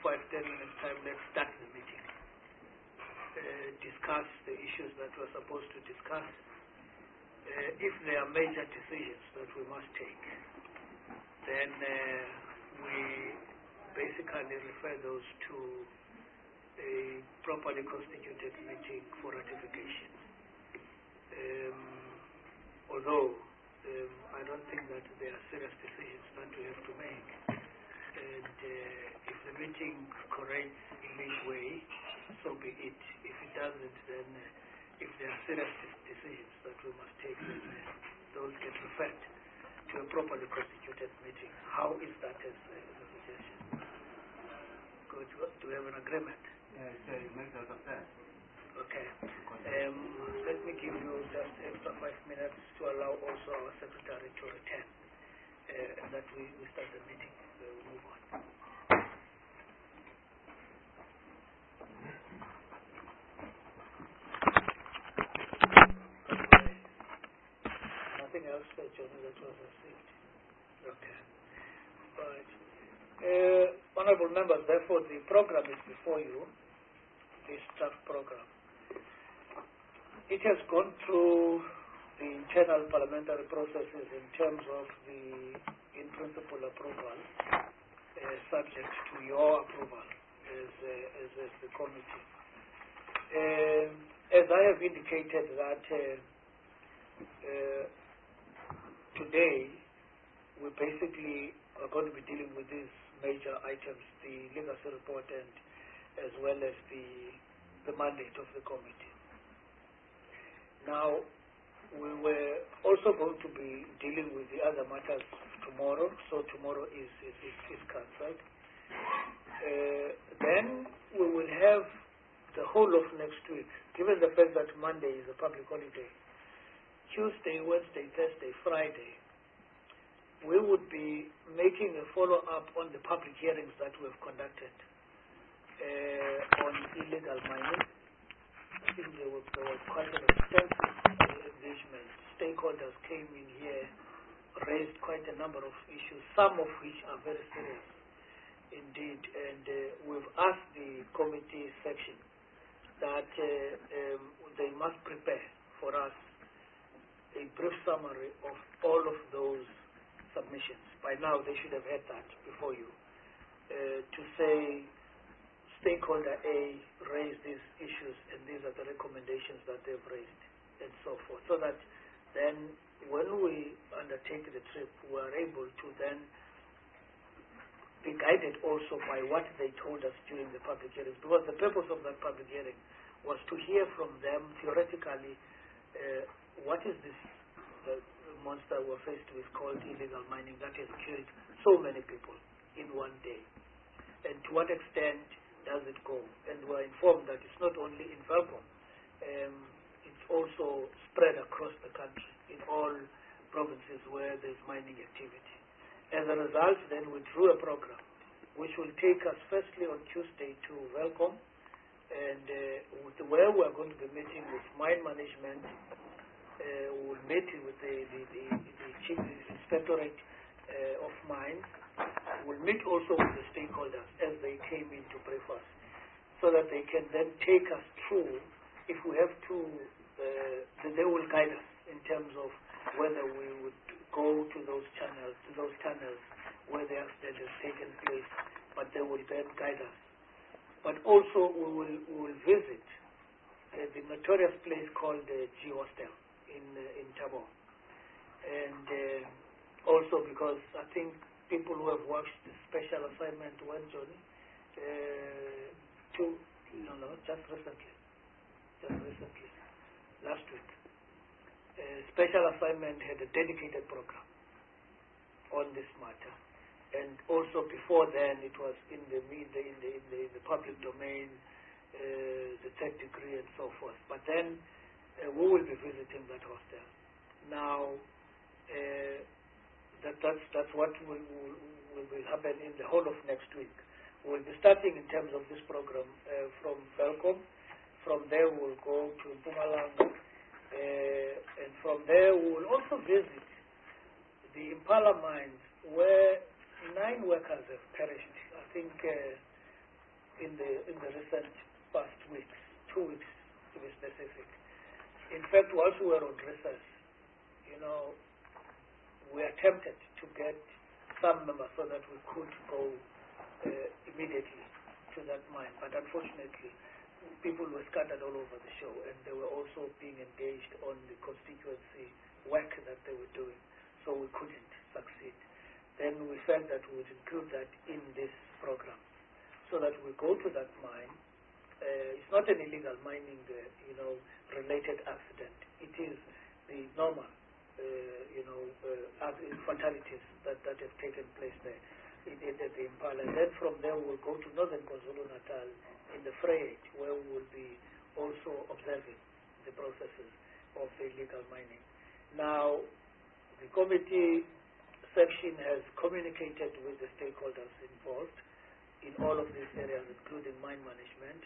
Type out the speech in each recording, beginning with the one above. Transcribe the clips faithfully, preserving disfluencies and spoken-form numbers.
five, ten minutes time, let's start the meeting. Uh, discuss the issues that we're supposed to discuss. Uh, if there are major decisions that we must take, then uh, we basically refer those to a properly constituted meeting for ratification. Um, although um, I don't think that there are serious decisions that we have to make. And uh, if the meeting corrects in this way, so be it. If it doesn't, then uh, if there are serious decisions that we must take, then uh, those get referred to a properly constituted meeting. How is that as a, as a suggestion? Good. Do we have an agreement? Yes, uh, it makes a lot of sense. Okay. Um, let me give you just extra five minutes to allow also our secretary to return, uh, and that we, we start the meeting. So we'll move on. Nothing else, uh, Johnny, that was received. Okay. Right. Uh, honorable members, therefore, the program is before you, this draft program. It has gone through the internal parliamentary processes in terms of the in-principle approval, uh, subject to your approval as, uh, as, as the committee. Uh, as I have indicated that uh, uh, today we basically are going to be dealing with these major items, the legacy report and as well as the, the mandate of the committee. Now, we were also going to be dealing with the other matters tomorrow, so tomorrow is, is, is, is cancelled. Uh, then we will have the whole of next week, given the fact that Monday is a public holiday. Tuesday, Wednesday, Thursday, Friday, we would be making a follow-up on the public hearings that we have conducted uh, on illegal mining. I think there was, there was quite an extensive engagement. Stakeholders came in here, raised quite a number of issues, some of which are very serious indeed. And uh, we've asked the committee section that uh, um, they must prepare for us a brief summary of all of those submissions. By now, they should have had that before you, uh, to say stakeholder A raised these issues and these are the recommendations that they've raised and so forth, so that then when we undertake the trip, we are able to then be guided also by what they told us during the public hearings, because the purpose of that public hearing was to hear from them theoretically uh, what is this uh, monster we're faced with called illegal mining that has killed so many people in one day, and to what extent does it go? And we're informed that it's not only in Welkom, um, it's also spread across the country in all provinces where there's mining activity. As a result, then we drew a program which will take us firstly on Tuesday to Welkom, and uh, with where we're going to be meeting with mine management. Uh, we'll meet with the, the, the, the Chief Inspectorate uh, of Mines. We'll meet also with the stakeholders as they came in to brief us, so that they can then take us through, if we have to, uh, they will guide us in terms of whether we would go to those channels, to those channels where the accident has taken place, but they will then guide us. But also we will, we will visit uh, the notorious place called the G Hostel in, uh, in Tabo. And uh, also because I think people who have watched the special assignment when Johnny, uh, to, no, no, just recently, just recently, last week, uh, special assignment had a dedicated program on this matter, and also before then it was in the in the in the, in the, in the public domain, uh, the third degree and so forth. But then uh, we will be visiting that hostel now. Uh, That, that's, that's what will, will, will happen in the whole of next week. We'll be starting in terms of this program uh, from Welkom. From there we'll go to Mpumalanga. Uh, and from there we will also visit the Impala mines where nine workers have perished. I think uh, in the in the recent past weeks, two weeks to be specific. In fact, whilst we were on recess, you know, we attempted to get some members so that we could go uh, immediately to that mine, but unfortunately, people were scattered all over the show, and they were also being engaged on the constituency work that they were doing, so we couldn't succeed. Then we felt that we would include that in this program, so that we go to that mine. Uh, it's not an illegal mining, uh, you know, related accident. It is the normal, uh, you know, uh, fatalities that, that have taken place there in, in, in the Impala. And then from there we'll go to northern KwaZulu-Natal in the Vryheid, where we will be also observing the processes of the illegal mining. Now, the committee section has communicated with the stakeholders involved in all of these areas, including mine management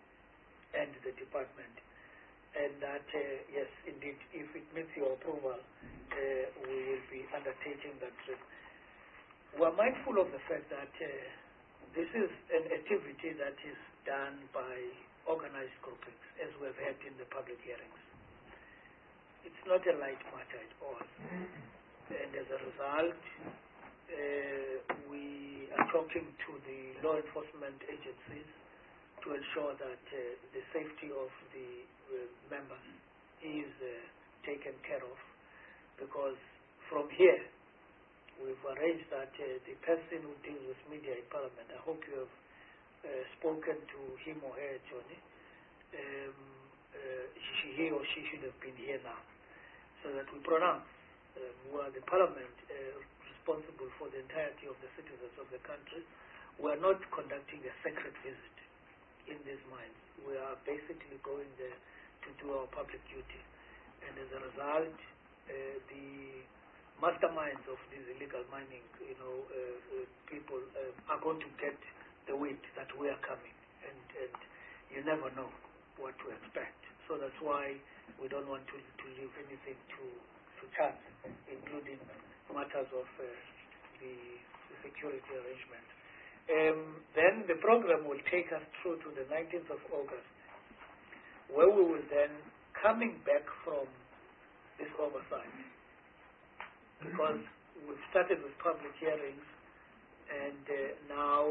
and the department. And that, uh, yes, indeed, if it meets your approval, uh, we will be undertaking that trip. We're mindful of the fact that uh, this is an activity that is done by organized groupings, as we have had in the public hearings. It's not a light matter at all. And as a result, uh, we are talking to the law enforcement agencies to ensure that uh, the safety of the uh, members is uh, taken care of, because from here, we've arranged that uh, the person who deals with media in Parliament, I hope you have uh, spoken to him or her, Johnny. Um, uh, she, he or she should have been here now, so that we pronounce uh, who are the Parliament uh, responsible for the entirety of the citizens of the country. We are not conducting a secret visit in these mines. We are basically going there to do our public duty. And as a result, uh, the masterminds of these illegal mining, you know, uh, uh, people uh, are going to get the wind that we are coming, and, and you never know what to expect. So that's why we don't want to, to leave anything to, to chance, including matters of uh, the, the security arrangement. Um, then the program will take us through to the nineteenth of August, where we will then, coming back from this oversight, because we've started with public hearings, and uh, now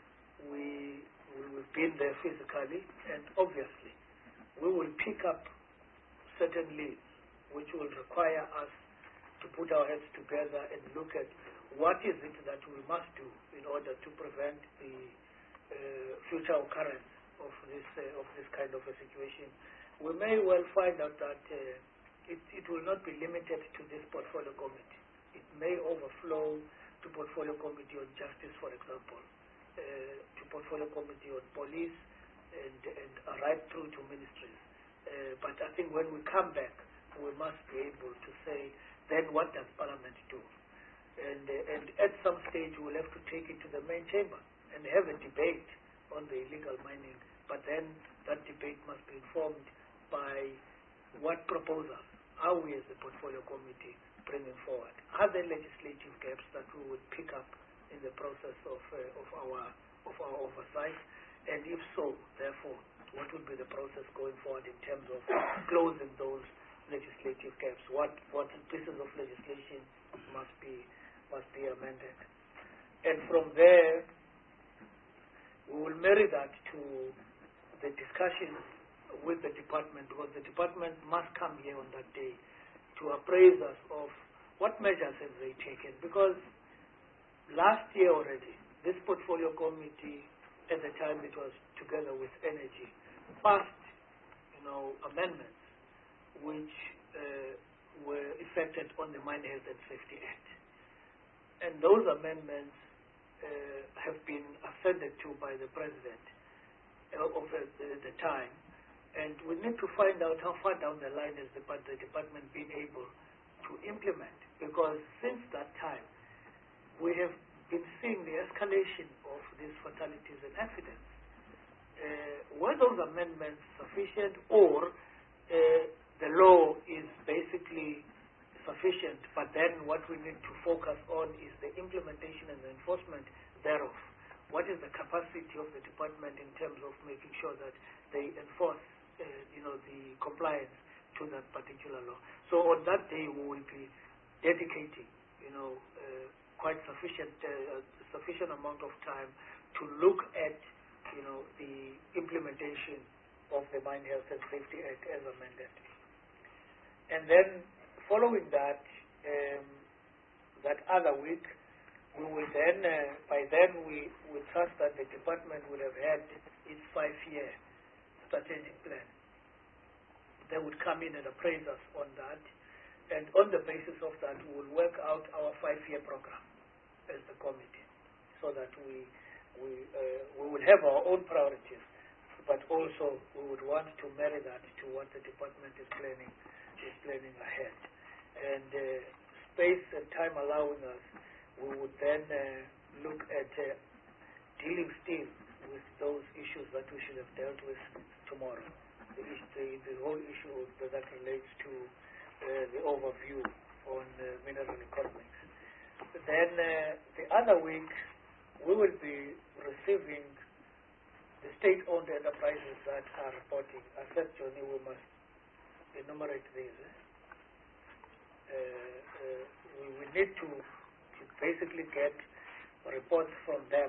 we, we will be there physically, and obviously we will pick up certain leads which will require us to put our heads together and look at what is it that we must do in order to prevent the uh, future occurrence of this uh, of this kind of a situation. We may well find out that uh, it, it will not be limited to this portfolio committee. It may overflow to portfolio committee on justice, for example, uh, to portfolio committee on police, and, and uh, right through to ministries. Uh, but I think when we come back, we must be able to say, then what does Parliament do? And, uh, and at some stage, we'll have to take it to the main chamber and have a debate on the illegal mining. But then that debate must be informed by what proposals are we as the portfolio committee bringing forward. Are there legislative gaps that we would pick up in the process of, uh, of, our, of our oversight? And if so, therefore, what will be the process going forward in terms of closing those legislative gaps? What, what pieces of legislation must be must be amended? And from there, we will marry that to the discussions with the department, because the department must come here on that day to appraise us of what measures have they taken. Because last year already, this portfolio committee, at the time it was together with Energy, passed, you know, amendments which uh, were effected on the Mine Health and Safety Act. And those amendments uh, have been ascended to by the President uh, of uh, the, the time. And we need to find out how far down the line has the, the department been able to implement. Because since that time, we have been seeing the escalation of these fatalities and accidents. Uh, were those amendments sufficient, or uh, the law is basically sufficient, but then what we need to focus on is the implementation and the enforcement thereof? what is the capacity of the department in terms of making sure that they enforce, uh, you know, the compliance to that particular law. So on that day, we will be dedicating, you know, uh, quite sufficient, uh, sufficient amount of time to look at, you know, the implementation of the Mine Health and Safety Act as amended. And then following that, um, that other week, we will then, uh, by then we will trust that the department will have had its five-year strategic plan. They would come in and appraise us on that, and on the basis of that, we will work out our five-year program as the committee, so that we we uh, we will have our own priorities, but also we would want to marry that to what the department is planning is planning ahead. And uh, space and time allowing us, we would then uh, look at uh, dealing still with those issues that we should have dealt with tomorrow. The, the, the whole issue that, that relates to uh, the overview on uh, mineral economics. Then uh, the other week, we will be receiving the state-owned enterprises that are reporting. I said, Johnny, we must enumerate these. Eh? Uh, uh, we, we need to, to basically get reports from them.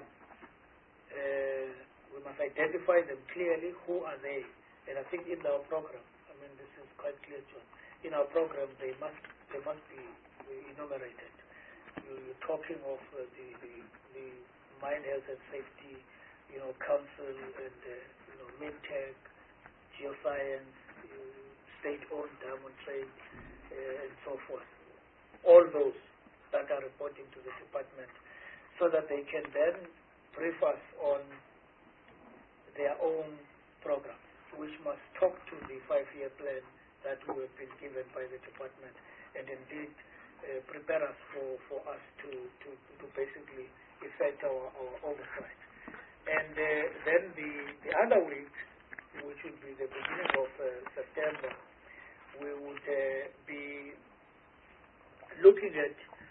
Uh, we must identify them clearly. Who are they? And I think in our program, I mean, this is quite clear, John. In our program, they must they must be enumerated. You're talking of uh, the, the the Mine Health and Safety, you know, Council and uh, you know, MinTech, Geoscience, uh, state-owned diamond trade, uh, and so forth. All those that are reporting to the department, so that they can then brief us on their own programs, which must talk to the five-year plan that we have been given by the department, and indeed uh, prepare us for, for us to, to, to basically effect our, our oversight. And uh, then the, the other week, which would be the beginning of uh, September, we would uh, be looking at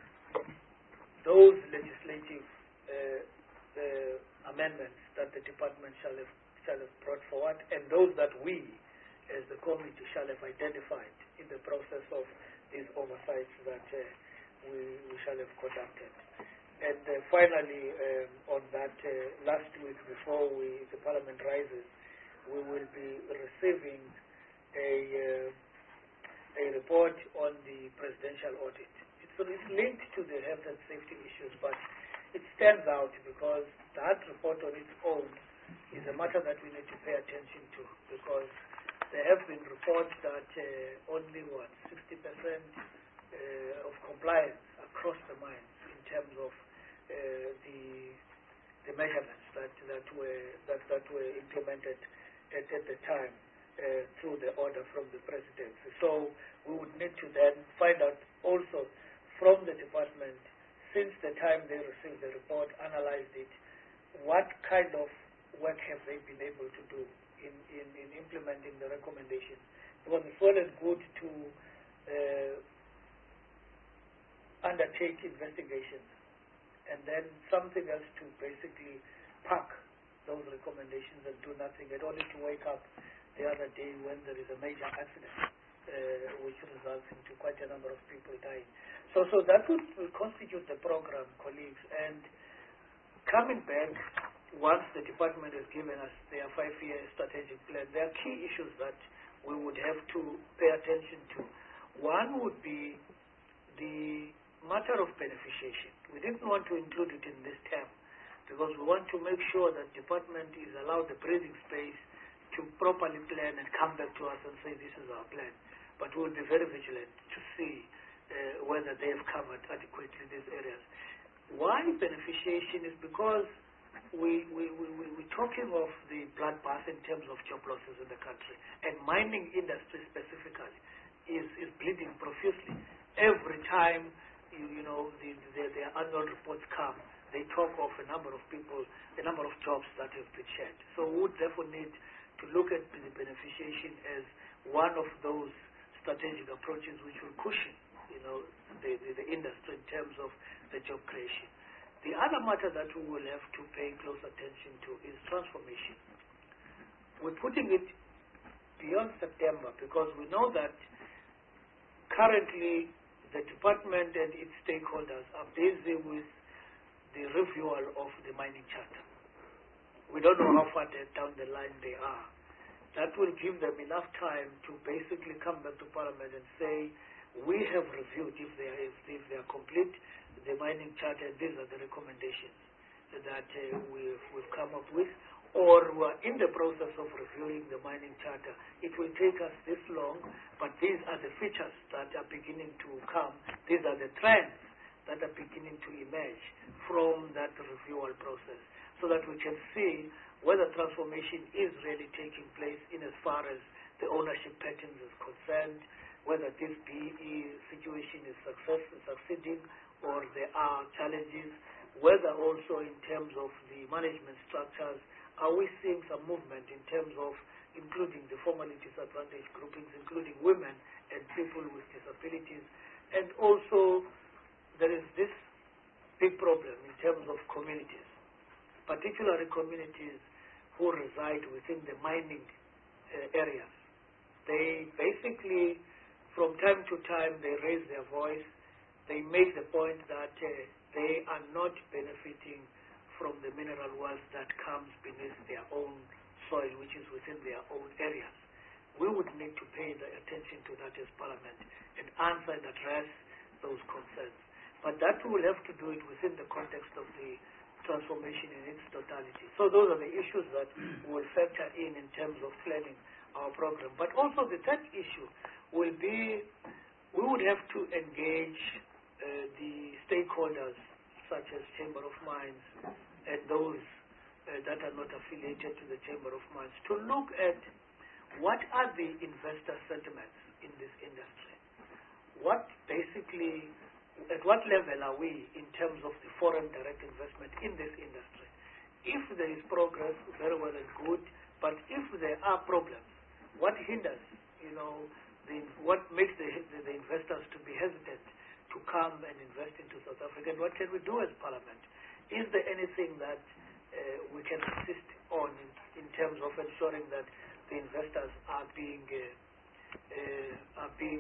those legislative uh, uh, amendments that the department shall have, shall have brought forward, and those that we, as the committee, shall have identified in the process of these oversights that uh, we, we shall have conducted. And uh, finally, um, on that uh, last week before we, the Parliament rises, we will be receiving a, uh, a report on the presidential audit. It's, it's linked to the health and safety issues, but it stands out because that report on its own is a matter that we need to pay attention to, because there have been reports that uh, only, what, sixty percent uh, of compliance across the mines in terms of uh, the the measurements that, that, were, that, that were implemented at, at the time uh, through the order from the presidency. So we would need to then find out also from the department, since the time they received the report, analyzed it, what kind of work have they been able to do in, in, in implementing the recommendations. Because it's well and good to uh, undertake investigations, and then something else to basically park those recommendations and do nothing, and only to wake up the other day when there is a major accident, uh, which results into quite a number of people dying. So, so that would, will constitute the program, colleagues. And coming back, once the department has given us their five-year strategic plan, there are key issues that we would have to pay attention to. One would be the matter of beneficiation. We didn't want to include it in this term because we want to make sure that department is allowed the breathing space to properly plan and come back to us and say this is our plan. But we will be very vigilant to see uh, whether they have covered adequately these areas. Why beneficiation is because we, we, we, we, we're talking of the bloodbath in terms of job losses in the country, and mining industry specifically is, is bleeding profusely. Every time you, you know, the, the, their annual reports come, they talk of a number of people, a number of jobs that have been shed. So we would therefore need to look at the beneficiation as one of those strategic approaches which will cushion, you know, the, the, the industry in terms of the job creation. The other matter that we will have to pay close attention to is transformation. We're putting it beyond September because we know that currently the department and its stakeholders are busy with the review of the mining charter. We don't know how far down the line they are. That will give them enough time to basically come back to Parliament and say, we have reviewed if they are, if they are complete the mining charter, these are the recommendations that uh, we've, we've come up with, or we're in the process of reviewing the mining charter. It will take us this long, but these are the features that are beginning to come. These are the trends that are beginning to emerge from that review process, so that we can see whether transformation is really taking place in as far as the ownership patterns is concerned, whether this B E situation is success, succeeding or there are challenges, whether also in terms of the management structures, are we seeing some movement in terms of including the formerly disadvantaged groupings, including women and people with disabilities. And also there is this big problem in terms of communities, particularly communities who reside within the mining uh, areas. They basically, from time to time, they raise their voice. They make the point that uh, they are not benefiting from the mineral wealth that comes beneath their own soil, which is within their own areas. We would need to pay the attention to that as Parliament and answer and address those concerns. But that we will have to do it within the context of the transformation in its totality. So those are the issues that we will factor in in terms of planning our program. But also the third issue will be, we would have to engage uh, the stakeholders such as Chamber of Mines and those uh, that are not affiliated to the Chamber of Mines to look at what are the investor sentiments in this industry. What basically, at what level are we in terms of the foreign direct investment in this industry? If there is progress, very well and good, but if there are problems, what hinders, you know, the, what makes the, the, the investors to be hesitant to come and invest into South Africa, and what can we do as Parliament? Is there anything that uh, we can assist on in, in terms of ensuring that the investors are being uh, uh, are being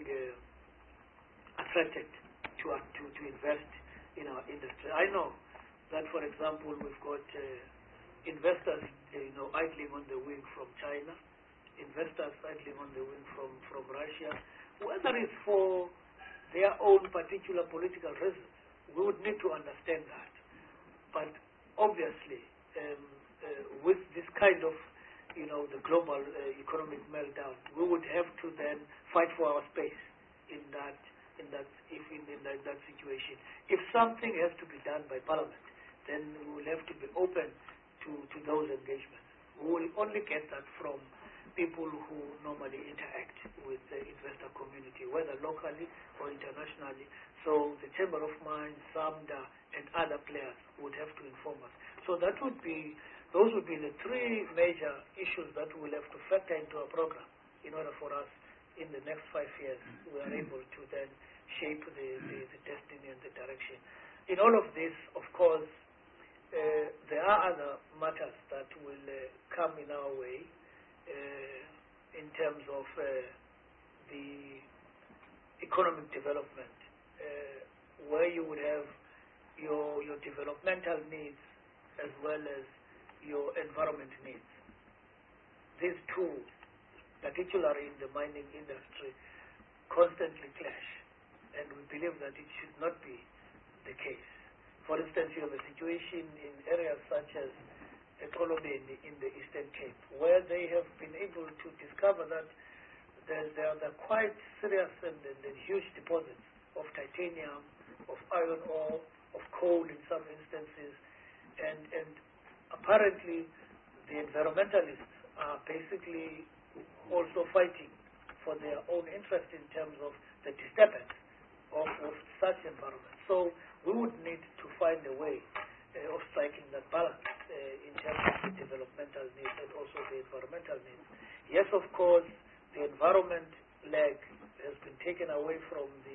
uh, attracted to, uh, to to invest in our industry? I know that, for example, we've got uh, investors, uh, you know, idling on the wing from China, investors idling on the wing from from Russia, whether it's for their own particular political reasons. We would need to understand that. But obviously, um, uh, with this kind of, you know, the global uh, economic meltdown, we would have to then fight for our space in that, in that, if in, in that, that situation. If something has to be done by Parliament, then we will have to be open to, to those engagements. We will only get that from people who normally interact with the investor community, whether locally or internationally. So the Chamber of Mines, SAMDA, and other players would have to inform us. So that would be, those would be the three major issues that we'll have to factor into our program in order for us in the next five years we are able to then shape the, the, the destiny and the direction. In all of this, of course, uh, there are other matters that will uh, come in our way. Uh, in terms of uh, the economic development, uh, where you would have your your developmental needs as well as your environment needs. These two, particularly in the mining industry, constantly clash, and we believe that it should not be the case. For instance, you have a situation in areas such as Ekolobeni in the Eastern Cape, where they have been able to discover that there, there are quite serious and, and, and huge deposits of titanium, of iron ore, of coal in some instances, and, and apparently the environmentalists are basically also fighting for their own interest in terms of the disturbance of, of such environment. So we would need to find a way uh, of striking that balance uh, in terms of the developmental needs and also the environmental needs. Yes, of course, the environment leg has been taken away from the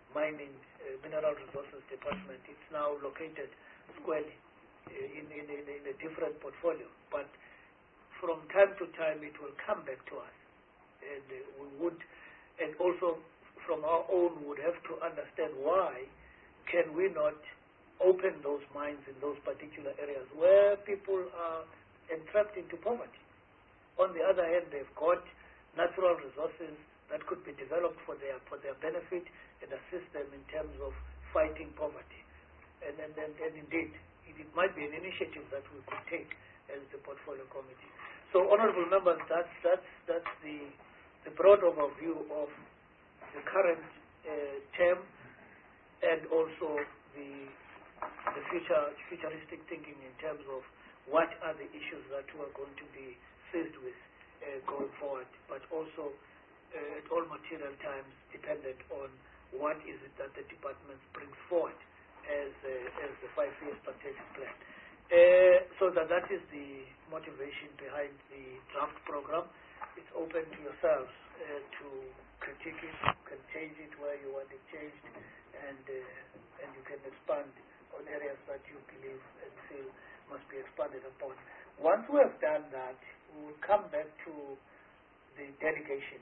Mining, uh, Mineral Resources Department. It's now located squarely uh, in, in, in, in a different portfolio. But from time to time, it will come back to us. And uh, we would, and also from our own, would have to understand why can we not open those mines in those particular areas where people are entrapped into poverty. On the other hand, they've got natural resources that could be developed for their for their benefit and assist them in terms of fighting poverty. And and, and, and indeed, it, it might be an initiative that we could take as the portfolio committee. So, honourable members, that's that's that's the the broad overview of the current uh, term and also the the future futuristic thinking in terms of what are the issues that we are going to be faced with uh, going forward, but also uh, at all material times dependent on what is it that the department brings forward as uh, as the five-year strategic plan. Uh, so that that is the motivation behind the draft program. It's open to yourselves uh, to critique it, you can change it where you want it changed, and uh, and you can expand on areas that you believe and feel must be expanded upon. Once we have done that, we will come back to the delegation,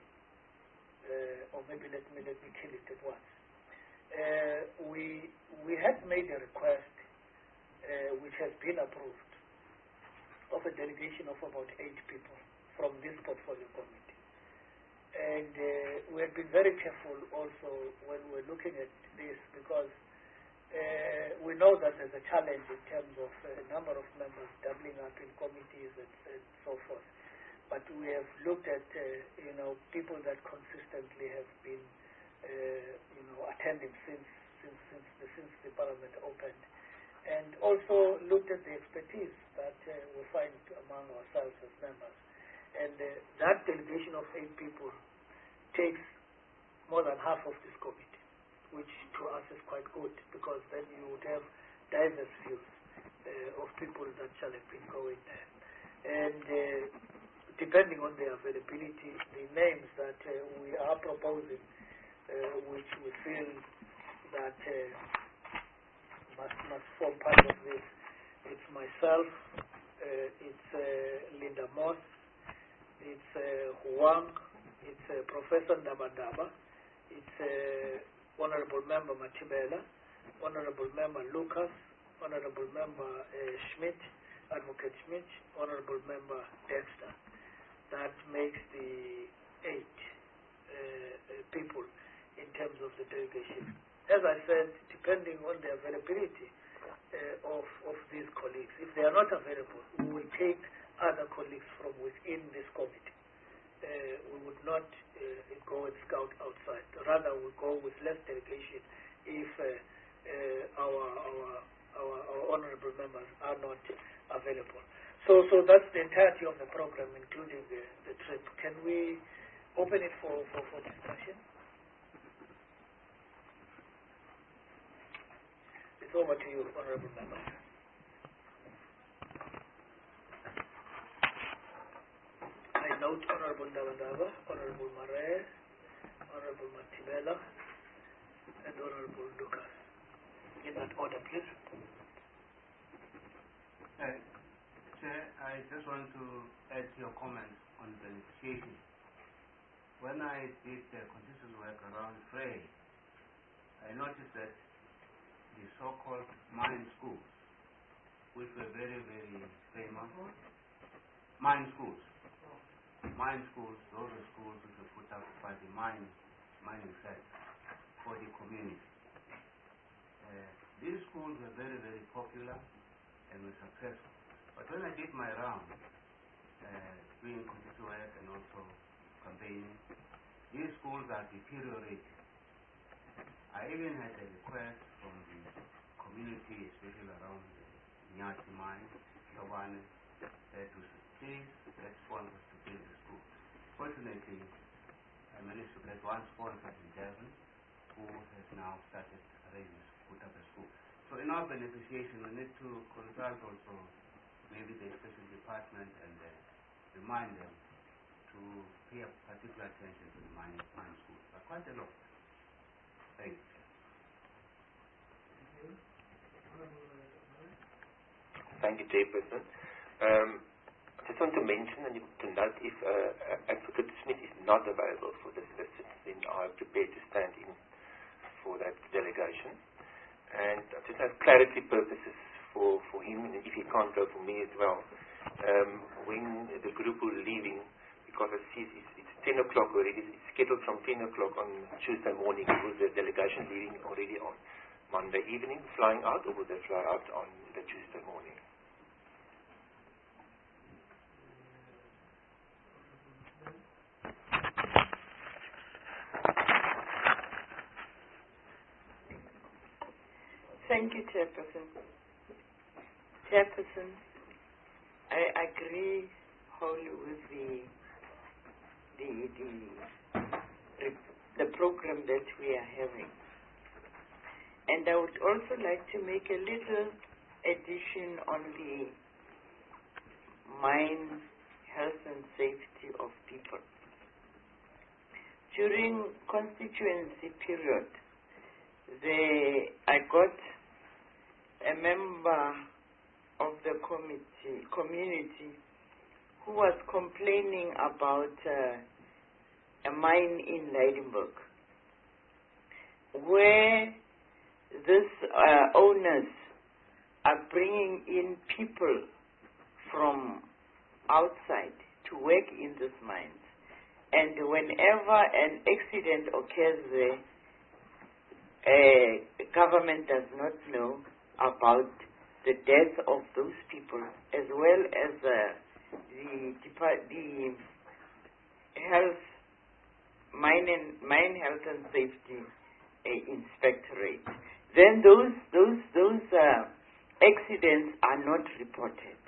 uh, or maybe let me let me kill it at once. Uh, we we had made a request, uh, which has been approved, of a delegation of about eight people from this portfolio committee, and uh, we have been very careful also when we're looking at this because. Uh, we know that there's a challenge in terms of a uh, number of members doubling up in committees and, and so forth. But we have looked at, uh, you know, people that consistently have been, uh, you know, attending since since since the, since the Parliament opened, and also looked at the expertise that uh, we find among ourselves as members. And uh, that delegation of eight people takes more than half of this committee, which to us is quite good because then you would have diverse views uh, of people that shall have been going there. And uh, depending on the availability, the names that uh, we are proposing, uh, which we feel that uh, must, must form part of this, it's myself, uh, it's uh, Linda Moss, it's uh, Huang, it's uh, Professor Ndabandaba, it's uh, Honorable Member Matibela, Honorable Member Lucas, Honorable Member uh, Schmidt, Advocate Schmidt, Honorable Member Dexter. That makes the eight uh, uh, people in terms of the delegation. As I said, depending on the availability uh, of, of these colleagues, if they are not available, we will take other colleagues from within this committee. Uh, we would not uh, go and scout outside. Rather, we go with less delegation if uh, uh, our, our our our honourable members are not available. So, so that's the entirety of the program, including the, the trip. Can we open it for, for, for discussion? It's over to you, honourable members. I note Honorable Ndabandaba, Honorable Mare, Honorable Matibela, and Honorable Lucas. In that order, please. Uh, Chair, I just want to add to your comments on the beneficiation. When I did the consistent work around Frey, I noticed that the so-called mine schools, which were very, very famous, mine schools, Mine schools, those are schools which were put up by the mine, mining sites for the community. Uh, these schools were very, very popular and were successful. But when I did my round, uh, doing community work and also campaigning, these schools are deteriorating. I even had a request from the community, especially around the Nyati mine, Shobane, uh, to please get sponsors to build the school. Fortunately, I managed to get one sponsor in Devon who has now started arranging to put up a school. So in our beneficiation, we need to consult also maybe the special department and uh, remind them to pay particular attention to the mining mine schools. But quite a lot. Thank you. Thank you, Chairperson. Um, I just want to mention and to note if uh, Advocate Smith is not available for this visit, then I'm prepared to stand in for that delegation. And I just have clarity purposes for, for him, and if he can't go for me as well. Um, when the group will leaving, because I see it's, it's ten o'clock already, it's scheduled from ten o'clock on Tuesday morning. Will the delegation leaving already on Monday evening, flying out, or will they fly out on the Tuesday morning? Thank you, Chairperson. Chairperson, I agree wholly with the the the the program that we are having, and I would also like to make a little addition on the mine health and safety of people. During constituency period, the I got a member of the committee community who was complaining about uh, a mine in Lydenburg, where these uh, owners are bringing in people from outside to work in these mines, and whenever an accident occurs there, uh, government does not know about the death of those people, as well as uh, the the health mine and mine health and safety uh, inspectorate. Then those those those uh, accidents are not reported.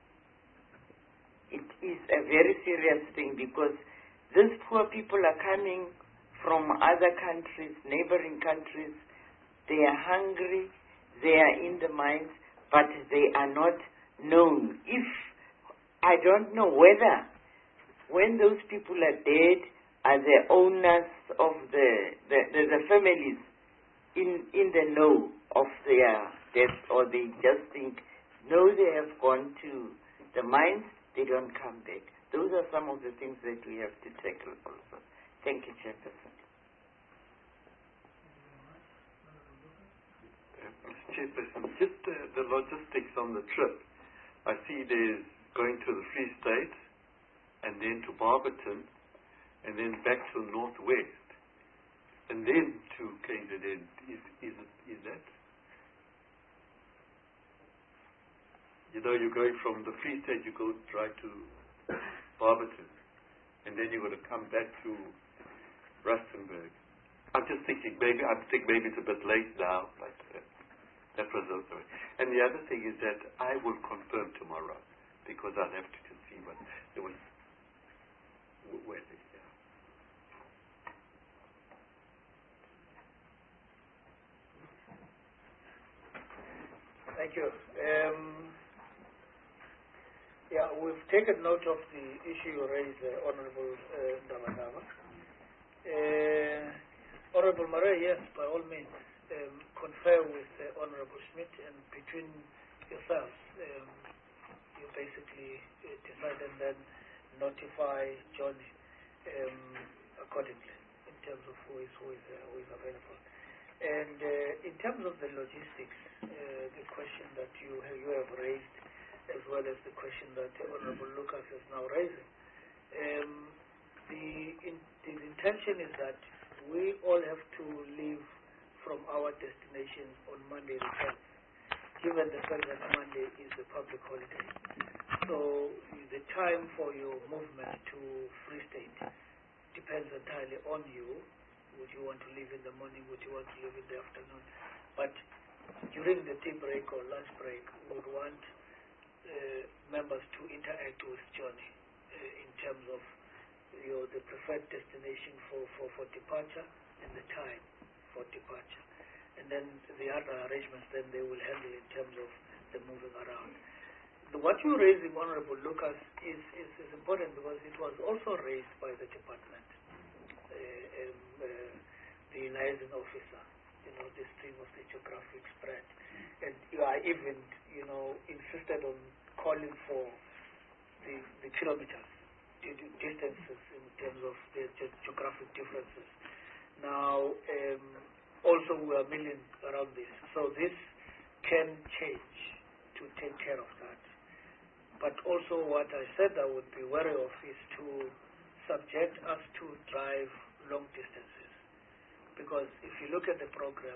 It is a very serious thing, because these poor people are coming from other countries, neighboring countries. They are hungry. They are in the mines, but they are not known. If I don't know whether, when those people are dead, are the owners of the the, the, the families in in the know of their death, or they just think, no, they have gone to the mines, they don't come back. Those are some of the things that we have to tackle also. Thank you, Chairperson. Chairperson, just uh, the logistics on the trip. I see there's going to the Free State, and then to Barberton, and then back to the Northwest, and then to K Z N. Is, is, it, is that? You know, you're going from the Free State, you go right to Barberton, and then you're going to come back to Rustenburg. I'm just thinking, maybe, I think maybe it's a bit late now, but uh, that was also. And the other thing is that I will confirm tomorrow, because I'll have to see what there was. Where is it? Yeah. Thank you. Um, yeah, we've taken note of the issue you raised, uh, Honorable uh, Ndabadaba. Uh, Honorable Murray, yes, by all means, um, confer with uh, Honorable Smith, and between yourselves, um, you basically uh, decide and then notify John um, accordingly in terms of who is who is uh, who is available. And uh, in terms of the logistics, uh, the question that you have, you have raised, as well as the question that Honorable Lucas is now raising, um, the in, the intention is that we all have to leave from our destinations on Monday the tenth, given the fact that Monday is a public holiday. So the time for your movement to Free State depends entirely on you. Would you want to leave in the morning? Would you want to leave in the afternoon? But during the tea break or lunch break, we would want uh, members to interact with Johnny uh, in terms of your the preferred destination for, for, for departure and the time for departure. And then the other arrangements then they will handle in terms of the moving around. The, what you raised, Honorable Lucas, is, is, is important, because it was also raised by the department, uh, um, uh, the liaison officer. You know, the this thing of the geographic spread. And you are even, you know, insisted on calling for the, the kilometers, the distances in terms of the ge- geographic differences. Now, um, also we are milling around this. So this can change to take care of that. But also what I said I would be wary of is to subject us to drive long distances. Because if you look at the program,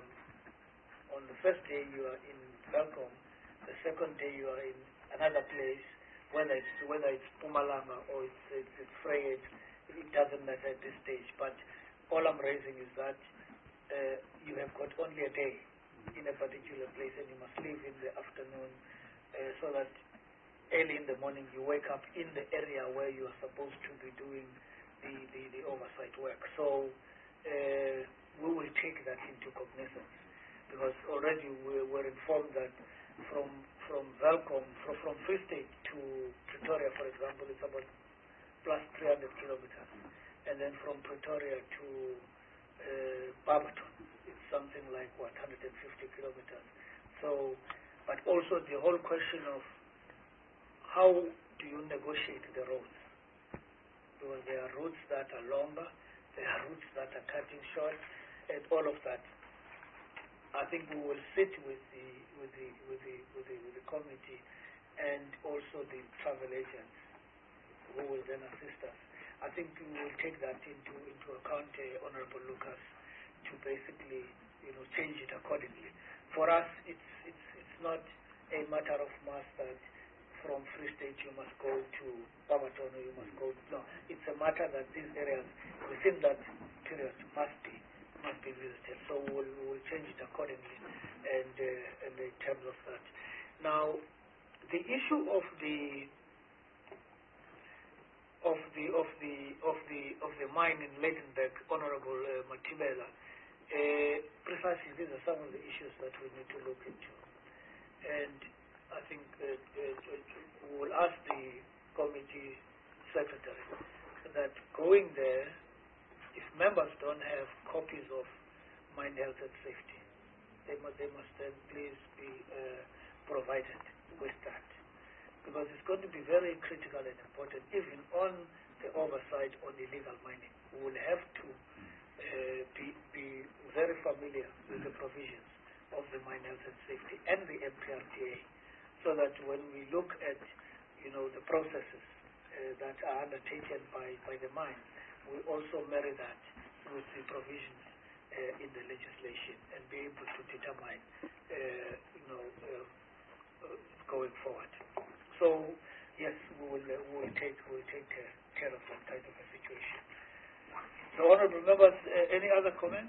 on the first day you are in Welkom, the second day you are in another place, whether it's whether it's Mpumalanga or it's, it's, it's Vryheid, it doesn't matter at this stage. But all I'm raising is that uh, you have got only a day in a particular place and you must leave in the afternoon uh, so that early in the morning you wake up in the area where you are supposed to be doing the, the, the oversight work. So uh, we will take that into cognizance, because already we were informed that from from Welkom, from, from Free State to Pretoria, for example, it's about plus three hundred kilometers. And then from Pretoria to uh, Barberton, it's something like, what, one hundred fifty kilometers. So, but also the whole question of how do you negotiate the roads? Because there are routes that are longer, there are routes that are cutting short, and all of that. I think we will sit with the with the with the with the, with the committee and also the travel agents who will then assist us. I think we will take that into into account, uh, Honorable Lucas, to basically, you know, change it accordingly. For us, it's it's it's not a matter of mass that from Free State you must go to Barberton or you must go. No, it's a matter that these areas within that period must be must be visited. So we'll, we'll change it accordingly, and uh, and in terms of that. Now, the issue of the of the of the of the of the mine in Leidenburg, Honorable uh, Matibela, uh, precisely these are some of the issues that we need to look into, and I think uh, uh, we will ask the committee secretary that going there, if members don't have copies of mine health and safety, they must they must then please be uh, provided with that. Because it's going to be very critical and important, even on the oversight on illegal mining. We will have to uh, be, be very familiar with the provisions of the Mine Health and Safety and the M P R T A, so that when we look at, you know, the processes uh, that are undertaken by, by the mine, we also marry that with the provisions uh, in the legislation and be able to determine, uh, you know, uh, uh, going forward. So, yes, we will, uh, we will take, we will take uh, care of that kind of a situation. So, honorable members, uh, any other comments?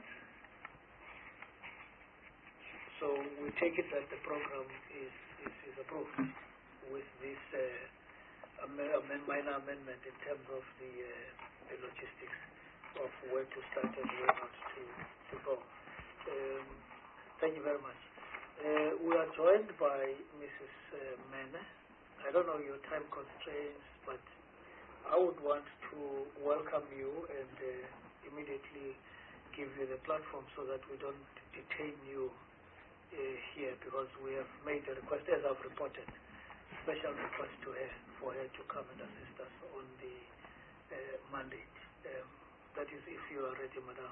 So, we take it that the program is, is, is approved with this uh, am- minor amendment in terms of the, uh, the logistics of where to start and where not to, to go. Um, thank you very much. Uh, we are joined by Missus Uh, Mene. I don't know your time constraints, but I would want to welcome you and uh, immediately give you the platform so that we don't detain you uh, here, because we have made a request, as I've reported, special request to her for her to come and assist us on the uh, mandate. Um, that is, if you are ready, Madam.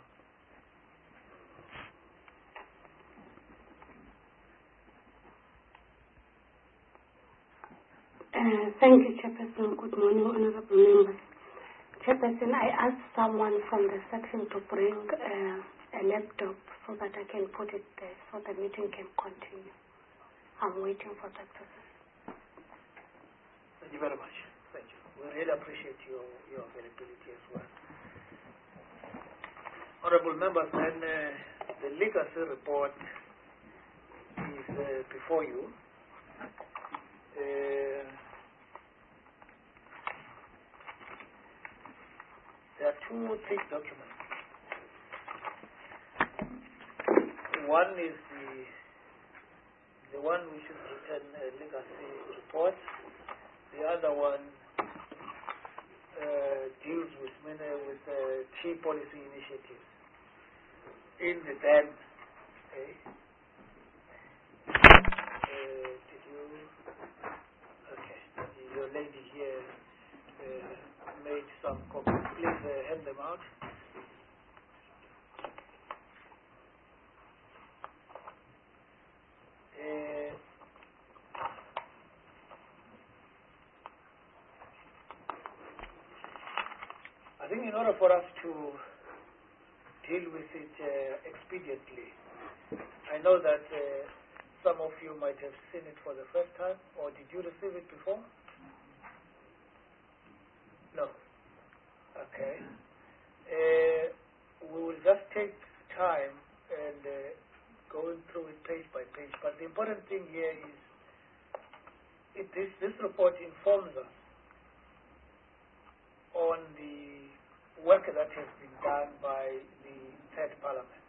Uh, thank you, Chairperson. Good morning, honorable members. Chairperson, I asked someone from the section to bring uh, a laptop so that I can put it there so the meeting can continue. I'm waiting for that process. Thank you very much. Thank you. We really appreciate your, your availability as well. Honorable members, then uh, the legacy report is uh, before you. Uh, there are two thick documents. One is the the one which is written uh, legacy report. The other one uh, deals with many with uh, key policy initiatives in the then. Okay. in order for us to deal with it uh, expediently, I know that uh, some of you might have seen it for the first time, or did you receive it before? No. Okay. Uh, we will just take time and uh, going through it page by page. But the important thing here is it, this, this report informs us on the work that has been done by the third parliament.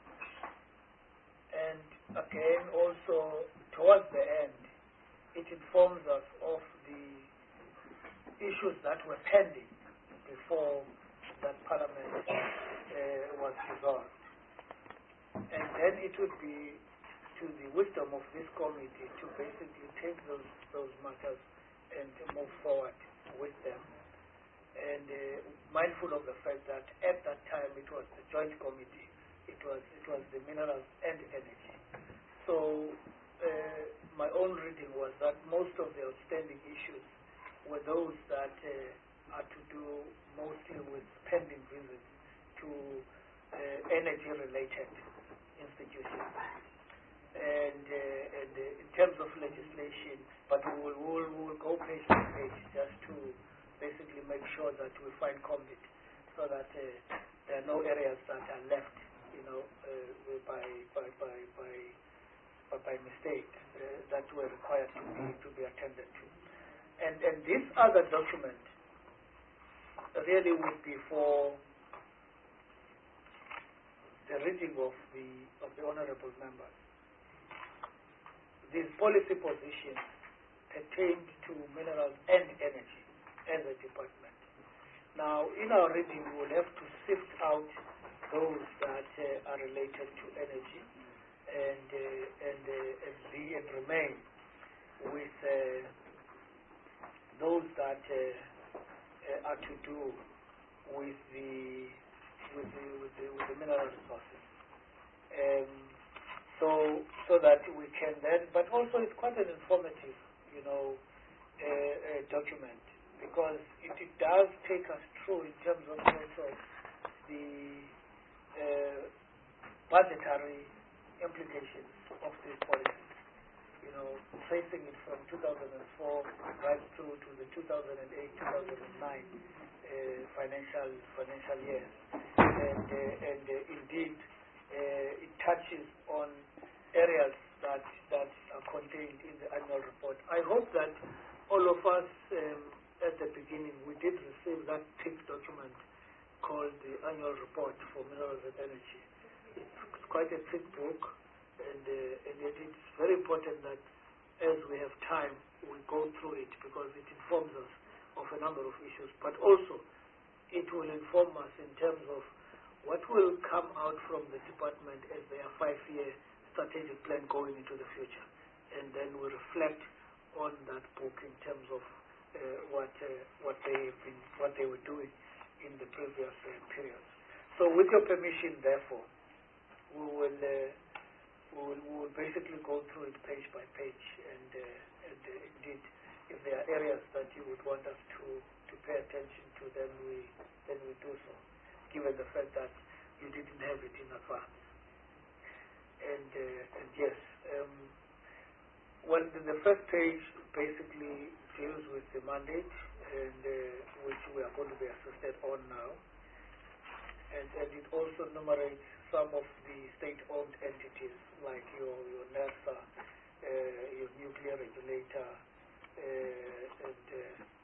And again, also towards the end, it informs us of the issues that were pending before that parliament uh, was dissolved. And then it would be to the wisdom of this committee to basically take those, those matters and move forward with them. And uh, mindful of the fact that at that time it was the joint committee, it was, it was the minerals and energy. So uh, my own reading was that most of the outstanding issues were those that uh, are to do mostly with pending visits to uh, energy-related institutions. And, uh, and uh, in terms of legislation, but we will, we will, we will go page by page just to basically make sure that we find commit so that uh, there are no areas that are left, you know, uh, by, by, by, by, by, by mistake uh, that were required to be, to be attended to. And, and this other document really would be for the reading of the, of the honorable members. These policy positions pertain to minerals and energy as a department. Now, in our reading, we will have to sift out those that uh, are related to energy and, uh, and, uh, and be and remain with uh, those that uh, uh, are to do with the with the with the, with the mineral resources. Um, so so that we can then, but also it's quite an informative, you know, uh, uh, document, because it, it does take us through in terms of also the uh, budgetary implications of this policy. You know, tracing it from two thousand four right through to the two thousand eight, two thousand nine uh, financial financial years, and uh, and uh, indeed uh, it touches on areas that that are contained in the annual report. I hope that all of us um, at the beginning we did receive that thick document called the annual report for minerals and energy. It's quite a thick book. And, uh, and it is very important that as we have time, we go through it, because it informs us of a number of issues. But also, it will inform us in terms of what will come out from the department as their five-year strategic plan going into the future. And then we reflect on that book in terms of uh, what uh, what they have been, what they were doing in the previous uh, periods. So, with your permission, therefore, we will. Uh, We will, we will basically go through it page by page, and, uh, and uh, indeed, if there are areas that you would want us to, to pay attention to, then we then we do so, given the fact that you didn't have it in advance. And, uh, and yes, um, well, the, the first page basically deals with the mandate, and uh, which we are going to be assisted on now, and, and it also enumerates some of the state-owned entities like your, your NERSA, uh, your nuclear regulator, uh, and uh,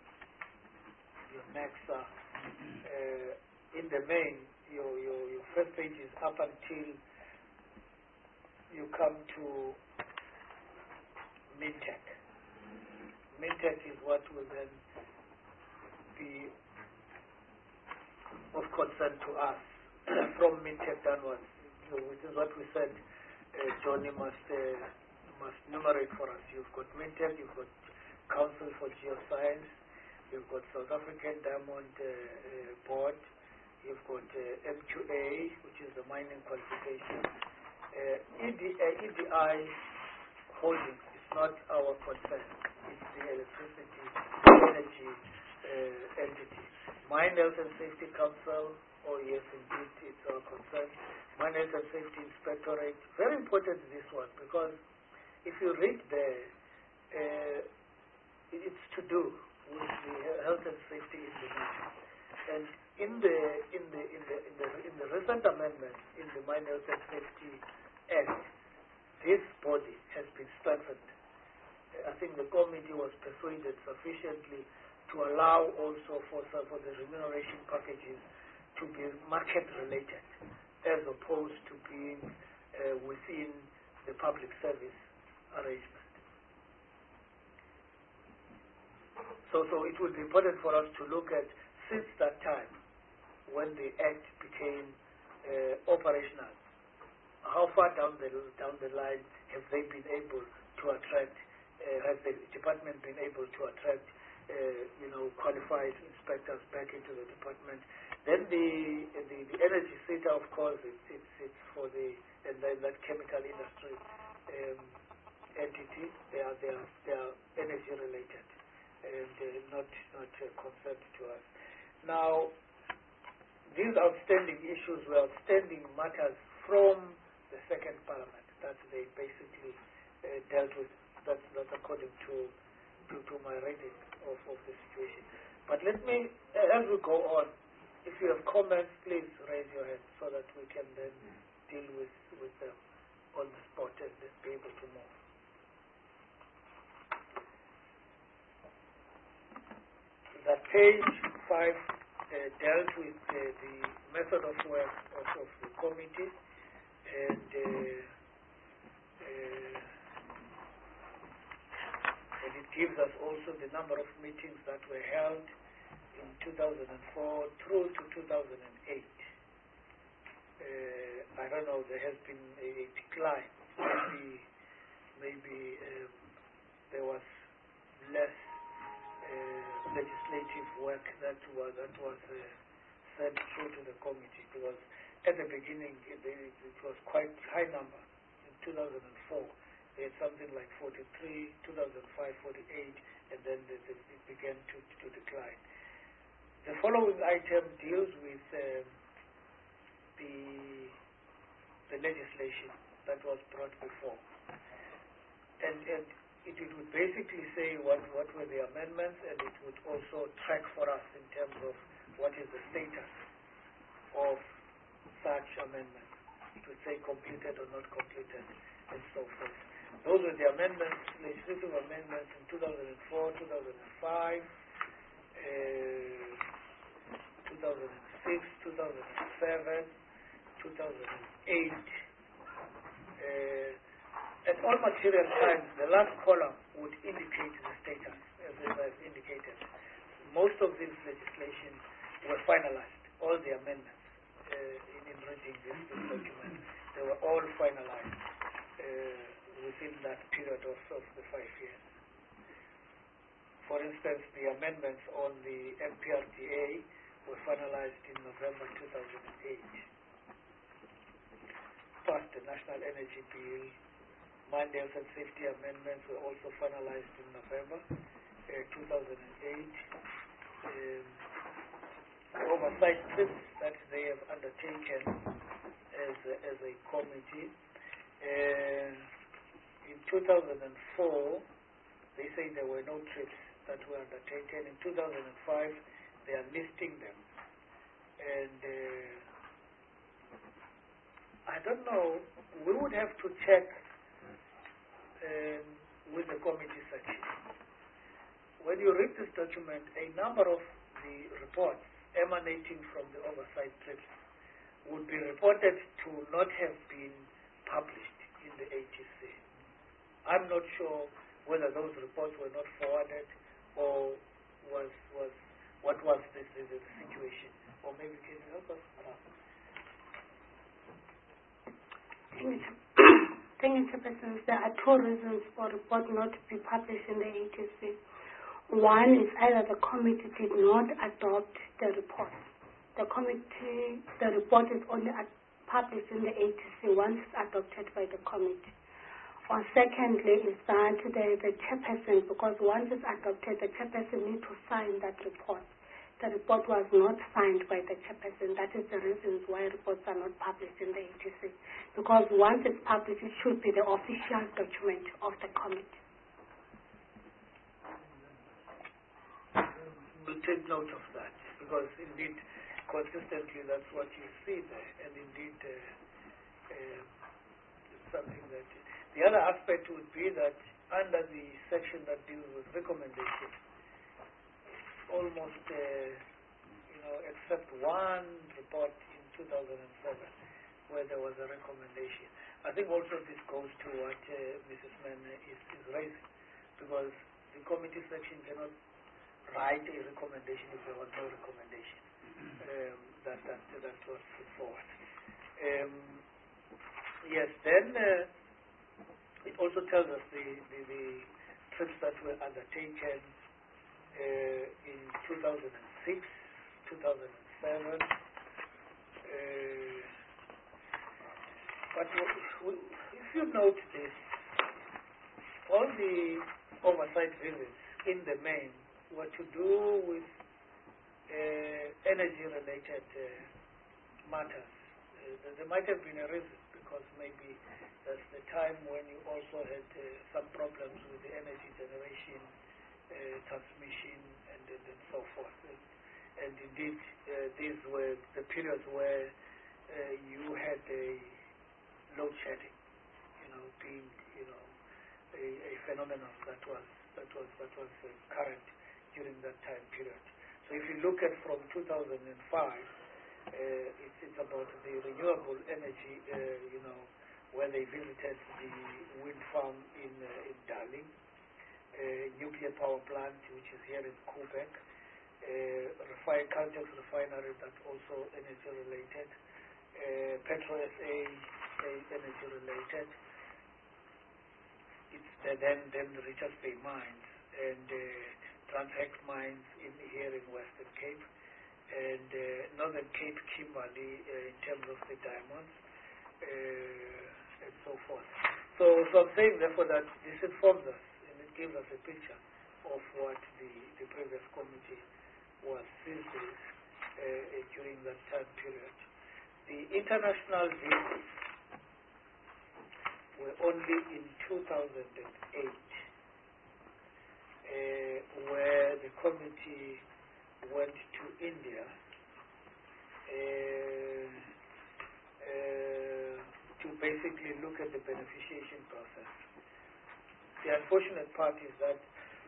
your NEXA. Uh, in the main, your, your, your first page is up until you come to MINTEC. MINTEC is what will then be of concern to us from MINTEC downwards, which is what we said uh, Johnny must uh, must enumerate for us. You've got MINTEC, you've got Council for Geoscience, you've got South African Diamond uh, uh, Board, you've got uh, M Q A, which is the mining qualification. Uh, E D, uh, E D I Holdings is not our concern. It's the electricity, energy uh, entity. Mine Health and Safety Council, oh yes, indeed, it's our concern. Mine Health and Safety Inspectorate, very important this one, because if you read there, uh, it's to do with the health and safety in the nation. And in the in the in the in the in the recent amendments in the Mine Health and Safety Act, this body has been strengthened. I think the committee was persuaded sufficiently to allow also for for the remuneration packages to be market related, as opposed to being uh, within the public service arrangement. So, so it would be important for us to look at, since that time, when the Act became uh, operational, how far down the down the line have they been able to attract? Uh, has the department been able to attract, uh, you know, qualified inspectors back into the department? Then the the, the energy sector, of course, it's it's, it's for the and then that chemical industry um, entity. They are they are they are energy related and uh, not not uh, concerned to us. Now, these outstanding issues were outstanding matters from the second parliament that they basically uh, dealt with. That's, that's according to, to to my reading of, of the situation. But let me, uh, as we go on, if you have comments, please raise your hand so that we can then deal with, with them on the spot and then be able to move. That page five uh, dealt with uh, the method of work of, of the committee, and uh, uh, and it gives us also the number of meetings that were held in two thousand four through to two thousand eight. Uh, I don't know, there has been a decline. Maybe, maybe um, there was less Uh, legislative work that was that was uh, sent through to the committee, because at the beginning it, it was quite high number. In two thousand four, they had something like forty-three, two thousand five, forty-eight, and then the, the, it began to, to decline. The following item deals with uh, the the legislation that was brought before, and and. It, it would basically say what, what were the amendments, and it would also track for us in terms of what is the status of such amendments. It would say completed or not completed, and so forth. Those were the amendments, legislative amendments in two thousand four, two thousand five, uh, two thousand six, two thousand seven, two thousand eight. Uh, At all material times, the last column would indicate the status, as I've indicated. Most of these legislations were finalized, all the amendments uh, in, in reading this, this document, they were all finalized uh, within that period of, of the five years. For instance, the amendments on the M P R D A were finalized in November two thousand eight. Passed the National Energy Bill. Mine Health and Safety amendments were also finalized in November uh, two thousand eight. Um, the oversight trips that they have undertaken as a, as a committee. Uh, in two thousand four, they say there were no trips that were undertaken. In two thousand five, they are listing them. And uh, I don't know, we would have to check Um, with the committee section. When you read this document, a number of the reports emanating from the oversight trips would be reported to not have been published in the A T C. I'm not sure whether those reports were not forwarded or was was what was the, the, the situation. Or maybe can you help us? Thank you. Thank you, Chairperson. There are two reasons for the report not to be published in the A T C. One is either the committee did not adopt the report. The committee, the report is only published in the A T C once it's adopted by the committee. Or secondly is that the, the chairperson, because once it's adopted, the chairperson needs to sign that report. The report was not signed by the chairperson. That is the reasons why reports are not published in the A G C. Because once it's published, it should be the official document of the committee. We'll take note of that, because indeed, consistently, that's what you see there, and indeed, uh, uh, it's something that... The other aspect would be that under the section that deals with recommendation, almost, uh, you know, except one report in two thousand seven where there was a recommendation. I think also this goes to what uh, Missus Mann is, is raising, because the committee section cannot write a recommendation if there was no recommendation um, that, that, that was put forward. Um, yes, then uh, it also tells us the, the, the trips that were undertaken uh, in two thousand six, two thousand seven. Uh, but if you note this, all the oversight visits in the main were to do with uh, energy-related uh, matters. Uh, there might have been a reason, because maybe that's the time when you also had uh, some problems with the energy generation, uh, transmission, and, and, and so forth. And, and indeed, uh, these were the periods where uh, you had a load shedding, you know, being, you know, a, a phenomenon that was that was that was uh, current during that time period. So if you look at from two thousand five, uh, it's, it's about the renewable energy, uh, you know, where they visited the wind farm in, uh, in Darling, uh, nuclear power plant, which is here in Quebec, uh, refine, Caltex refinery, that's also energy related, uh, Petro S A, energy related. It's the, then, then the Richards Bay mines and uh, Transhex mines in here in Western Cape, and uh, Northern Cape Kimberley uh, in terms of the diamonds, uh, and so forth. So, so I'm saying therefore that this informs us and it gives us a picture of what the, the previous committee was seized with uh, during that time period. The international visits were only in two thousand eight, uh, where the committee went to India uh, uh, to basically look at the beneficiation process. The unfortunate part is that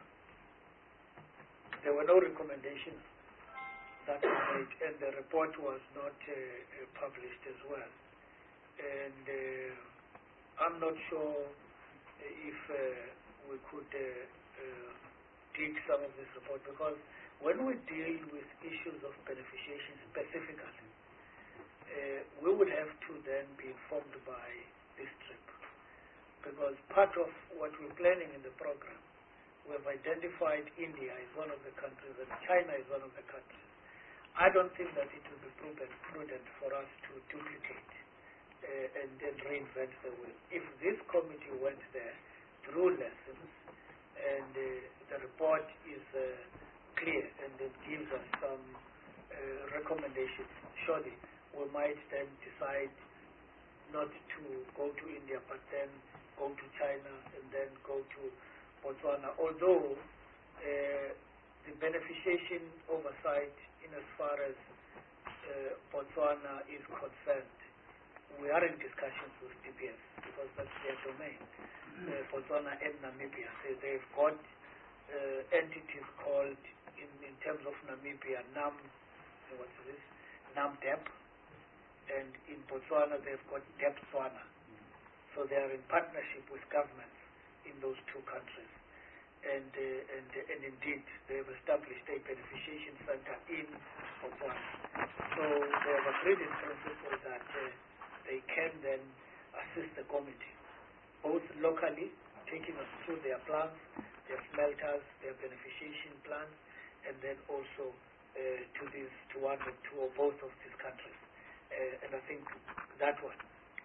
there were no recommendations that were made, and the report was not uh, uh, published as well. And uh, I'm not sure if uh, we could uh, uh, dig some of this report, because when we deal with issues of beneficiation specifically, uh, we would have to then be informed by this trip, because part of what we're planning in the program, we have identified India as one of the countries and China is one of the countries. I don't think that it will be prudent, prudent for us to duplicate uh, and then reinvent the wheel. If this committee went there, drew lessons, and uh, the report is uh, clear and it gives us some uh, recommendations, surely we might then decide not to go to India, but then go to China and then go to Botswana, although uh, the beneficiation oversight in as far as uh, Botswana is concerned, we are in discussions with D P S because that's their domain. Uh, Botswana and Namibia, so they've got uh, entities called, in, in terms of Namibia, NAM, what's this, NAMDEP, and in Botswana they've got DEPSwana. So they are in partnership with governments in those two countries. And, uh, and, uh, and indeed, they have established a beneficiation center in Botswana. So they have agreed in principle that uh, they can then assist the committee, both locally, taking us through their plans, their smelters, their beneficiation plans, and then also uh, to these, to one or two or both of these countries. Uh, and I think that one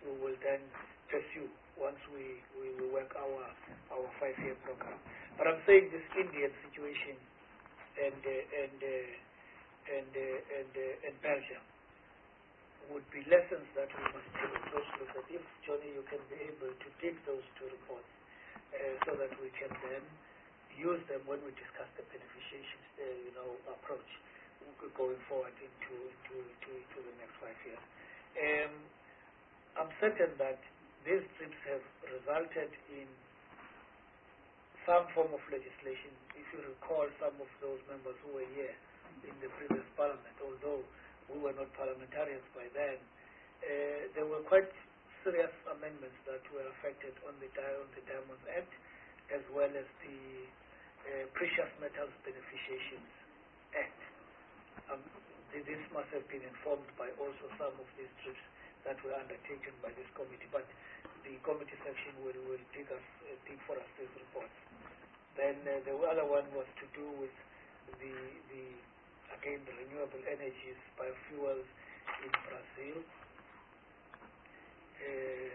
we will then pursue once we, we, we work our our five-year program. But I'm saying this Indian situation and uh, and uh, and uh, and uh, and Belgium would be lessons that we must take a close look at. If Johnny, you can be able to take those two reports uh, so that we can then use them when we discuss the beneficiation, uh, you know, approach going forward into into into, into the next five years. Um, I'm certain that these trips have resulted in some form of legislation. If you recall, some of those members who were here in the previous parliament, although we were not parliamentarians by then, uh, there were quite serious amendments that were affected on the, on the Diamonds Act, as well as the uh, Precious Metals Beneficiations Act. Um, this must have been informed by also some of these trips that were undertaken by this committee, but the committee section will, will dig, us, uh, dig for us these reports. Then uh, the other one was to do with the, the again, the renewable energies, biofuels in Brazil. Uh,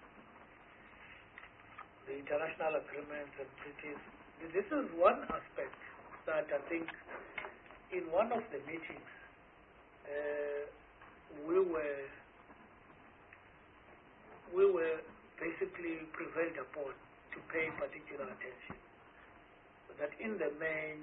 the international agreements and treaties. This is one aspect that I think in one of the meetings uh, we were we were basically prevailed upon to pay particular attention. That in the main,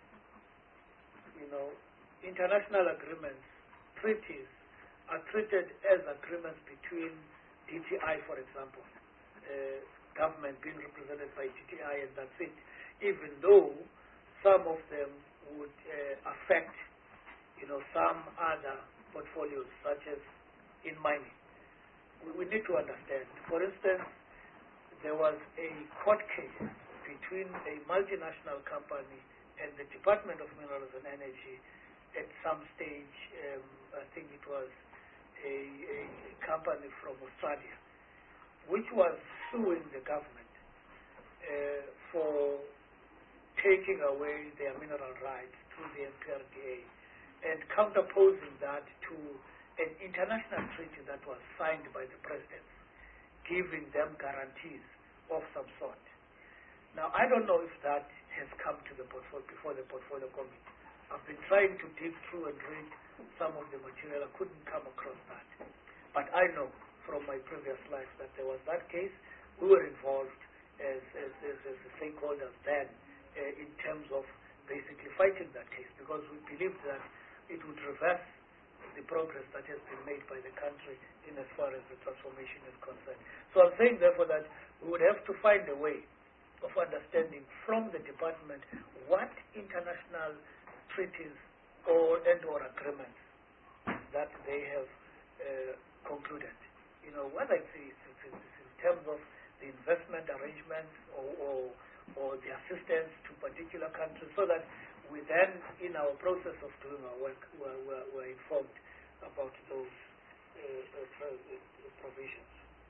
you know, international agreements, treaties are treated as agreements between D T I, for example, uh, government being represented by D T I, and that's it. Even though some of them would uh, affect, you know, some other portfolios, such as in mining. We, we need to understand. For instance, there was a court case between a multinational company and the Department of Minerals and Energy at some stage. um, I think it was a, a company from Australia, which was suing the government uh, for taking away their mineral rights through the M P R D A and counterposing that to an international treaty that was signed by the president, giving them guarantees of some sort. Now, I don't know if that has come to the portfolio, before the portfolio committee. I've been trying to dig through and read some of the material. I couldn't come across that. But I know from my previous life that there was that case. We were involved as, as, as, as stakeholders then uh, in terms of basically fighting that case, because we believed that it would reverse the progress that has been made by the country in as far as the transformation is concerned. So I'm saying, therefore, that we would have to find a way of understanding from the department what international treaties or and or agreements that they have uh, concluded. You know, whether it's, it's, it's in terms of the investment arrangements or, or, or the assistance to particular countries, so that we then, in our process of doing our work, we're, we're, we're informed about those uh, uh, provisions.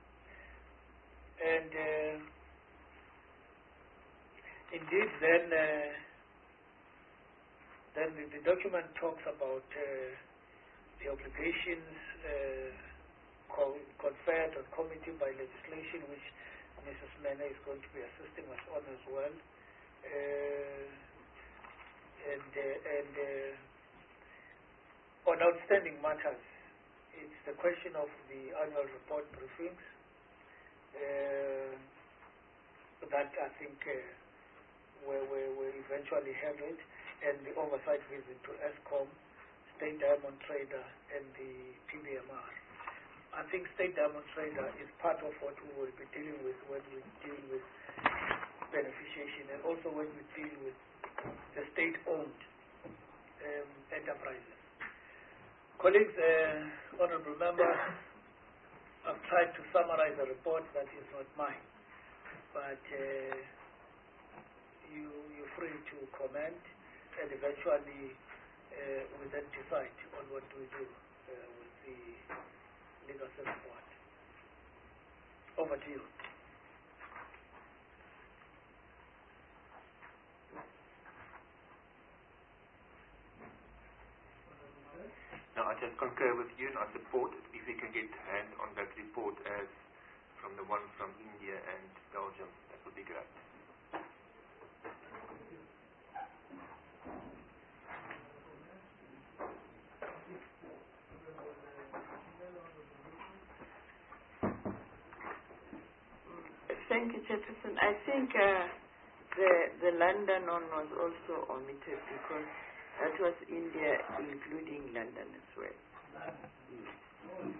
And uh, indeed, then uh, then the, the document talks about uh, the obligations uh, co conferred on committee by legislation, which Missus Mene is going to be assisting us on as well. Uh, and uh, and uh, on outstanding matters, it's the question of the annual report briefings uh, that I think uh, were, were, were eventually handled, and the oversight visit to ESCOM, State Diamond Trader, and the P B M R. I think State Diamond Trader is part of what we will be dealing with when we deal with beneficiation, and also when we deal with the state-owned um, enterprises. Colleagues, uh, honorable members, I've tried to summarize a report that is not mine, but uh, you, you're free to comment, and eventually uh, we then decide on what we do uh, with the legacy report. Over to you. No, I just concur with you and I support it. If we can get hands on that report as from the one from India and Belgium, that would be great. Thank you, Chairperson. I think uh, the the London one was also omitted because that was India, including London as well. Mm.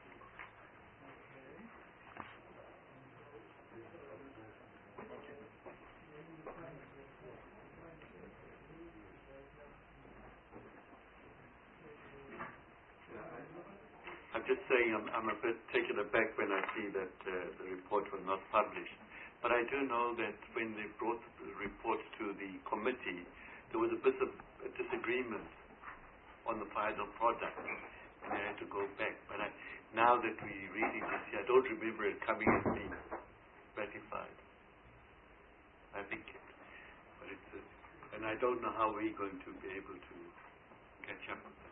I'm just saying I'm, I'm a bit taken aback when I see that uh, the report was not published. But I do know that when they brought the report to the committee, there was a bit of a disagreement on the final product, and they had to go back. But I, now that we reading this here, I don't remember it coming as being ratified. I think it, but it's, uh, and I don't know how we're going to be able to catch up with that.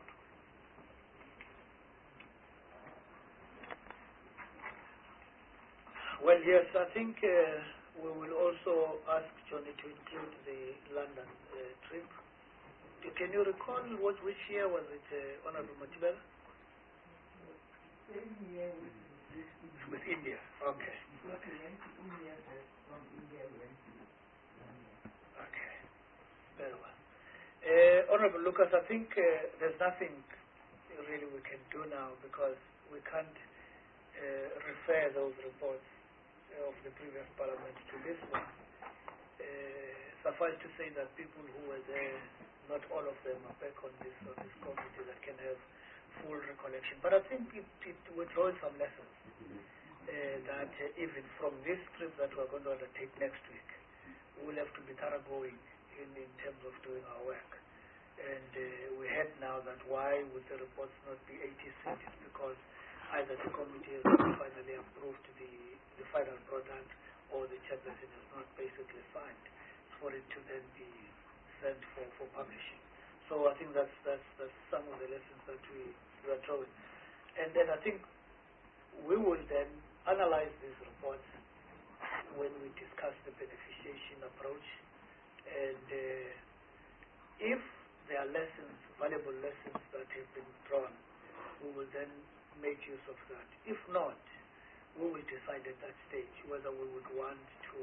Well, yes, I think uh, we will also ask Johnny to include the London uh, trip. Can you recall what which year was it, uh, Honorable Matibela? Same year with, with India. Okay. Okay. India, from India went to London. Okay. Very well. Uh, Honorable Lucas, I think uh, there's nothing really we can do now because we can't uh, refer those reports of the previous parliament to this one. Uh, suffice to say that people who were there, not all of them are back on this on this committee that can have full recollection. But I think it, it withdraws some lessons uh, that uh, even from this trip that we're going to undertake next week, we will have to be thoroughgoing in, in terms of doing our work. And uh, we heard now that why would the reports not be eighty seats because either the committee has not finally approved the, the final product or the chairperson has not basically signed for it to then be sent for, for publishing. So I think that's, that's, that's some of the lessons that we, we are drawing. And then I think we will then analyze these reports when we discuss the beneficiation approach. And uh, if there are lessons, valuable lessons that have been drawn, we will then make use of that. If not, we will decide at that stage whether we would want to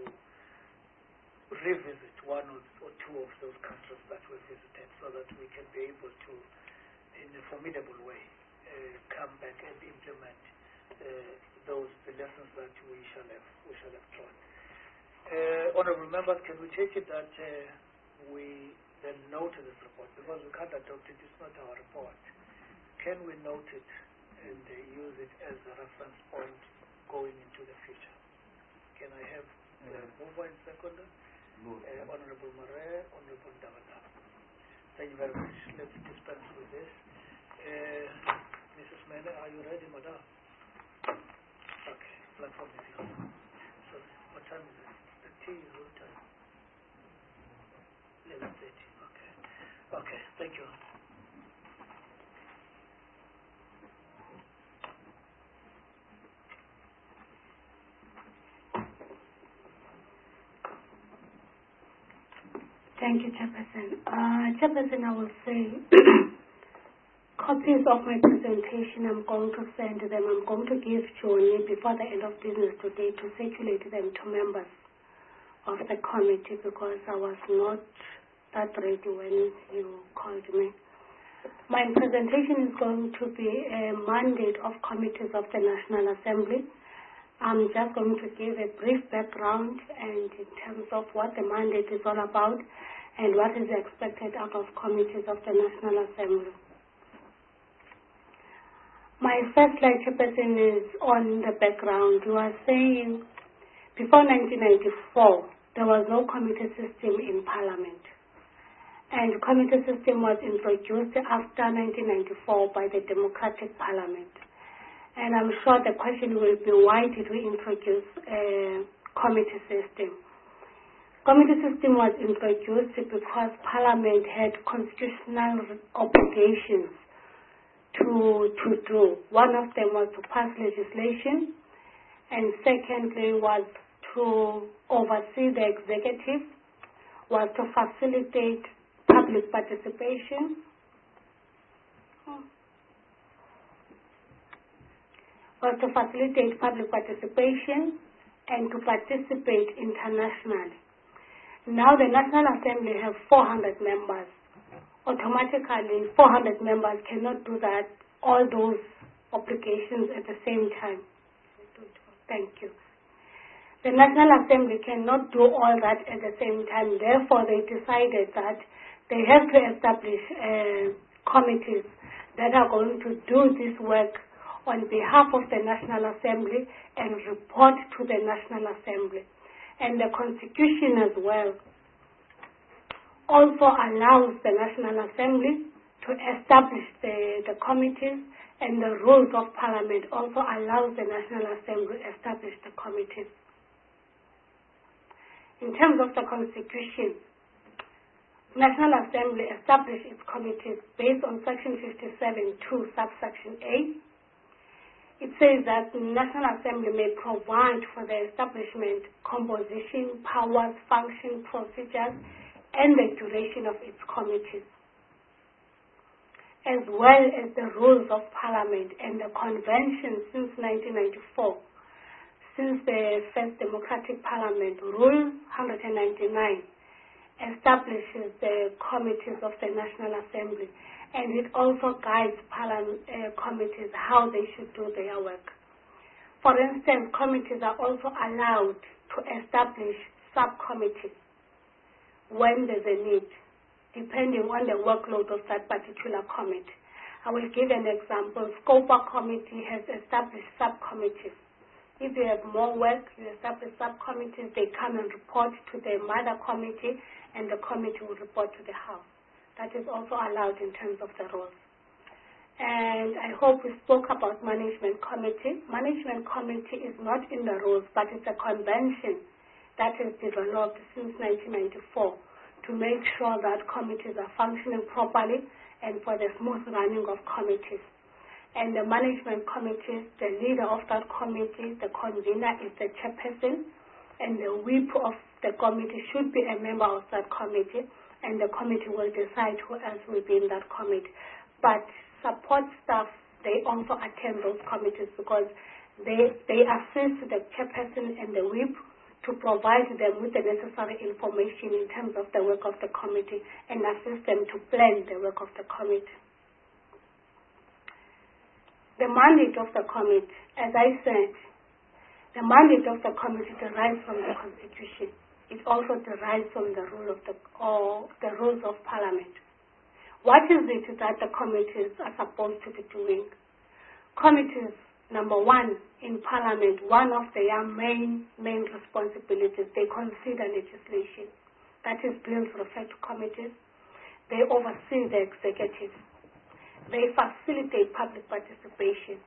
revisit one or, or two of those countries that we visited so that we can be able to, in a formidable way, uh, come back and implement uh, those the lessons that we shall have we shall have drawn. Uh, honourable members, can we take it that uh, we then note this report because we can't adopt it, it's not our report. Can we note it and uh, use it as a reference point going into the future? Can I have the uh, mover and seconder? Uh, Honorable Murray, Honorable Davada. Thank you very much. Let's dispense with this. Uh, Missus Mene, are you ready, Madam? Okay, platform is yours. So, what time is it? The tea is what time? eleven thirty. Okay. Okay, thank you. Thank you, Chairperson. Uh, Chairperson, I will say copies of my presentation, I'm going to send them. I'm going to give Johnny before the end of business today to circulate them to members of the committee because I was not that ready when you called me. My presentation is going to be a mandate of committees of the National Assembly. I'm just going to give a brief background and in terms of what the mandate is all about and what is expected out of committees of the National Assembly. My first slide, Chairperson, is on the background. You are saying before nineteen ninety-four, there was no committee system in Parliament. And the committee system was introduced after nineteen ninety-four by the Democratic Parliament. And I'm sure the question will be, why did we introduce a committee system? Committee system was introduced because Parliament had constitutional obligations to, to do. One of them was to pass legislation, and secondly was to oversee the executive, was to facilitate public participation, was to facilitate public participation and to participate internationally. Now the National Assembly has four hundred members. Automatically, four hundred members cannot do that, all those obligations at the same time. Thank you. The National Assembly cannot do all that at the same time. Therefore, they decided that they have to establish uh, committees that are going to do this work on behalf of the National Assembly and report to the National Assembly. And the Constitution as well also allows the National Assembly to establish the, the committees, and the rules of Parliament also allows the National Assembly to establish the committees. In terms of the Constitution, National Assembly established its committees based on Section fifty-seven two, subsection A. It says that the National Assembly may provide for the establishment, composition, powers, function, procedures, and the duration of its committees, as well as the rules of Parliament and the Convention since nineteen ninety-four. Since the first democratic Parliament, Rule one ninety-nine establishes the committees of the National Assembly, and it also guides parliament, uh, committees how they should do their work. For instance, committees are also allowed to establish subcommittees when there's a need, depending on the workload of that particular committee. I will give an example. SCOPA committee has established subcommittees. If you have more work, you establish subcommittees, they come and report to the mother committee, and the committee will report to the House. That is also allowed in terms of the rules. And I hope we spoke about management committee. Management committee is not in the rules, but it's a convention that is developed since nineteen ninety-four to make sure that committees are functioning properly and for the smooth running of committees. And the management committee, the leader of that committee, the convener is the chairperson, and the whip of the committee should be a member of that committee, and the committee will decide who else will be in that committee. But support staff, they also attend those committees because they, they assist the chairperson and the whip to provide them with the necessary information in terms of the work of the committee and assist them to plan the work of the committee. The mandate of the committee, as I said, the mandate of the committee derives from the Constitution. It also derives from the rule of the or the rules of Parliament. What is it that the committees are supposed to be doing? Committees, number one, in Parliament, one of their main main responsibilities, they consider legislation. That is, bills referred to committees. They oversee the executive. They facilitate public participation.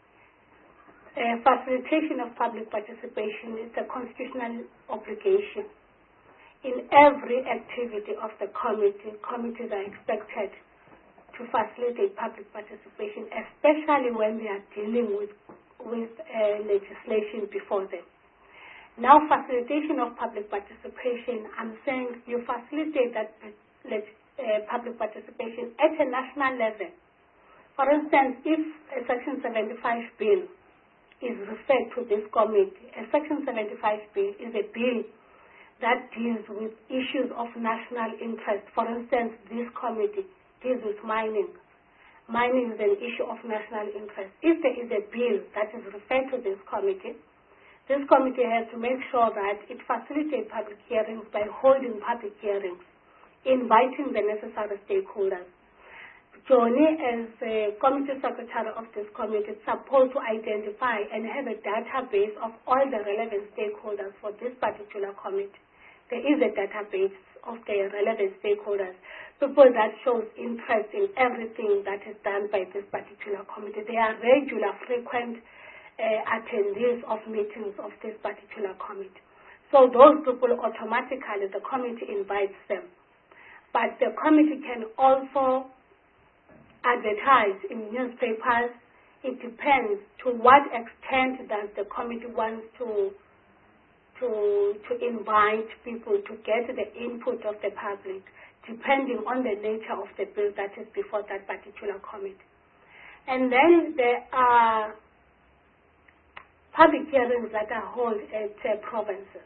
Uh, facilitation of public participation is a constitutional obligation. In every activity of the committee, committees are expected to facilitate public participation, especially when they are dealing with, with uh, legislation before them. Now, facilitation of public participation, I'm saying you facilitate that uh, public participation at a national level. For instance, if a Section seventy-five bill is referred to this committee, a Section seventy-five bill is a bill that deals with issues of national interest. For instance, this committee deals with mining. Mining is an issue of national interest. If there is a bill that is referred to this committee, this committee has to make sure that it facilitates public hearings by holding public hearings, inviting the necessary stakeholders. Johnny, as the committee secretary of this committee, is supposed to identify and have a database of all the relevant stakeholders for this particular committee. There is a database of the relevant stakeholders, people that shows interest in everything that is done by this particular committee. They are regular, frequent uh, attendees of meetings of this particular committee. So those people automatically, the committee invites them. But the committee can also advertised in newspapers. It depends to what extent does the committee want to to to invite people to get the input of the public, depending on the nature of the bill that is before that particular committee. And then there are public hearings that are held at uh, provinces.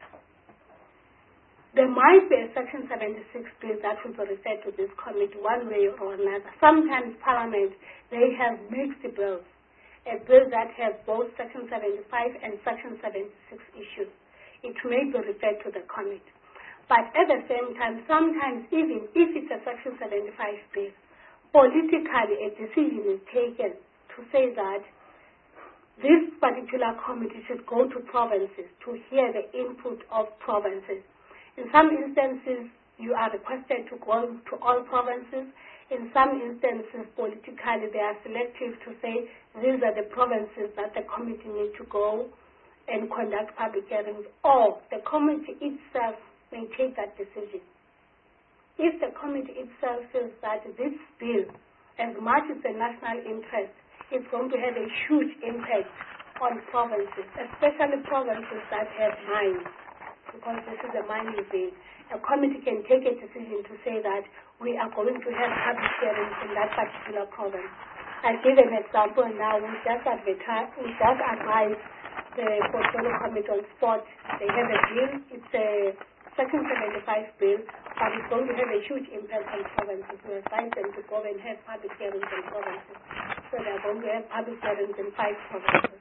There might be a Section seventy-six bill that will be referred to this committee one way or another. Sometimes Parliament, they have mixed bills, a bill that has both Section seventy-five and Section seventy-six issues. It may be referred to the committee. But at the same time, sometimes even if it's a Section seventy-five bill, politically a decision is taken to say that this particular committee should go to provinces to hear the input of provinces. In some instances, you are requested to go to all provinces. In some instances, politically, they are selective to say these are the provinces that the committee need to go and conduct public hearings, or the committee itself may take that decision. If the committee itself feels that this bill, as much as the national interest, is going to have a huge impact on provinces, especially provinces that have mines, because this is a mining bill, a committee can take a decision to say that we are going to have public hearings in that particular province. I'll give an example now. We just advertise, we just advise the Portfolio Committee on Sport. They have a bill. It's a Section seventy-five bill, but it's going to have a huge impact on provinces. We advise them to go and have public hearings in provinces. So they're going to have public hearings in five provinces.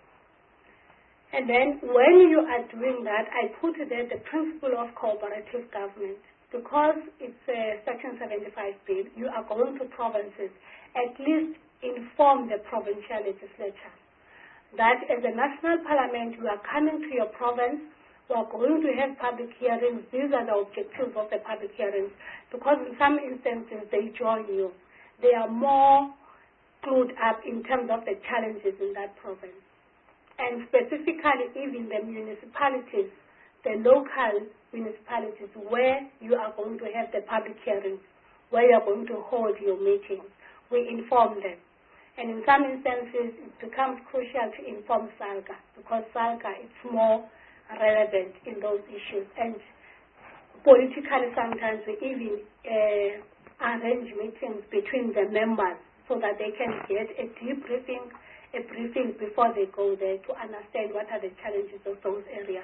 And then when you are doing that, I put there the principle of cooperative government. Because it's a Section seventy-five bill, you are going to provinces, at least inform the provincial legislature that as a national parliament, you are coming to your province, we are going to have public hearings. These are the objectives of the public hearings. Because in some instances, they join you. They are more clued up in terms of the challenges in that province. And specifically, even the municipalities, the local municipalities where you are going to have the public hearings, where you are going to hold your meetings, we inform them. And in some instances, it becomes crucial to inform SALGA, because SALGA is more relevant in those issues. And politically, sometimes we even uh, arrange meetings between the members so that they can get a debriefing, a briefing before they go there to understand what are the challenges of those areas.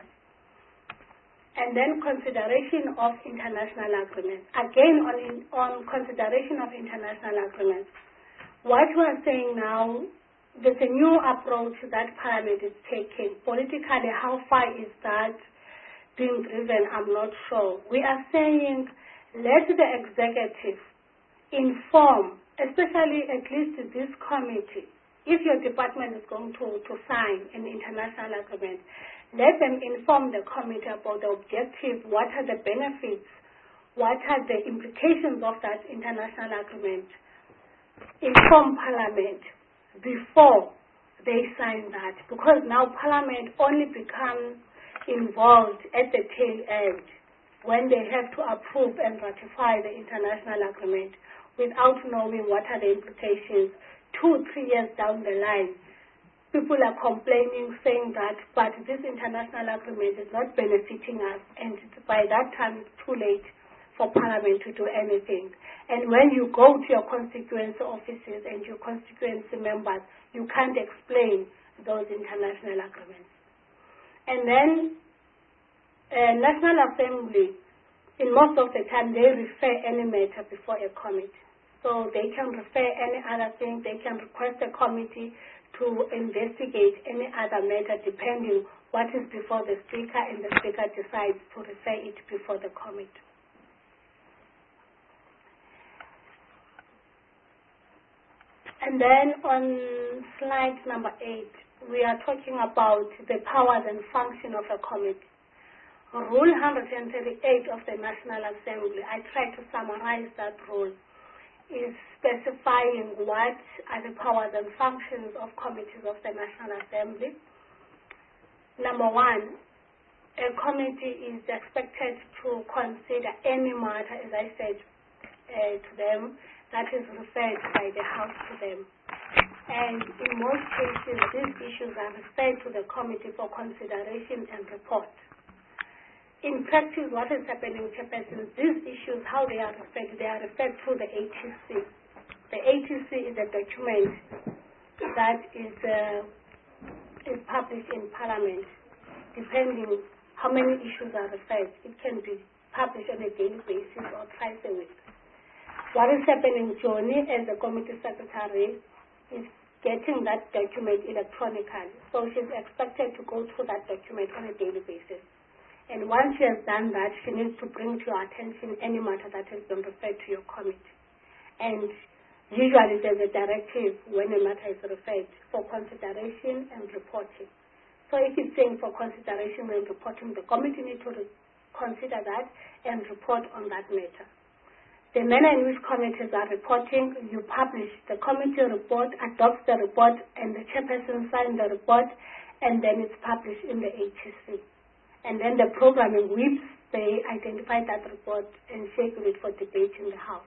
And then consideration of international agreements. Again, on, in, on consideration of international agreements, what we are saying now, there's a new approach that Parliament is taking. Politically, how far is that being driven? I'm not sure. We are saying let the executive inform, especially at least this committee, if your department is going to, to sign an international agreement, let them inform the committee about the objectives, what are the benefits, what are the implications of that international agreement. Inform Parliament before they sign that, because now Parliament only becomes involved at the tail end when they have to approve and ratify the international agreement without knowing what are the implications. Two, three years down the line, people are complaining, saying that, but this international agreement is not benefiting us, and by that time it's too late for Parliament to do anything. And when you go to your constituency offices and your constituency members, you can't explain those international agreements. And then uh, National Assembly, in most of the time, they refer any matter before a committee. So they can refer any other thing, they can request a committee to investigate any other matter depending what is before the Speaker, and the Speaker decides to refer it before the committee. And then on slide number eight, we are talking about the powers and function of a committee. Rule one thirty-eight of the National Assembly, I try to summarize that rule, is specifying what are the powers and functions of committees of the National Assembly. Number one, a committee is expected to consider any matter, as I said uh, to them, that is referred by the House to them. And in most cases, these issues are referred to the committee for consideration and report. In practice, what is happening, Chairperson, these issues, how they are referred, they are referred through the A T C. The A T C is a document that is, uh, is published in Parliament. Depending how many issues are referred, it can be published on a daily basis or twice a week. What is happening, Johnny, as the committee secretary, is getting that document electronically. So she's expected to go through that document on a daily basis. And once she has done that, she needs to bring to your attention any matter that has been referred to your committee. And usually there's a directive when a matter is referred for consideration and reporting. So if it's saying for consideration and reporting, the committee needs to consider that and report on that matter. The manner in which committees are reporting, you publish the committee report, adopts the report, and the chairperson signs the report, and then it's published in the A T C. And then the programming whips, they identify that report and schedule it for debate in the House.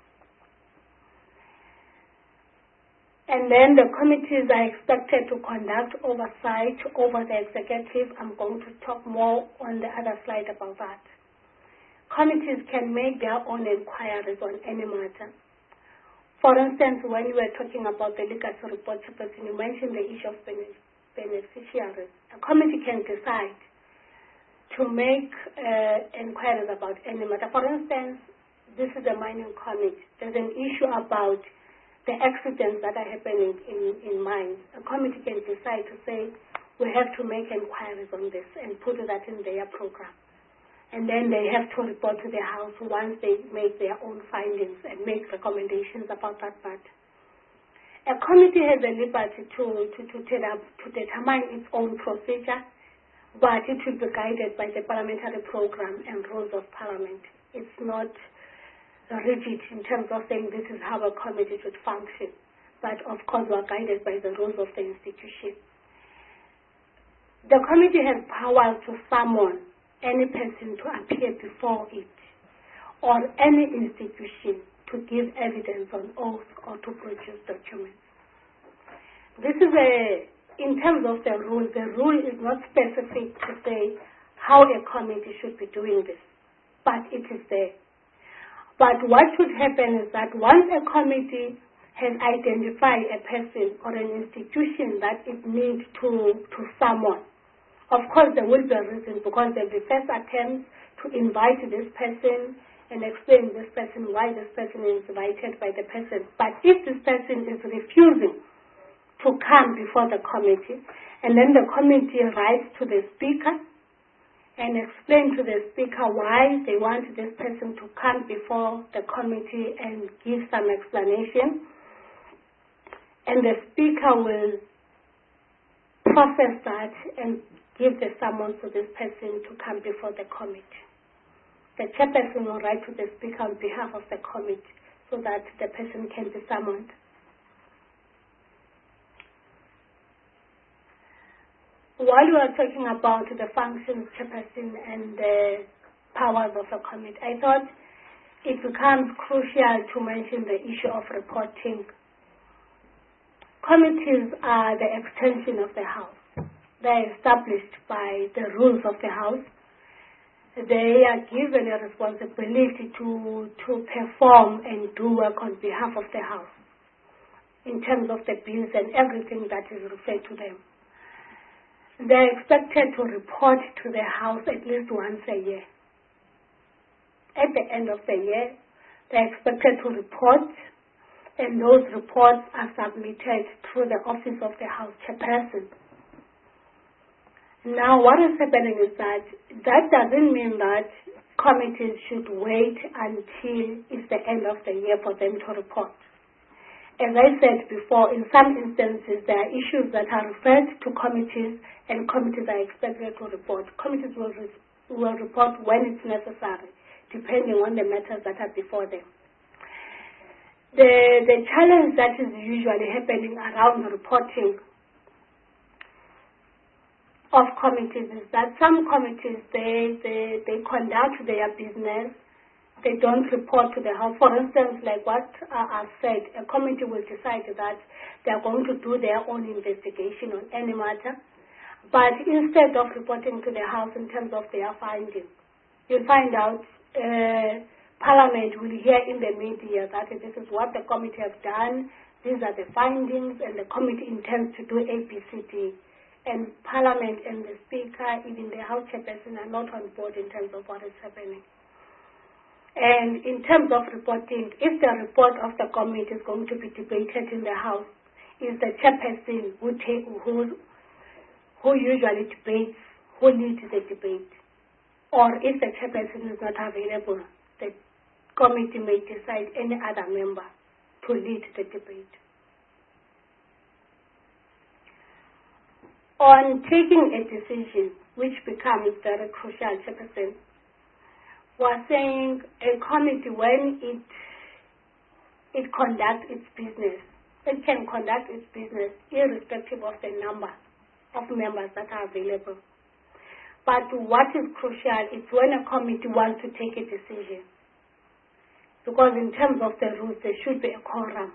And then the committees are expected to conduct oversight over the executive. I'm going to talk more on the other slide about that. Committees can make their own inquiries on any matter. For instance, when you were talking about the legacy report, you mentioned the issue of beneficiaries. A committee can decide to make uh, inquiries about any matter. For instance, this is a mining committee. There's an issue about the accidents that are happening in, in mines. A committee can decide to say, we have to make inquiries on this and put that in their program. And then they have to report to the House once they make their own findings and make recommendations about that matter. A committee has the liberty to, to, to, to determine its own procedure, but it will be guided by the parliamentary program and rules of Parliament. It's not rigid in terms of saying this is how a committee should function, but of course we are guided by the rules of the institution. The committee has power to summon any person to appear before it or any institution to give evidence on oath or to produce documents. This is a, in terms of the rule, the rule is not specific to say how a committee should be doing this, but it is there. But what should happen is that once a committee has identified a person or an institution that it needs to, to summon, of course there will be a reason, because there will be first attempts to invite this person and explain this person why this person is invited by the person. But if this person is refusing to come before the committee, and then the committee writes to the speaker and explain to the speaker why they want this person to come before the committee and give some explanation, and the speaker will process that and give the summons to this person to come before the committee. The chairperson will write to the speaker on behalf of the committee so that the person can be summoned. While we are talking about the functions, chairperson, and the powers of a committee, I thought it becomes crucial to mention the issue of reporting. Committees are the extension of the House. They are established by the rules of the House. They are given a responsibility to, to perform and do work on behalf of the House in terms of the bills and everything that is referred to them. They are expected to report to the House at least once a year. At the end of the year, they are expected to report, and those reports are submitted through the office of the House chairperson. Now, what is happening is that that doesn't mean that committees should wait until it's the end of the year for them to report. As I said before, in some instances, there are issues that are referred to committees, and committees are expected to report. Committees will, re- will report when it's necessary, depending on the matters that are before them. The, the challenge that is usually happening around reporting of committees is that some committees, they, they, they conduct their business, they don't report to the House. For instance, like what uh, I've said, a committee will decide that they are going to do their own investigation on any matter, but instead of reporting to the House in terms of their findings, you'll find out uh, Parliament will hear in the media that this is what the committee has done, these are the findings, and the committee intends to do A, B, C, D. And Parliament and the Speaker, even the House Chairperson, are not on board in terms of what is happening. And in terms of reporting, if the report of the committee is going to be debated in the House, is the chairperson who, take, who, who usually debates, who leads the debate. Or if the chairperson is not available, the committee may decide any other member to lead the debate. On taking a decision, which becomes very crucial, Chairperson, was saying a committee, when it it conducts its business, it can conduct its business irrespective of the number of members that are available. But what is crucial is when a committee wants to take a decision, because in terms of the rules, there should be a quorum.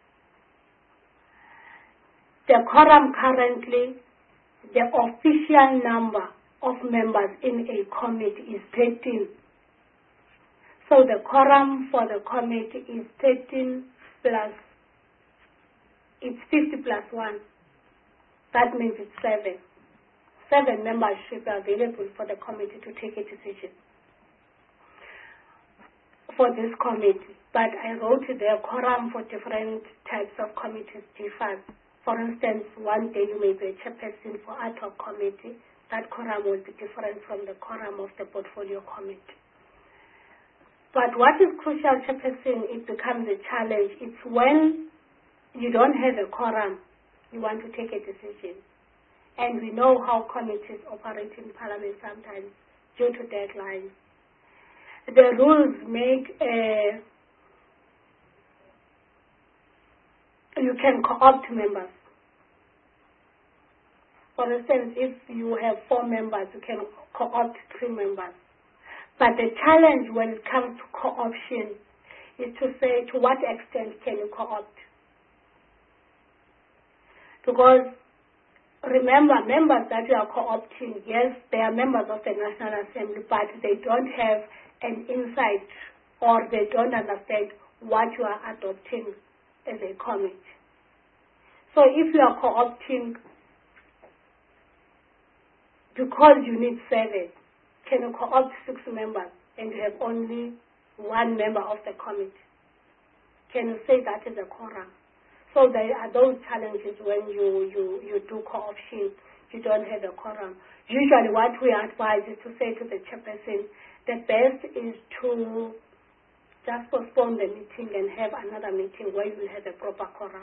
The quorum currently, the official number of members in a committee is thirteen. So the quorum for the committee is thirteen plus, it's fifty plus one. That means it's seven. Seven members should be available for the committee to take a decision for this committee. But I wrote the quorum for different types of committees differs. For instance, one day you may be a chairperson for ad hoc committee. That quorum will be different from the quorum of the portfolio committee. But what is crucial, Chairperson, it becomes a challenge. It's when you don't have a quorum, you want to take a decision. And we know how committees operate in Parliament sometimes due to deadlines. The rules make a, you can co-opt members. For instance, if you have four members, you can co-opt three members. But the challenge when it comes to co-option is to say to what extent can you co-opt. Because remember, members that you are co-opting, yes, they are members of the National Assembly, but they don't have an insight or they don't understand what you are adopting as a committee. So if you are co-opting because you need seven, can you co-opt six members and you have only one member of the committee? Can you say that is a quorum? So there are those challenges when you, you, you do co-option, you don't have a quorum. Usually what we advise is to say to the chairperson, the best is to just postpone the meeting and have another meeting where you will have a proper quorum.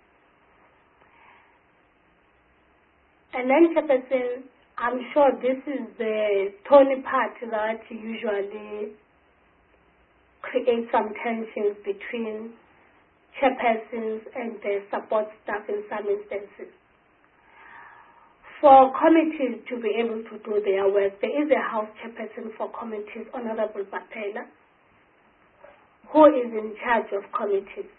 And then, Chairperson, I'm sure this is the thorny part that usually creates some tensions between chairpersons and the support staff in some instances. For committees to be able to do their work, there is a House Chairperson for committees, Honorable Bapela, who is in charge of committees.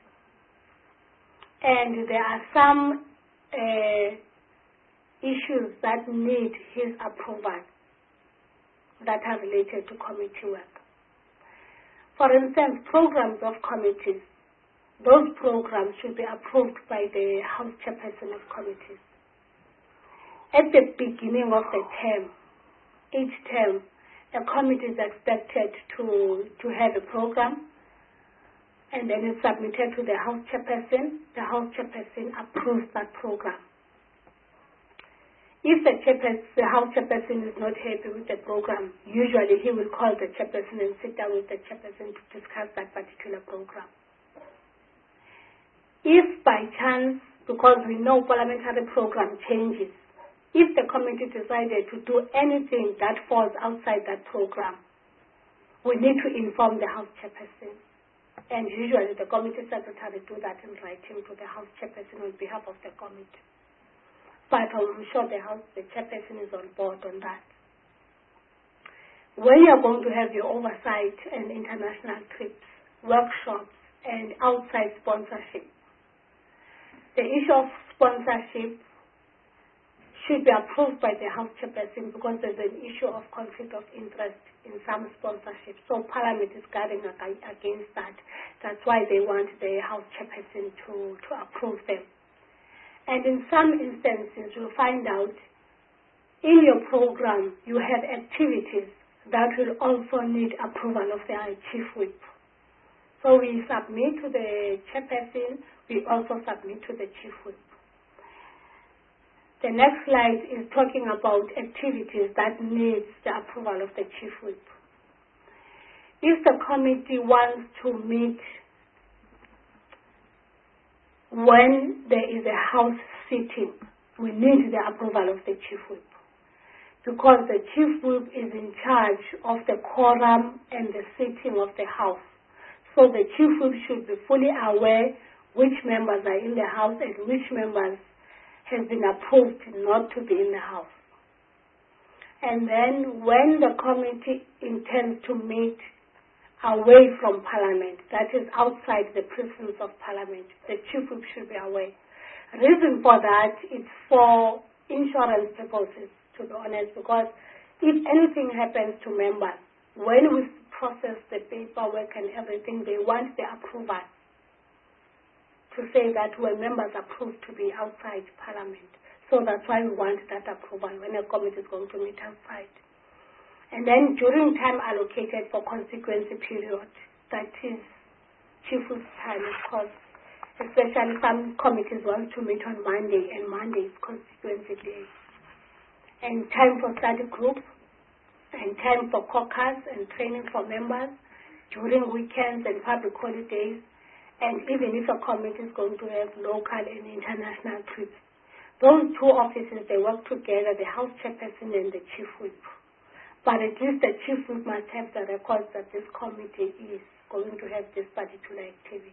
And there are some uh, issues that need his approval that are related to committee work. For instance, programs of committees, those programs should be approved by the House Chairperson of committees. At the beginning of the term, each term, a committee is expected to, to have a program, and then it's submitted to the House Chairperson. The House Chairperson approves that program. If the, the House Chairperson is not happy with the program, usually he will call the Chairperson and sit down with the Chairperson to discuss that particular program. If by chance, because we know parliamentary program changes, if the committee decided to do anything that falls outside that program, we need to inform the House Chairperson. And usually the committee secretary do that in writing to the House Chairperson on behalf of the committee. But I'm sure the House, the Chairperson is on board on that. when you're going to have your oversight and international trips, workshops, and outside sponsorship, the issue of sponsorship should be approved by the House Chairperson because there's an issue of conflict of interest in some sponsorship. So Parliament is guarding against that. That's why they want the House Chairperson to, to approve them. And in some instances, you'll find out in your program you have activities that will also need approval of the Chief Whip. So we submit to the Chairperson, we also submit to the Chief Whip. The next slide is talking about activities that needs the approval of the Chief Whip. If the committee wants to meet when there is a House sitting, we need the approval of the Chief Whip, because the Chief Whip is in charge of the quorum and the sitting of the House. So the Chief Whip should be fully aware which members are in the House and which members has been approved not to be in the House. And then when the committee intends to meet away from Parliament, that is outside the precincts of Parliament, the Chief Whip should be aware. Reason for that is for insurance purposes, to be honest, because if anything happens to members, when we process the paperwork and everything, they want the approval to say that when members approved to be outside Parliament. So that's why we want that approval when a committee is going to meet outside. And then during time allocated for consequence period, that is Chief Whip's time, of course, especially some committees want to meet on Monday, and Monday is constituency day. And time for study groups, and time for caucus and training for members during weekends and public holidays, and even if a committee is going to have local and international trips. Those two offices, they work together, the House Chairperson and the Chief Whip. But at least the Chief Whip must have the records that this committee is going to have this particular activity.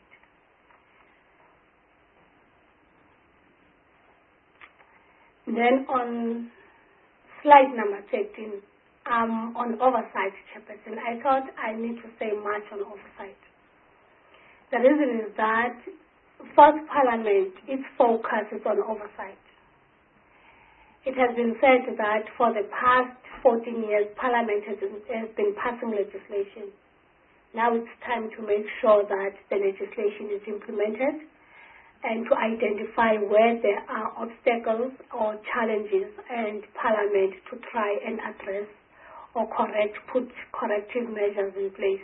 Then on slide number thirteen, um, on oversight, Chairperson, I thought I need to say much on oversight. The reason is that first Parliament, its focus is on oversight. It has been said that for the past fourteen years, Parliament has been, has been passing legislation. Now it's time to make sure that the legislation is implemented and to identify where there are obstacles or challenges, and Parliament to try and address or correct, put corrective measures in place.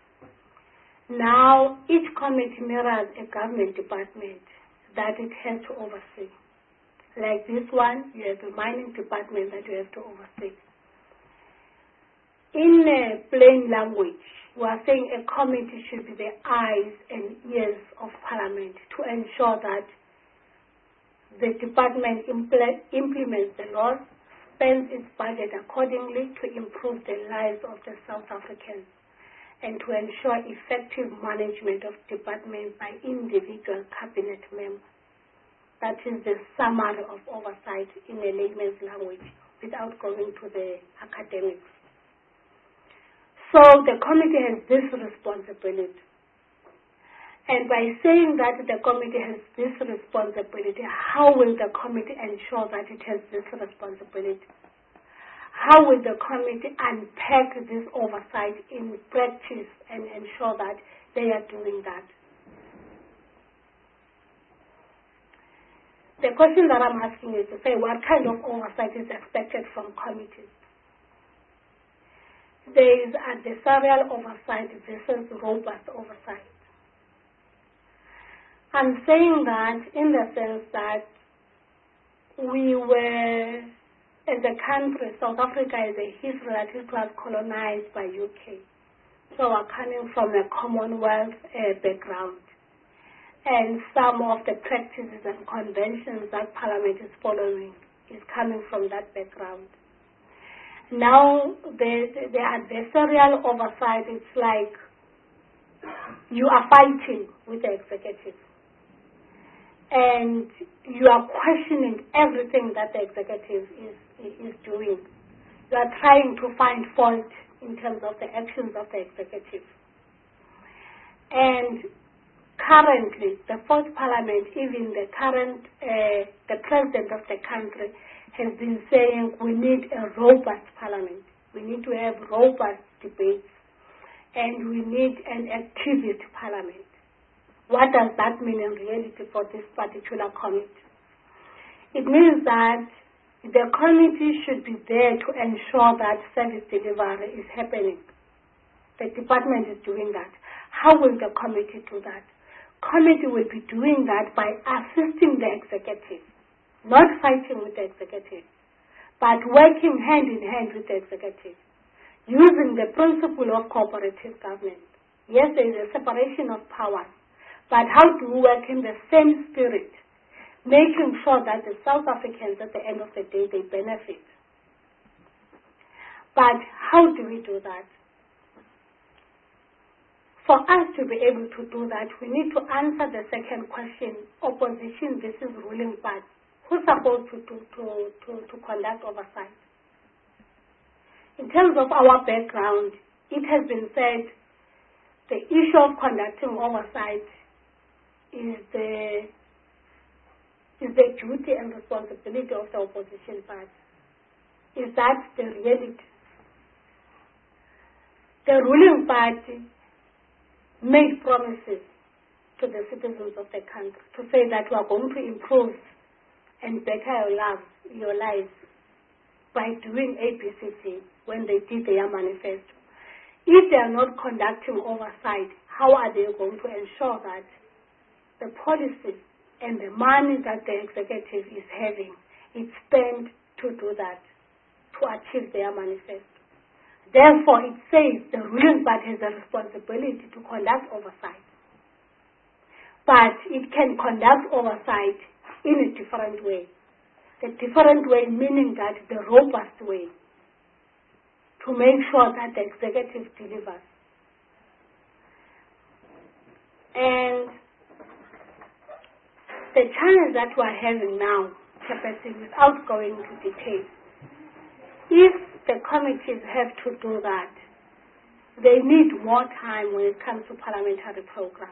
Now, each committee mirrors a government department that it has to oversee. Like this one, you have a mining department that you have to oversee. In uh, plain language, we are saying a committee should be the eyes and ears of Parliament to ensure that the department impl- implements the laws, spends its budget accordingly to improve the lives of the South Africans, and to ensure effective management of departments by individual cabinet members. That is the summary of oversight in a layman's language without going to the academics. So the committee has this responsibility. And by saying that the committee has this responsibility, how will the committee ensure that it has this responsibility? How will the committee unpack this oversight in practice and ensure that they are doing that? The question that I'm asking is to say, what kind of oversight is expected from committees? There is adversarial oversight versus robust oversight. I'm saying that in the sense that we were, as a country, South Africa is a history that it was colonized by U K. So we're coming from a Commonwealth uh, background. And some of the practices and conventions that Parliament is following is coming from that background. Now, the, the adversarial oversight, it's like you are fighting with the executive. And you are questioning everything that the executive is, is doing. You are trying to find fault in terms of the actions of the executive. And currently, the fourth parliament, even the current, uh, the president of the country has been saying we need a robust parliament. We need to have robust debates, and we need an activist parliament. What does that mean in reality for this particular committee? It means that the committee should be there to ensure that service delivery is happening. The department is doing that. How will the committee do that? Committee will be doing that by assisting the executive, not fighting with the executive, but working hand in hand with the executive, using the principle of cooperative government. Yes, there is a separation of powers, but how do we work in the same spirit, making sure that the South Africans at the end of the day, they benefit? But how do we do that? For us to be able to do that, we need to answer the second question, opposition versus ruling party. Who's supposed to, to, to, to, to conduct oversight? In terms of our background, it has been said the issue of conducting oversight is the is the duty and responsibility of the opposition party. Is that the reality? The ruling party made promises to the citizens of the country to say that we are going to improve and better your lives, your lives by doing A B C D when they did their manifesto. If they are not conducting oversight, how are they going to ensure that the policies and the money that the executive is having is spent to do that, to achieve their manifesto? Therefore, it says the ruling party has a responsibility to conduct oversight. But it can conduct oversight in a different way. The different way meaning that the robust way to make sure that the executive delivers. And the challenge that we are having now, Chairperson, without going into detail, if the committees have to do that, they need more time when it comes to parliamentary program.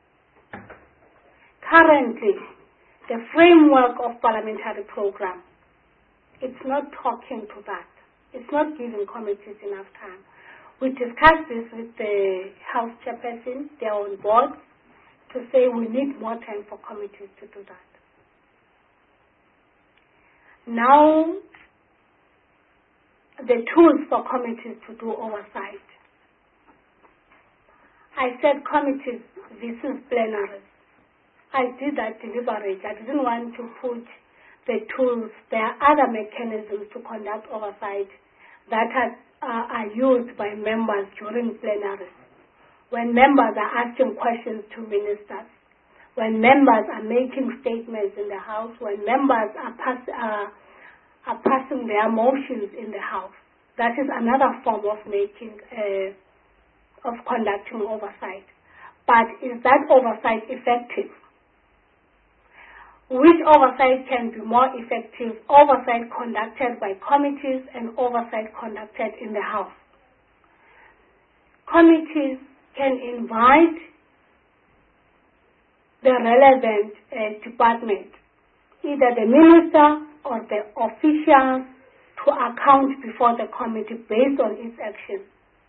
Currently, the framework of parliamentary program, it's not talking to that. It's not giving committees enough time. We discussed this with the House Chairperson. They are on board to say we need more time for committees to do that. Now, the tools for committees to do oversight. I said committees versus plenaries. I did that deliberate. I didn't want to put the tools. There are other mechanisms to conduct oversight that are, uh, are used by members during plenaries. When members are asking questions to ministers, when members are making statements in the House, when members are passing uh, are passing their motions in the House. That is another form of making, uh, of conducting oversight. But is that oversight effective? Which oversight can be more effective? Oversight conducted by committees and oversight conducted in the House. Committees can invite the relevant uh, department, either the minister or the officials, to account before the committee based on its actions.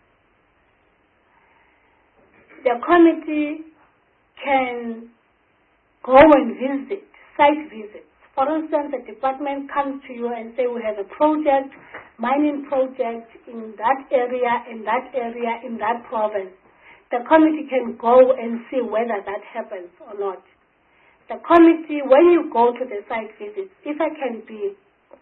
The committee can go and visit, site visits. For instance, the department comes to you and say, we have a project, mining project in that area, in that area, in that province. The committee can go and see whether that happens or not. The committee, when you go to the site visits, if I can be,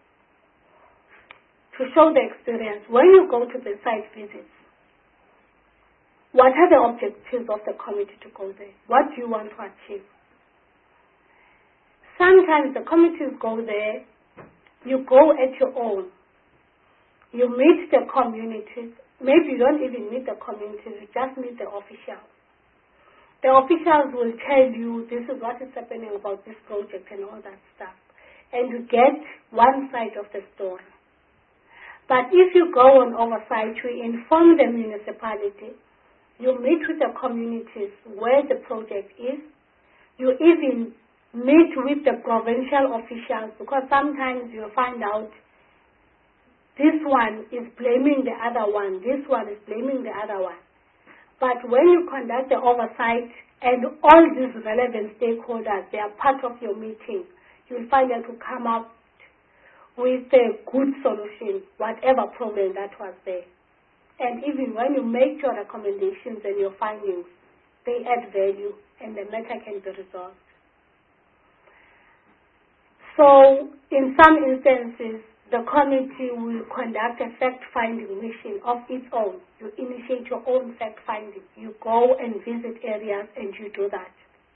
to show the experience, when you go to the site visits, what are the objectives of the committee to go there? What do you want to achieve? Sometimes the committees go there, you go at your own. You meet the communities. Maybe you don't even meet the communities, you just meet the officials. The officials will tell you this is what is happening about this project and all that stuff. And you get one side of the story. But if you go on oversight, you inform the municipality, you meet with the communities where the project is, you even meet with the provincial officials, because sometimes you find out this one is blaming the other one, this one is blaming the other one. But when you conduct the oversight and all these relevant stakeholders, they are part of your meeting, you'll find that to come up with a good solution, whatever problem that was there. And even when you make your recommendations and your findings, they add value and the matter can be resolved. So, in some instances, the committee will conduct a fact-finding mission of its own. You initiate your own fact-finding. You go and visit areas and you do that.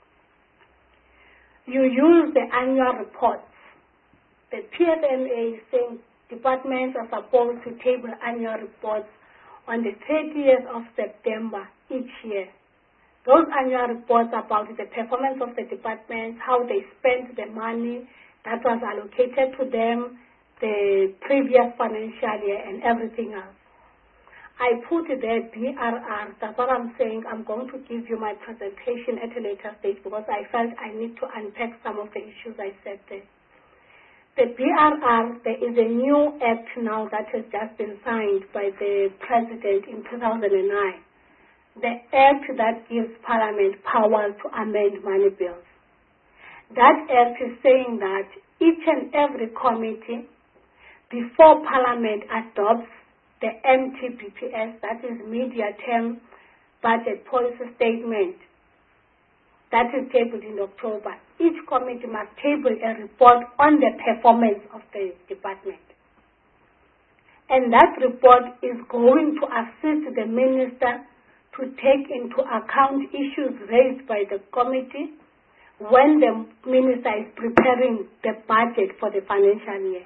You use the annual reports. The P F M A is saying departments are supposed to table annual reports on the thirtieth of September each year. Those annual reports about the performance of the departments, how they spent the money that was allocated to them, the previous financial year, and everything else. I put there B R R, that's what I'm saying. I'm going to give you my presentation at a later stage because I felt I need to unpack some of the issues I said there. The B R R, there is a new act now that has just been signed by the President in two thousand nine. The act that gives Parliament power to amend money bills. That act is saying that each and every committee, before Parliament adopts the M T B P S, that is Media Term Budget Policy Statement, that is tabled in October, each committee must table a report on the performance of the department. And that report is going to assist the minister to take into account issues raised by the committee when the minister is preparing the budget for the financial year.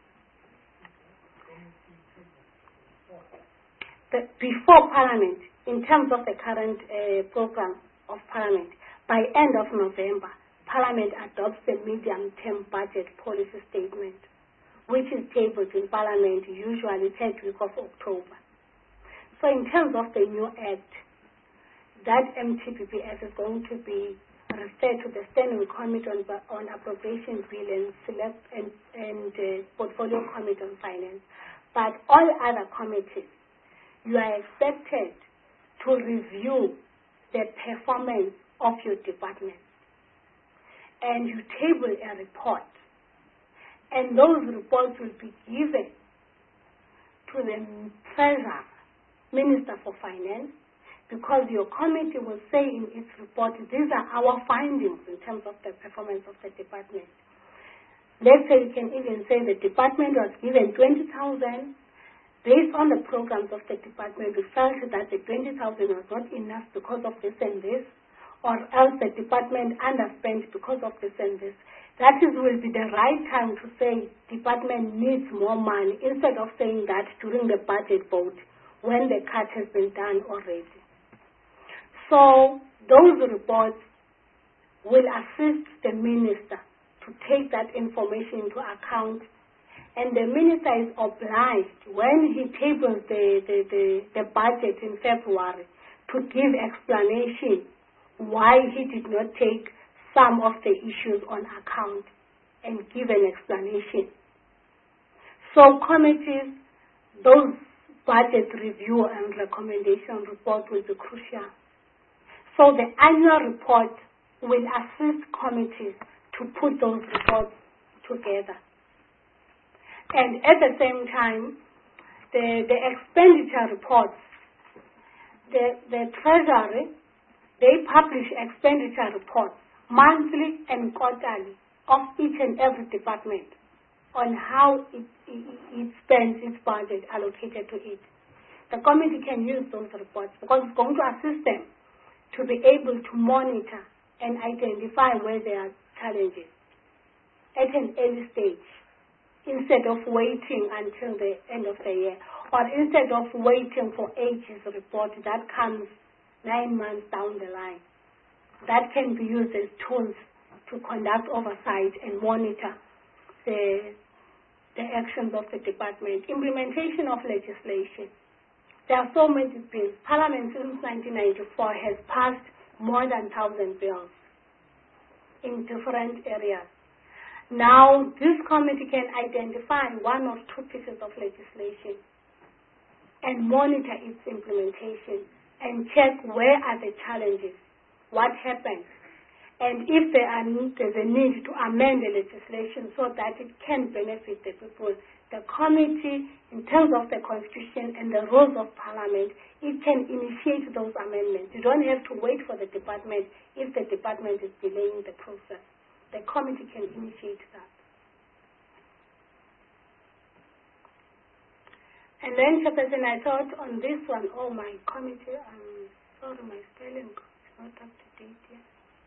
The, before Parliament, in terms of the current uh, program of Parliament, by end of November, Parliament adopts the medium-term budget policy statement, which is tabled in Parliament usually third week of October. So in terms of the new act, that M T B P S is going to be referred to the Standing Committee on, on Appropriation Bill and Select and, and uh, Portfolio Committee on Finance. But all other committees, you are expected to review the performance of your department. And you table a report. And those reports will be given to the Treasurer, Minister for Finance, because your committee will say in its report, these are our findings in terms of the performance of the department. Let's say you can even say the department was given twenty thousand. Based on the programs of the department, we felt that the twenty thousand was not enough because of this and this, or else the department underspent because of this and this. That is will be the right time to say department needs more money instead of saying that during the budget vote when the cut has been done already. So those reports will assist the minister to take that information into account, and the minister is obliged when he tables the, the, the, the budget in February to give explanation why he did not take some of the issues on account and give an explanation. So committees, those budget review and recommendation report will be crucial. So the annual report will assist committees to put those reports together. And at the same time, the, the expenditure reports, the, the Treasury, they publish expenditure reports monthly and quarterly of each and every department on how it, it, it spends its budget allocated to it. The committee can use those reports because it's going to assist them to be able to monitor and identify where there are challenges at an early stage, instead of waiting until the end of the year, or instead of waiting for ages report that comes nine months down the line. That can be used as tools to conduct oversight and monitor the, the actions of the department. Implementation of legislation. There are so many bills. Parliament since nineteen ninety-four has passed more than one thousand bills in different areas. Now, this committee can identify one or two pieces of legislation and monitor its implementation and check where are the challenges, what happens, and if there are, there's a need to amend the legislation so that it can benefit the people. The committee, in terms of the constitution and the rules of parliament, it can initiate those amendments. You don't have to wait for the department if the department is delaying the process. The committee can initiate that. And then, Chairperson, I thought on this one, oh, my committee, I'm sorry, my spelling is not up to date yet.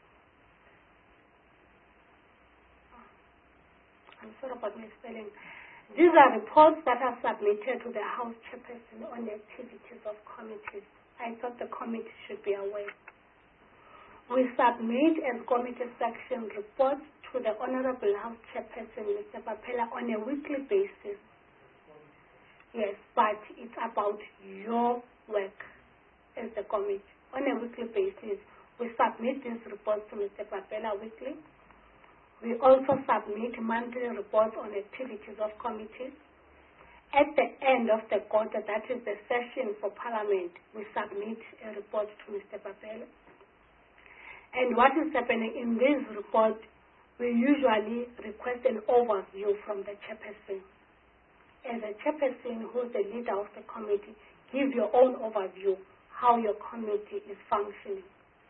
I'm sorry about my spelling. These are reports that are submitted to the House Chairperson on the activities of committees. I thought the committee should be aware. We submit as committee section reports to the Honorable House Chairperson, Mister Papela, on a weekly basis. Yes, but it's about your work as the committee. On a weekly basis, we submit these reports to Mister Papela weekly. We also submit monthly reports on activities of committees. At the end of the quarter, that is the session for Parliament, we submit a report to Mister Papela. And what is happening in this report, we usually request an overview from the chairperson. As a chairperson who is the leader of the committee, give your own overview how your committee is functioning.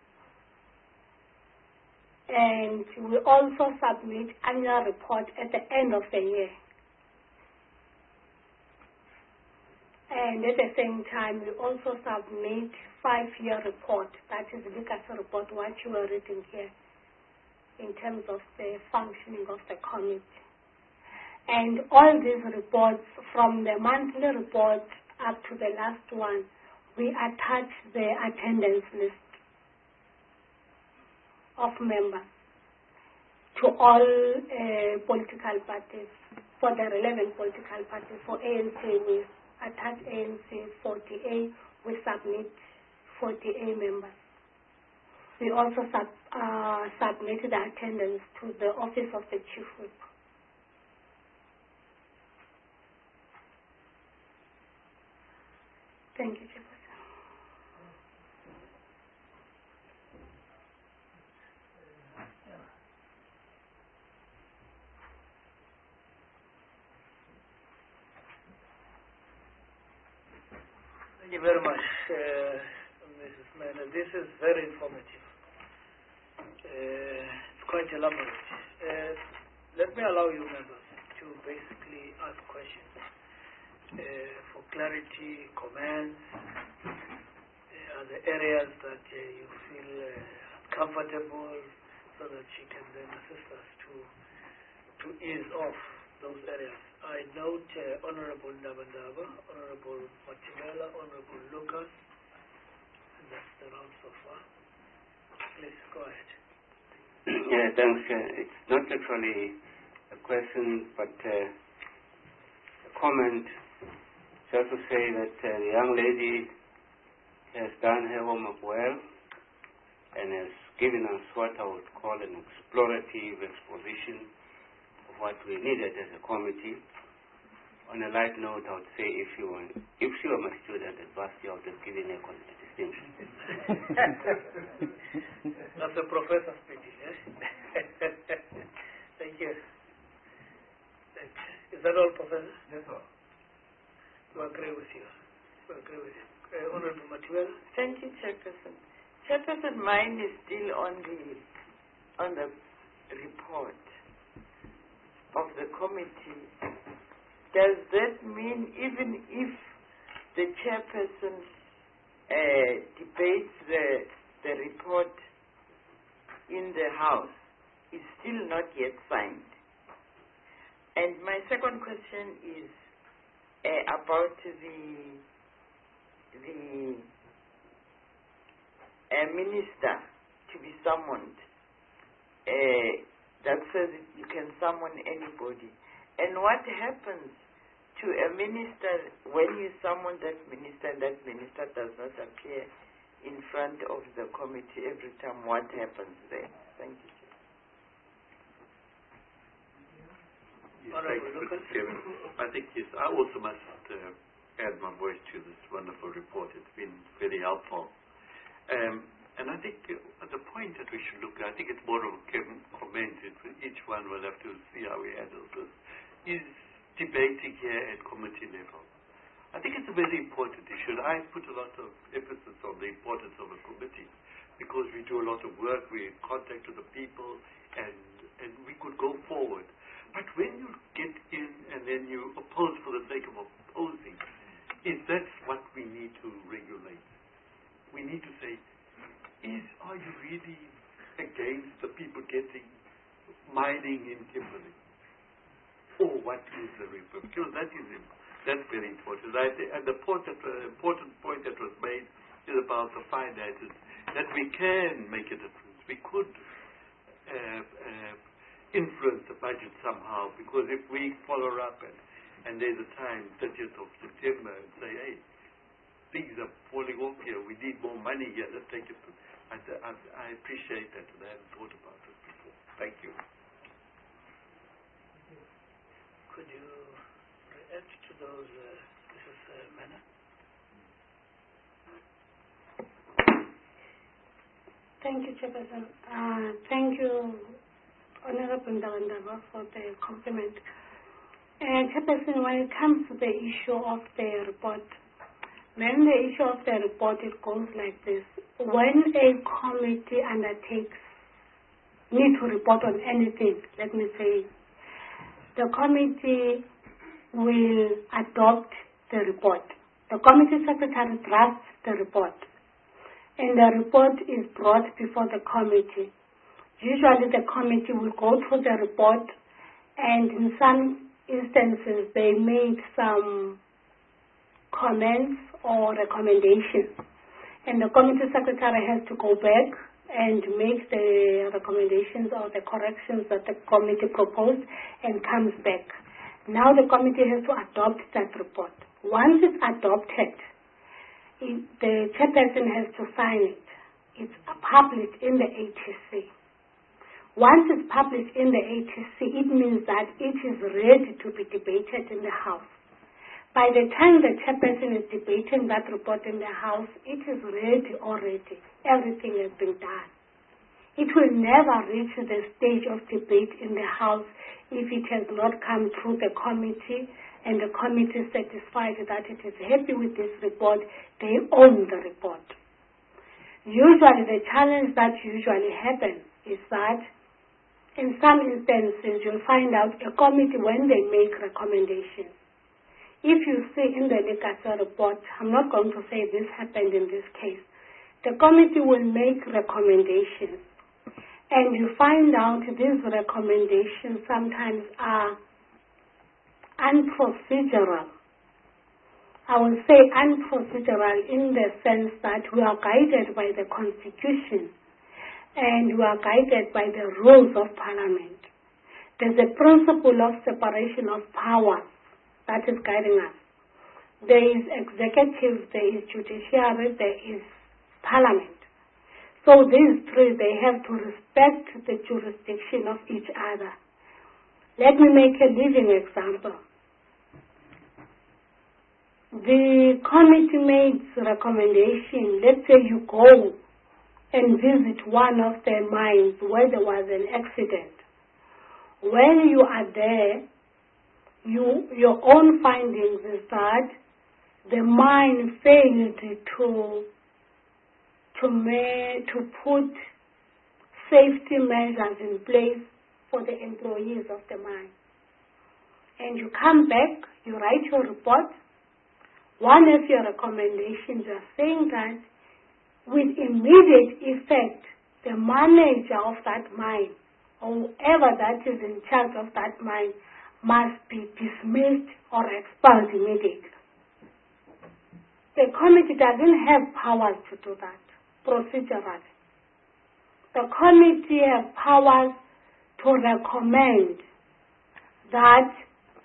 And we also submit annual report at the end of the year. And at the same time, we also submit five-year report, that is the legacy report, what you are reading here, in terms of the functioning of the committee. And all these reports, from the monthly report up to the last one, we attach the attendance list of members to all uh, political parties, for the relevant political parties. For A N C, we attach A N C forty A, we submit forty A members. We also sub, uh, submit the attendance to the Office of the Chief Whip. Thank you, Chairperson. Thank you very much, uh, Missus Mena. This is very informative. Uh, it's quite elaborate. Uh, let me allow you members to basically ask questions uh, for clarity, comments, uh, the areas that uh, you feel uh, comfortable, so that she can then assist us to to ease off those areas. I note uh, Honorable Ndabandaba, Honorable Matimela, Honorable Lucas, and that's the round so far. Please go ahead. Yeah, thanks. Uh, it's not actually a question, but uh, a comment. Just to say that uh, the young lady has done her homework well and has given us what I would call an explorative exposition of what we needed as a committee. On a light note, I would say if you were, if she were my student at varsity, I would have given her a distinction. That's the professor speaking, eh? Thank you. Is that all, Professor? That's all. We agree with you. We agree with you. Uh, Honorable Matiwela? Thank you, Chairperson. Chairperson, mine is still on the on the report of the committee. Does that mean even if the chairperson uh, debates the the report in the House, it's still not yet signed? And my second question is uh, about the the uh, minister to be summoned. Uh, that says you can summon anybody. And what happens to a minister when you summon that minister and that minister does not appear in front of the committee every time? What happens there? Thank you. Yes, thank you, Mister Chairman. I think, yes, I also must uh, add my voice to this wonderful report. It's been very helpful. Um, and I think uh, the point that we should look at, I think it's more of a comment, it, each one will have to see how we handle this, is debating here at committee level. I think it's a very important issue. I put a lot of emphasis on the importance of a committee because we do a lot of work, we're in contact with the people, and, and we could go forward. But when you get in and then you oppose for the sake of opposing, is that's what we need to regulate. We need to say, is are you really against the people getting mining in Kimberley? Or what is the reason? Because that is that's very important. I think, and the point that, uh, important point that was made is about the finances, that we can make a difference. We could uh, uh, influence the budget somehow, because if we follow up and, and there's a time, thirtieth of September, and say, hey, things are falling off here, we need more money here, let's take it. I, I, I appreciate that, and I haven't thought about it before. Thank you. Could you react to those, uh, Missus Uh, Mana? Thank you, Chairperson. Uh, thank you, Honorable Ndabandaba, for the compliment. Uh, Chairperson, when it comes to the issue of the report, when the issue of the report, it goes like this. When a committee undertakes, need to report on anything, let me say, the committee will adopt the report. The committee secretary drafts the report, and the report is brought before the committee. Usually the committee will go through the report, and in some instances they made some comments or recommendations, and the committee secretary has to go back and make the recommendations or the corrections that the committee proposed and comes back. Now the committee has to adopt that report. Once it's adopted, it, the chairperson has to sign it. It's published in the A T C. Once it's published in the A T C, it means that it is ready to be debated in the House. By the time the chairperson is debating that report in the House, it is ready already. Everything has been done. It will never reach the stage of debate in the House if it has not come through the committee and the committee is satisfied that it is happy with this report. They own the report. Usually the challenge that usually happens is that in some instances you'll find out a committee when they make recommendations. If you see in the Lekasa report, I'm not going to say this happened in this case, the committee will make recommendations, and you find out these recommendations sometimes are unprocedural. I will say unprocedural in the sense that we are guided by the Constitution and we are guided by the rules of Parliament. There's a principle of separation of powers that is guiding us. There is executive, there is judiciary, there is Parliament. So these three, they have to respect the jurisdiction of each other. Let me make a living example. The committee makes recommendation. Let's say you go and visit one of the mines where there was an accident. When you are there, you, your own findings is that the mine failed to to, ma- to put safety measures in place for the employees of the mine. And you come back, you write your report. One of your recommendations are saying that with immediate effect, the manager of that mine, or whoever that is in charge of that mine, must be dismissed or expelled immediately. The committee doesn't have powers to do that procedurally. The committee has powers to recommend that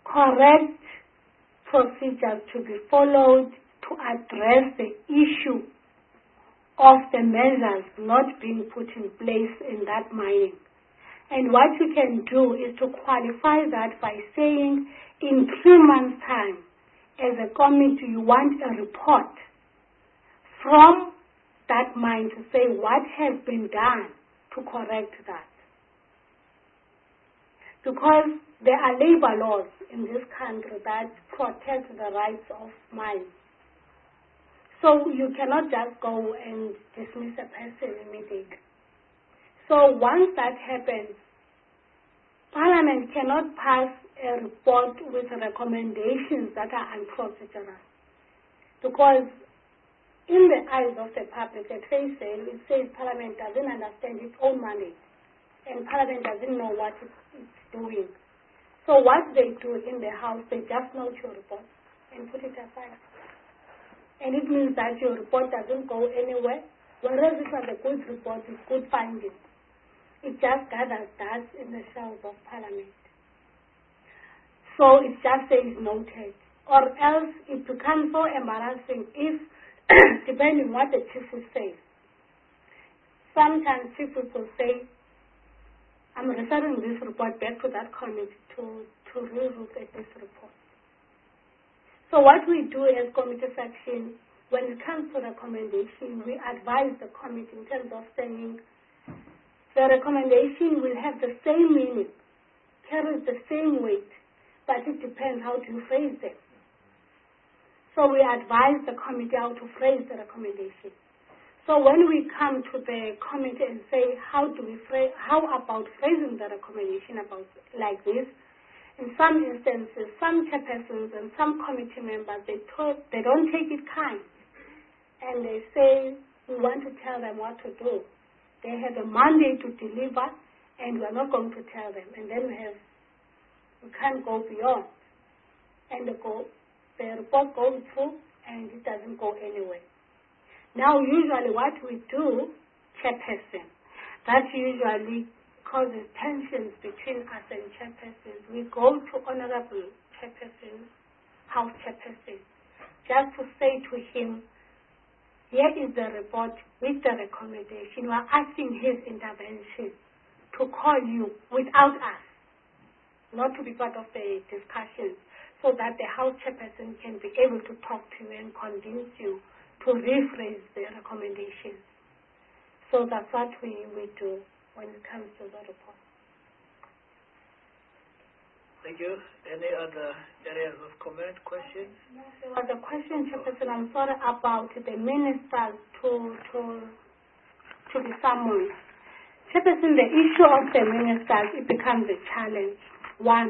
correct procedures to be followed to address the issue of the measures not being put in place in that mining. And what you can do is to qualify that by saying in three months' time, as a committee, you want a report from that mine to say what has been done to correct that. Because there are labor laws in this country that protect the rights of mines. So you cannot just go and dismiss a person immediately. So once that happens, Parliament cannot pass a report with recommendations that are unprocedural. Because in the eyes of the public, at face value, it says Parliament doesn't understand its own mandate, and Parliament doesn't know what it's doing. So what they do in the House, they just note your report and put it aside. And it means that your report doesn't go anywhere, whereas it was a good report with good findings. It just gathers dust in the shelves of Parliament. So it just says noted. Or else it becomes so embarrassing if, depending what the chief will say. Sometimes chief will say, I'm referring this report back to that committee to, to relook at this report. So what we do as committee section, when it comes to recommendation, we advise the committee in terms of saying the recommendation will have the same meaning, carries the same weight, but it depends how to phrase them. So we advise the committee how to phrase the recommendation. So when we come to the committee and say, how do we phrase, how about phrasing the recommendation about like this? In some instances, some chairpersons and some committee members, they, talk, they don't take it kind. And they say, we want to tell them what to do. They have a mandate to deliver, and we're not going to tell them. And then we have, we can't go beyond. And the, go, the report goes through, and it doesn't go anywhere. Now, usually what we do, chairperson, that usually causes tensions between us and chairpersons. We go to honorable chairperson, house chairperson, just to say to him, here is the report with the recommendation. We are asking his intervention to call you without us, not to be part of the discussion, so that the house chairperson can be able to talk to you and convince you to rephrase the recommendations. So that's what we, we do when it comes to the report. Thank you. Any other areas of comment, questions? Yes, there was a question, Chairperson, I'm sorry, about the ministers to, to, to be summoned. Chairperson, the issue of the ministers, it becomes a challenge. One,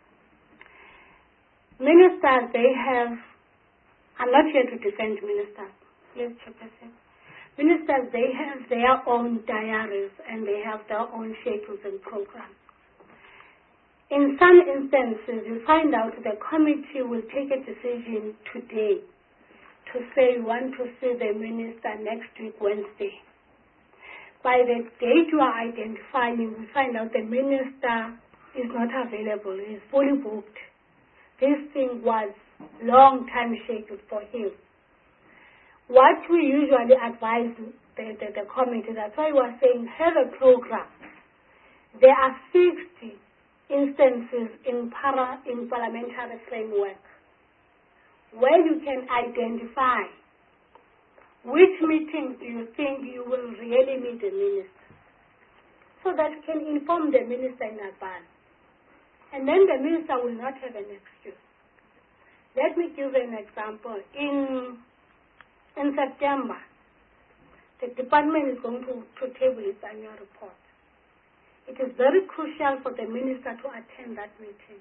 ministers, they have, I'm not here to defend ministers, please, Chairperson. Ministers, they have their own diaries and they have their own schedules and programs. In some instances, you find out the committee will take a decision today to say we want to see the minister next week, Wednesday. By the date you are identifying, we find out the minister is not available, he is fully booked. This thing was long time scheduled for him. What we usually advise the, the, the committee, that's why we are saying have a program. There are sixty instances in, para, in parliamentary framework where you can identify which meetings do you think you will really need a minister, so that you can inform the minister in advance. And then the minister will not have an excuse. Let me give an example. In, in September, the department is going to, to table its annual report. It is very crucial for the minister to attend that meeting,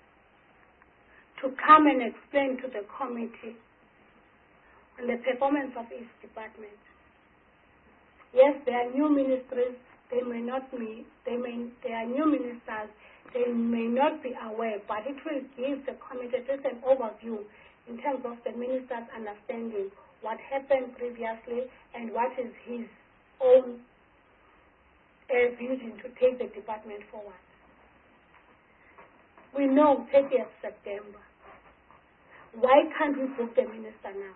to come and explain to the committee on the performance of each department. Yes, there are new ministries, they may not be, they may, there are new ministers, they may not be aware, but it will give the committee just an overview in terms of the minister's understanding what happened previously and what is his own uh, vision to take the department forward. We know thirtieth September. Why can't we book the minister now?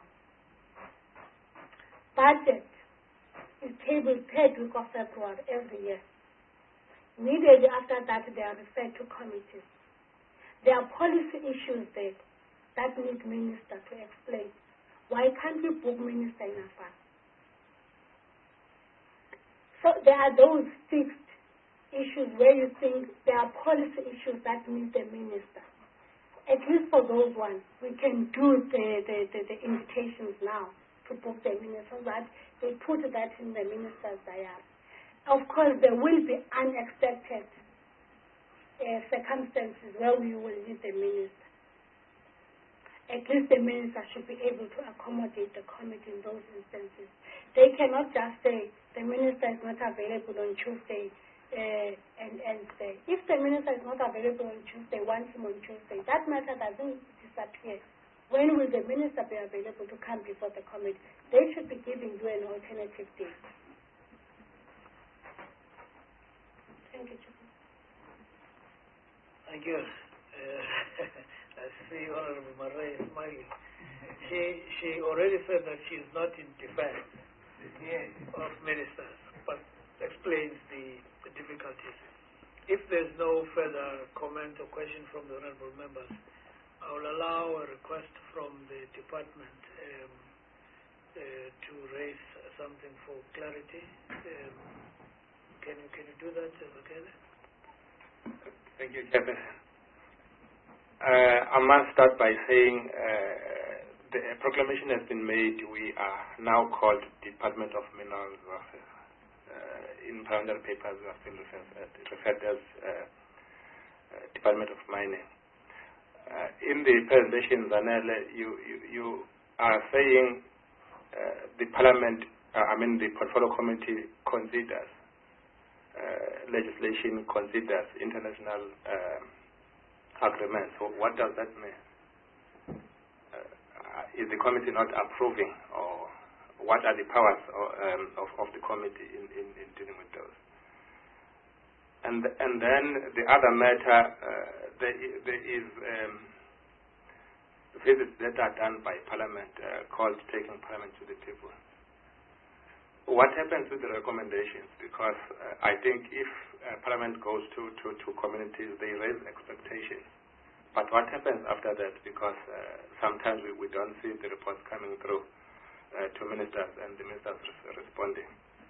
Budget is tabled third week of February every year. Immediately after that, they are referred to committees. There are policy issues there that need minister to explain. Why can't we book minister in advance? So there are those fixed issues where you think there are policy issues that need the minister. At least for those ones, we can do the, the, the, the invitations now to book the minister, so that they put that in the minister's diary. Of course, there will be unexpected uh, circumstances where we will need the minister. At least the minister should be able to accommodate the committee in those instances. They cannot just say the minister is not available on Tuesday uh, and, and say, if the minister is not available on Tuesday, want him on Tuesday, that matter doesn't disappear. When will the minister be available to come before the committee? They should be giving you an alternative date. Thank you, Chairman. Thank you. Uh, I see Honorable Marais smiling. She, she already said that she is not in defense Yes. of ministers, but explains the, the difficulties. If there's no further comment or question from the honorable members, I will allow a request from the department um, uh, to raise something for clarity. Um, can you can you do that, Vakele? Thank you, Chairperson. Uh, I must start by saying uh, the proclamation has been made. We are now called Department of Mineral Resources. Uh, in parallel papers, we are still referred, referred as uh, uh, Department of Mining. Uh, in the presentation, Zanele, you, you, you are saying uh, the Parliament, uh, I mean the Portfolio Committee considers uh, legislation, considers international um, agreements. So what does that mean? Uh, is the committee not approving, or what are the powers or, um, of, of the committee in, in, in dealing with those? And, and then the other matter, uh, there, there is um, visits that are done by Parliament uh, called Taking Parliament to the People. What happens with the recommendations? Because uh, I think if uh, Parliament goes to, to, to communities, they raise expectations. But what happens after that? Because uh, sometimes we, we don't see the reports coming through uh, to ministers and the ministers res responding.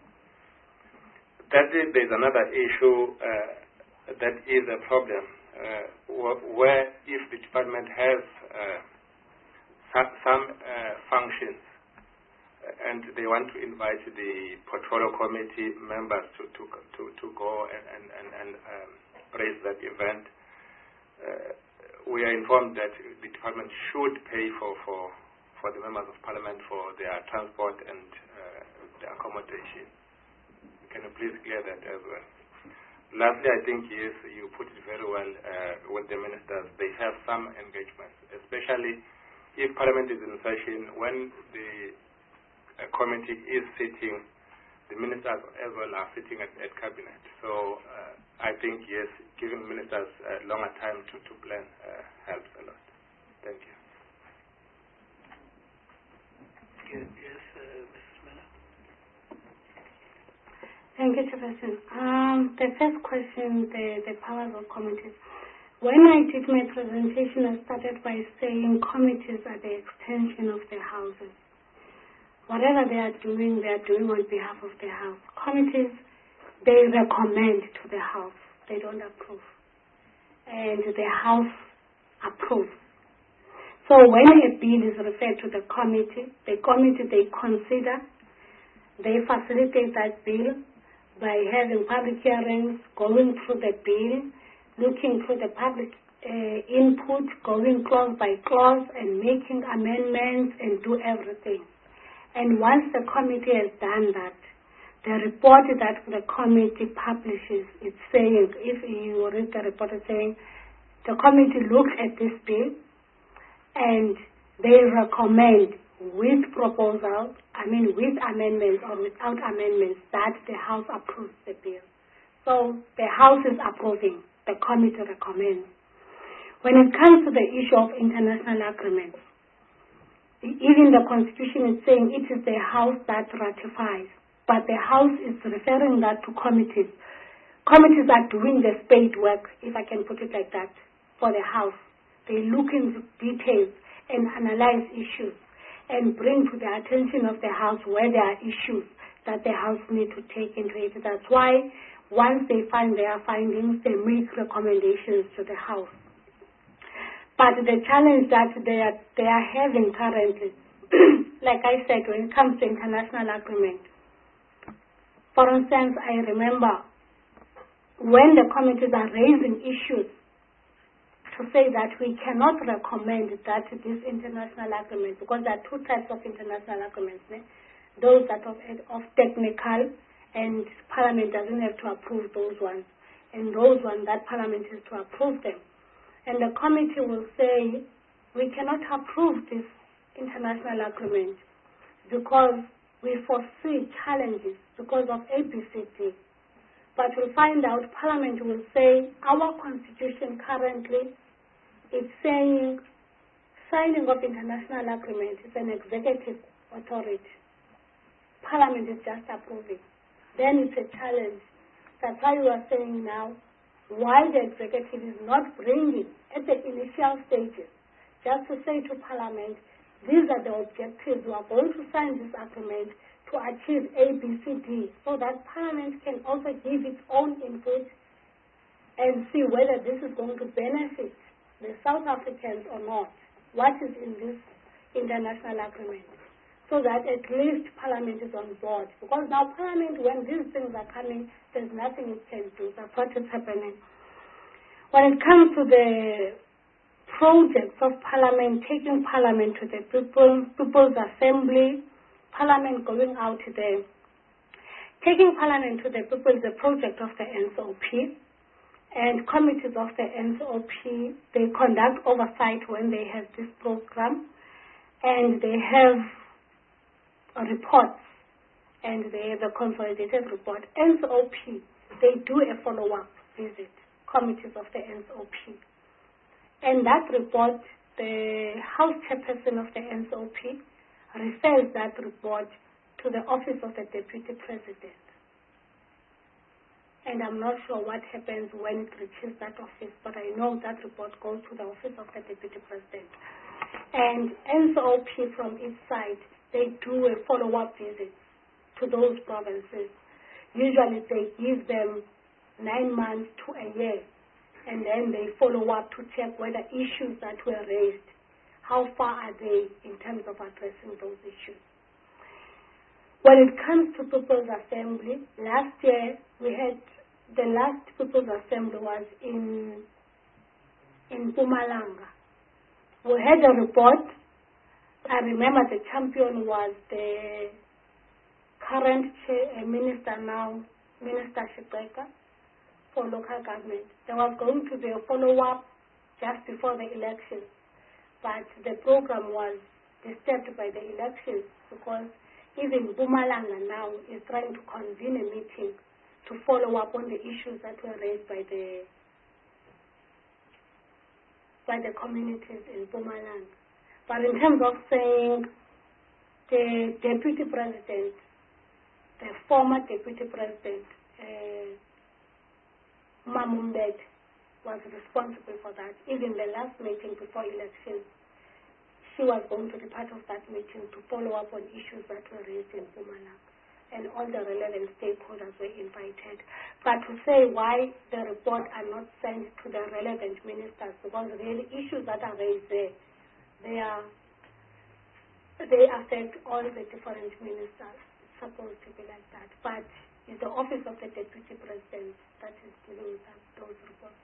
That is, there's another issue uh, that is a problem uh, wh where if the department has uh, some, some uh, functions uh, and they want to invite the portfolio committee members to, to, to, to go and, and, and, and um, raise that event, uh, we are informed that the department should pay for, for, for the members of parliament for their transport and uh, their accommodation. Can you please clear that as well? Lastly, I think, yes, you put it very well uh, with the ministers. They have some engagements, especially if Parliament is in session. When the uh, committee is sitting, the ministers as well are sitting at, at Cabinet. So uh, I think, yes, giving ministers uh, longer time to, to plan uh, helps a lot. Thank you. Yes, yes uh, Missus Miller. Thank you, Chairperson. Um, the first question, the, the powers of committees. When I did my presentation, I started by saying committees are the extension of the houses. Whatever they are doing, they are doing on behalf of the House. Committees, they recommend to the House. They don't approve. And the House approves. So when a bill is referred to the committee, the committee, they consider, they facilitate that bill by having public hearings, going through the bill, looking through the public uh, input, going clause by clause, and making amendments and do everything. And once the committee has done that, the report that the committee publishes, it's saying, if you read the report, it's saying, the committee looked at this bill and they recommend with proposal, I mean with amendments or without amendments, that the House approves the bill. So the House is approving, the committee recommends. When it comes to the issue of international agreements, even the Constitution is saying it is the House that ratifies, but the House is referring that to committees. Committees are doing the spade work, if I can put it like that, for the House. They look into details and analyze issues and bring to the attention of the House where there are issues that the House need to take into it. That's why once they find their findings, they make recommendations to the House. But the challenge that they are, they are having currently, like I said, when it comes to international agreement, for instance, I remember when the committees are raising issues to say that we cannot recommend that this international agreement, because there are two types of international agreements, né? Those that of, of technical, and Parliament doesn't have to approve those ones, and those ones that Parliament is to approve them. And the committee will say, we cannot approve this international agreement because we foresee challenges because of A B C D. But we'll find out Parliament will say, our constitution currently is saying signing of international agreement is an executive authority. Parliament is just approving. Then it's a challenge. That's why we are saying now, why the executive is not bringing at the initial stages, just to say to Parliament, these are the objectives, we are going to sign this agreement to achieve A, B, C, D, so that Parliament can also give its own input and see whether this is going to benefit the South Africans or not, what is in this international agreement, so that at least Parliament is on board. Because now Parliament, when these things are coming, there's nothing it can do. That's what is happening. When it comes to the projects of Parliament, taking Parliament to the people, People's Assembly, Parliament going out there, taking Parliament to the people is a project of the N C O P, and committees of the N C O P, they conduct oversight when they have this program, and they have reports, and they have a consolidated report. N C O P, they do a follow-up visit, committees of the N C O P. And that report, the House Chairperson of the N C O P refers that report to the Office of the Deputy President. And I'm not sure what happens when it reaches that office, but I know that report goes to the Office of the Deputy President. And N C O P from its side, they do a follow-up visit to those provinces. Usually they give them nine months to a year, and then they follow up to check whether issues that were raised, how far are they in terms of addressing those issues. When it comes to People's Assembly, last year we had, the last People's Assembly was in, in Mpumalanga. We had a report. I remember the champion was the current chair, minister now, Minister Shibeka, for local government. There was going to be a follow-up just before the election, but the program was disturbed by the elections because even Mpumalanga now is trying to convene a meeting to follow up on the issues that were raised by the by the communities in Mpumalanga. But in terms of saying the Deputy President, the former Deputy President, uh, Mamumbet, was responsible for that. Even the last meeting before elections, she was going to be part of that meeting to follow up on issues that were raised in Mpumalanga. And all the relevant stakeholders were invited. But to say why the report are not sent to the relevant ministers, because really issues that are raised there, they are they affect all the different ministers. It's supposed to be like that. But it's the Office of the Deputy President that is dealing with that, those reports.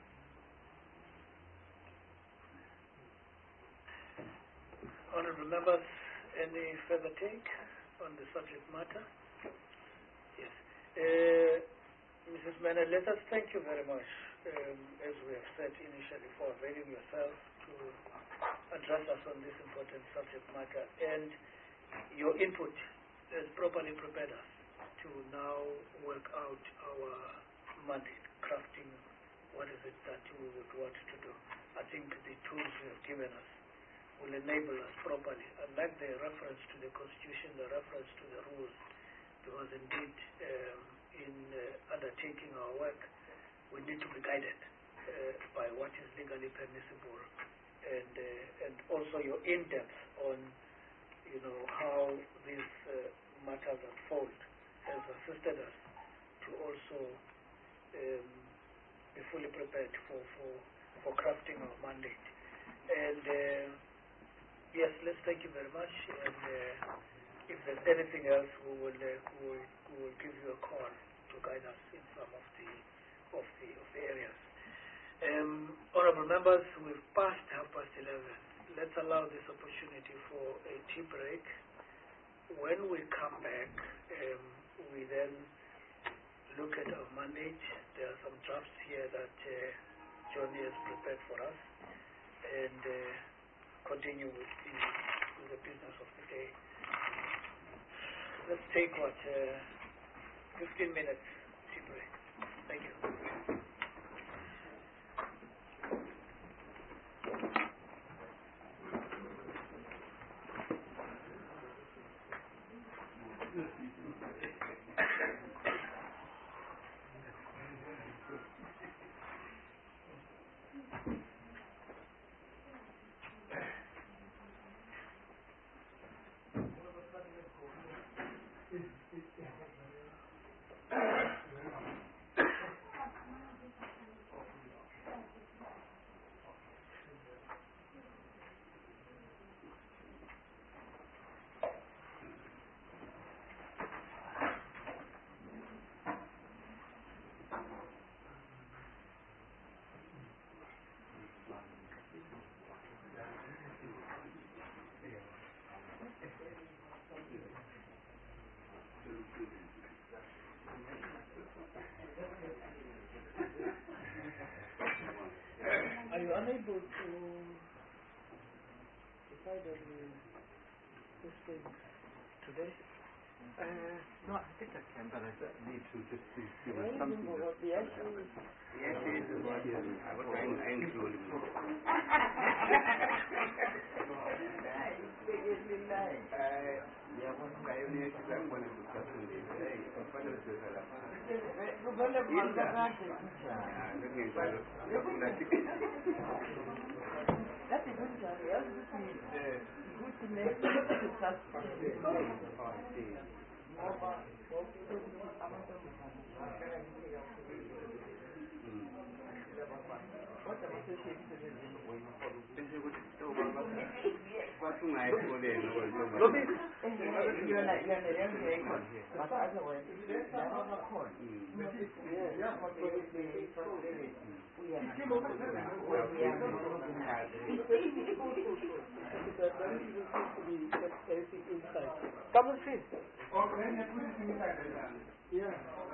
Honourable members, any further take on the subject matter? Yes. Uh, Missus Mena, let us thank you very much, um, as we have said initially, for availing yourself to address us on this important subject matter, and your input has properly prepared us to now work out our mandate, crafting what is it that we would want to do. I think the tools you have given us will enable us properly. I like the reference to the Constitution, the reference to the rules, because indeed um, in uh, undertaking our work, we need to be guided uh, by what is legally permissible, and uh, and also your in-depth on, you know, how these uh, matters unfold has assisted us to also um, be fully prepared for, for, for crafting our mandate. And uh, yes, let's thank you very much. And uh, if there's anything else, we will, uh, we will we will give you a call to guide us in some of the of the of the areas. Um, honorable members, we've passed half past eleven. Let's allow this opportunity for a tea break. When we come back, um, we then look at our mandate. There are some drafts here that uh, Johnny has prepared for us, and uh, continue with the, with the business of the day. Let's take what uh, fifteen minutes tea break. Thank you. Are you unable to decide on the, this thing today? Uh, no, I think I can, but I need to just to give us Well, something. you know what the issue is. Yes, it is what you I was trying to include. That's a good job. The other good to good to make discuss. Come and see. Yeah.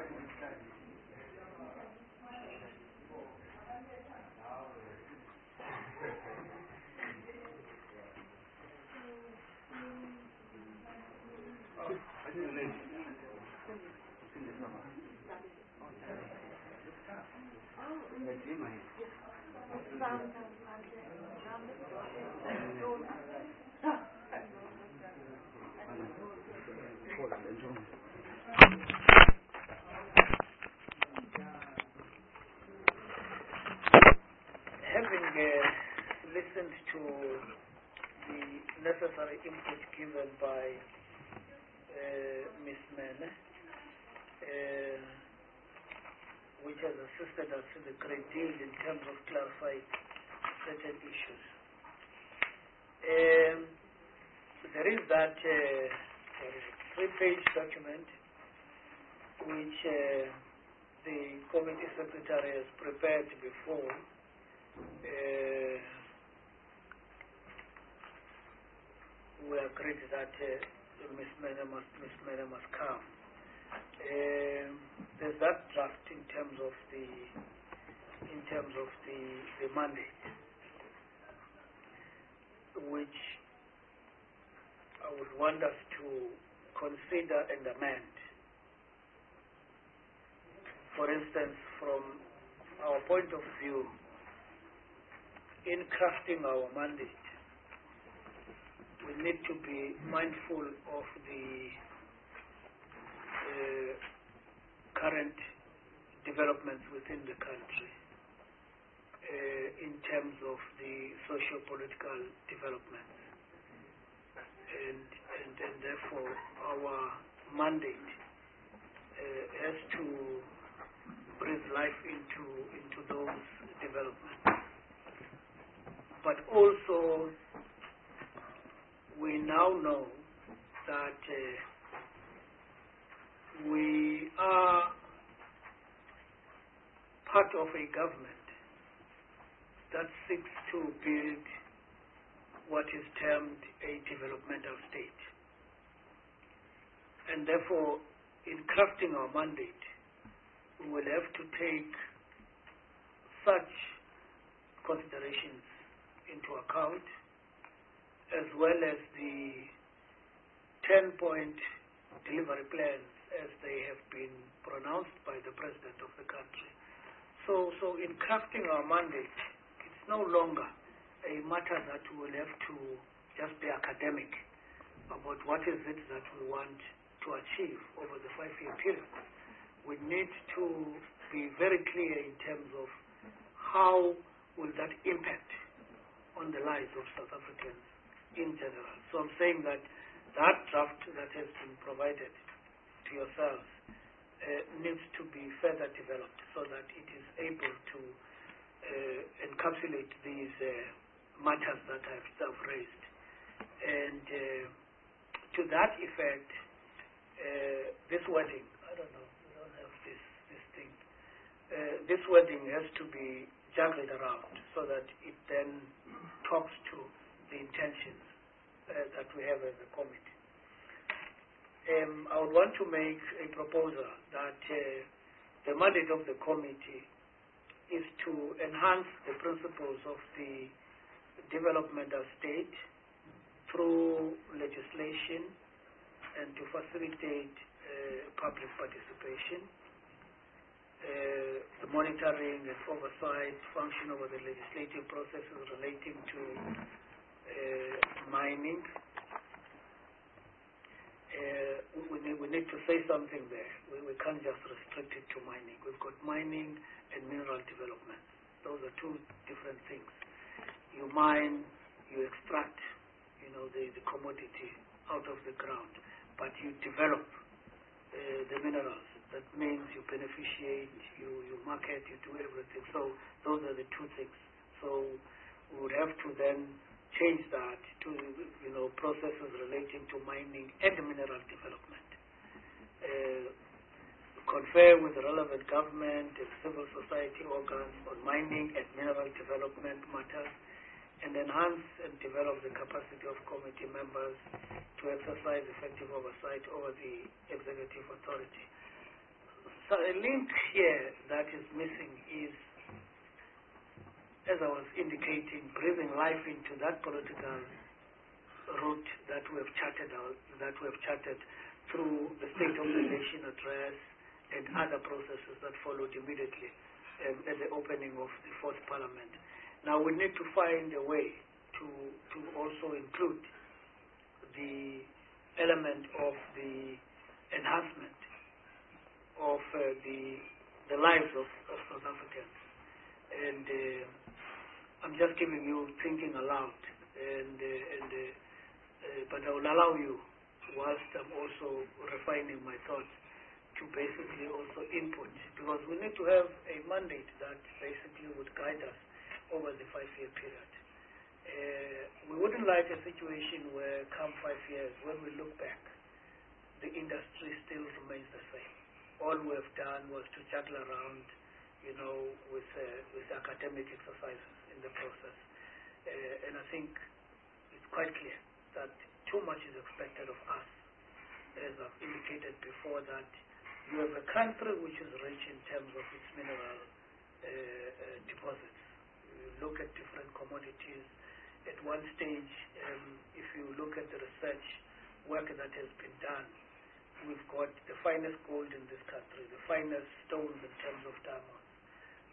Having uh, listened to the necessary input given by uh, Miz Mene, uh, which has assisted us in a great deal in terms of clarifying certain issues. Um, there is that uh, three-page document which uh, the committee secretary has prepared before. Uh, we agreed that uh, Miz Mene must, Miz Mene must come. Uh, there's that draft in terms of the in terms of the, the mandate, which I would want us to consider and amend. For instance, from our point of view in crafting our mandate, we need to be mindful of the uh, current developments within the country uh, in terms of the socio-political developments. And, and, and therefore our mandate uh, has to breathe life into, into those developments. But also we now know that uh, we are part of a government that seeks to build what is termed a developmental state. And therefore, in crafting our mandate, we will have to take such considerations into account, as well as the ten-point delivery plans as they have been pronounced by the President of the country. So, so in crafting our mandate, it's no longer a matter that we will have to just be academic about what is it that we want to achieve over the five-year period. We need to be very clear in terms of how will that impact on the lives of South Africans in general. So I'm saying that that draft that has been provided to yourselves uh, needs to be further developed so that it is able to uh, encapsulate these uh, matters that I've, I've raised. And uh, to that effect, uh, this wording, I don't know, we don't have this, this thing, uh, this wording has to be juggled around so that it then talks to the intentions uh, that we have as a committee. Um, I would want to make a proposal that uh, the mandate of the committee is to enhance the principles of the developmental state through legislation and to facilitate uh, public participation, uh, the monitoring and oversight function over the legislative processes relating to uh, mining. Uh, we, need, we need to say something there. We, we can't just restrict it to mining. We've got mining and mineral development. Those are two different things. You mine, you extract, you know, the, the commodity out of the ground, but you develop uh, the minerals. That means you beneficiate, you, you market, you do everything. So those are the two things. So we would have to then change that to, you know, processes relating to mining and mineral development. Uh, confer with the relevant government and civil society organs on mining and mineral development matters, and enhance and develop the capacity of committee members to exercise effective oversight over the executive authority. So a link here that is missing is, as I was indicating, breathing life into that political route that we have charted out, that we have charted through the State of the Nation address and other processes that followed immediately um, at the opening of the fourth Parliament. Now we need to find a way to to also include the element of the enhancement of uh, the the lives of, of South Africans. And uh, I'm just giving you thinking aloud, and uh, and uh, uh, but I will allow you, whilst I'm also refining my thoughts, to basically also input, because we need to have a mandate that basically would guide us over the five-year period. Uh, we wouldn't like a situation where come five years, when we look back, the industry still remains the same. All we have done was to juggle around, you know, with, uh, with academic exercises in the process. Uh, and I think it's quite clear that too much is expected of us. As I've indicated before, that you have a country which is rich in terms of its mineral uh, uh, deposits. You look at different commodities. At one stage, um, if you look at the research work that has been done, we've got the finest gold in this country, the finest stones in terms of diamonds.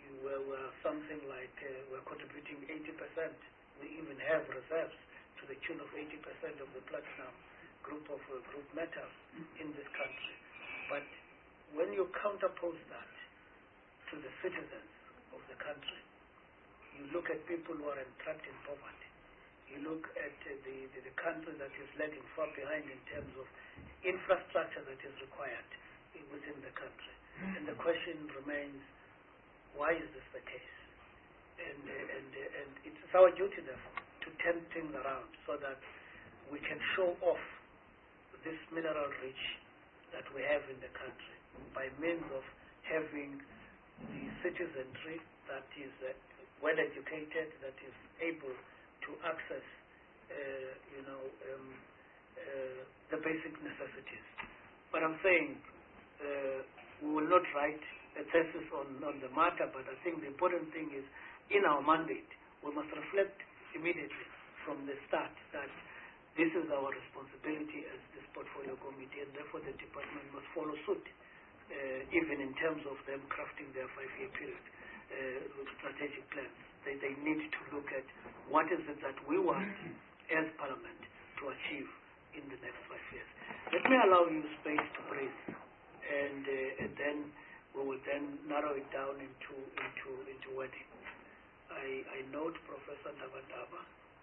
We're, we're something like, uh, we're contributing eighty percent. We even have reserves to the tune of eighty percent of the platinum group of uh, group metals in this country. But when you counterpose that to the citizens of the country, you look at people who are entrapped in poverty. You look at uh, the, the, the country that is lagging far behind in terms of infrastructure that is required within the country. And the question remains, why is this the case? And, uh, and, uh, and it's our duty, therefore, to turn things around so that we can show off this mineral rich that we have in the country by means of having the citizenry that is uh, well educated, that is able to access, uh, you know, um, uh, the basic necessities. But I'm saying uh, we will not write a thesis on, on the matter, but I think the important thing is in our mandate, we must reflect immediately from the start that this is our responsibility as this portfolio committee, and therefore the department must follow suit, uh, even in terms of them crafting their five-year period uh, strategic plans. They, they need to look at what is it that we want as Parliament to achieve in the next five years. Let me allow you space to breathe, and, uh, and then we will then narrow it down into into into wording. I, I note Professor Ndabandaba.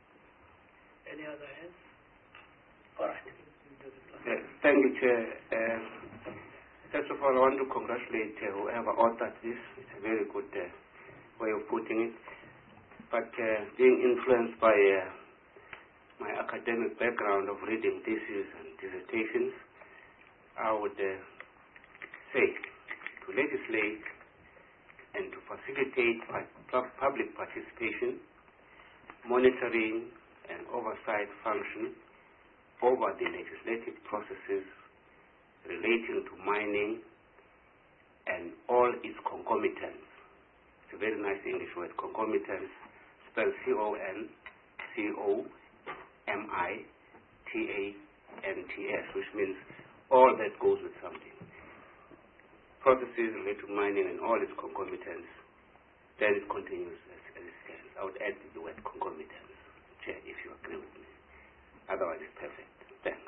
Any other hands? All right. Uh, thank you, Chair. Uh, first of all, I want to congratulate uh, whoever authored this. It's a very good uh, way of putting it. But uh, being influenced by uh, my academic background of reading theses and dissertations, I would uh, say to legislate and to facilitate public participation, monitoring and oversight function over the legislative processes relating to mining and all its concomitants. It's a very nice English word, concomitants, spelled C O N C O M I T A N T S, which means all that goes with something. Processes related to mining and all its concomitants, then it continues as, as it stands. I would add the word concomitants, Chair, if you agree with me. Otherwise, it's perfect. Thanks.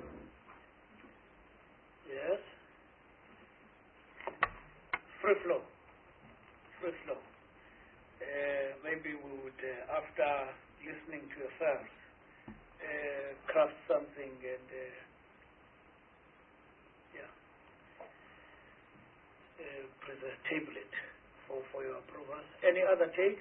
Yes. Free flow. Free flow. Uh, maybe we would, uh, after listening to yourselves, uh, craft something and uh, yeah, uh, present, table it for, for your approval. Any other take?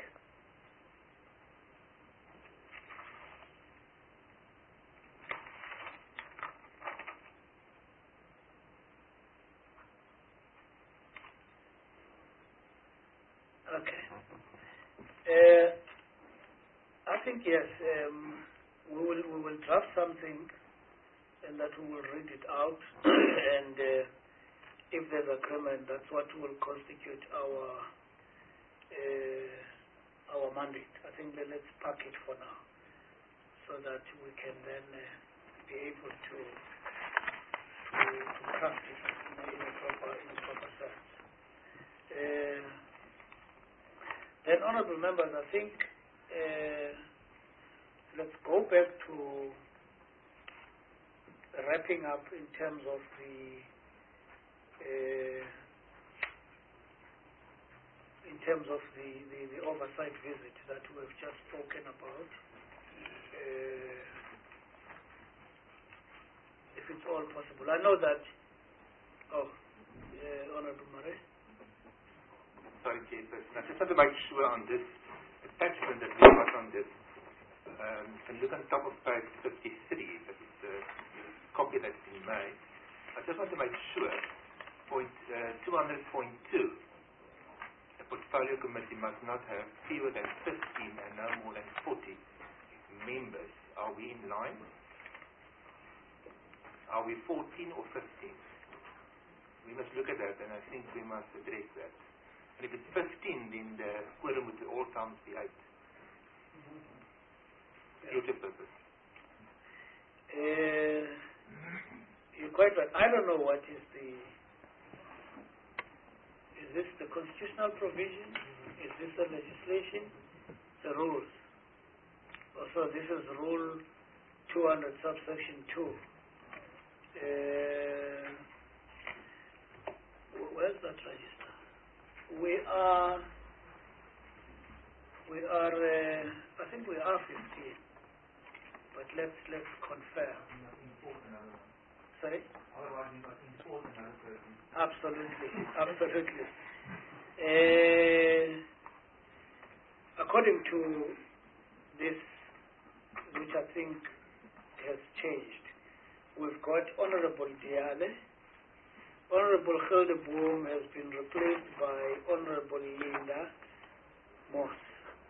Okay. Uh, I think yes. Um, we will we will draft something, and that we will read it out. and uh, if there's agreement, that's what will constitute our uh, our mandate. I think that let's pack it for now, so that we can then uh, be able to to, to craft it in a, in a proper in a proper sense. Uh, Then, honourable members, I think uh, let's go back to wrapping up in terms of the uh, in terms of the, the, the oversight visit that we have just spoken about. Uh, if it's all possible, I know that. Oh, uh, honourable Murray. Sorry, Chairperson. I just want to make sure on this attachment that we've got on this. Um, and look on top of page fifty-three, that is the copy that's been made. I just want to make sure, point uh, two hundred point two, the portfolio committee must not have fewer than fifteen and no more than forty members. Are we in line? Are we fourteen or fifteen? We must look at that, and I think we must address that. And if it's fifteen, then the quorum would all times be eight. Mm-hmm. Future yeah. purpose. Uh, you're quite right. I don't know what is the... Is this the constitutional provision? Is this the legislation? The rules. Also, this is Rule two hundred, subsection two. Uh, where's that register? We are, we are, uh, I think we are fifteen. But let's let's confirm. Sorry? Absolutely, absolutely. Uh, according to this, which I think has changed, we've got Honorable Diale. Honorable Hildeboom has been replaced by Honorable Linda Moss.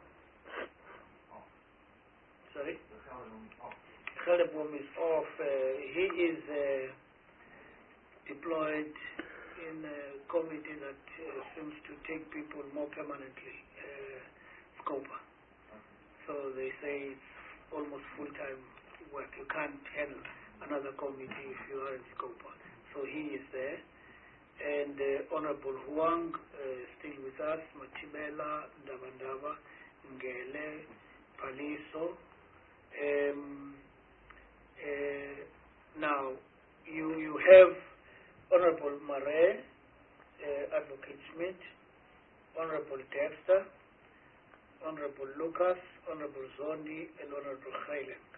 Sorry? Hildeboom is off. Uh, he is uh, deployed in a committee that uh, seems to take people more permanently, uh, SCOPA. So they say it's almost full-time work. You can't handle another committee if you are in SCOPA. So he is there. And uh, Honorable Huang uh, still with us, Machibela, Ndabandaba, Ngele, Paliso. Um, uh, now, you, you have Honorable Murray, uh, Advocate Smith, Honorable Dexter, Honorable Lucas, Honorable Zondi, and Honorable Khaylik.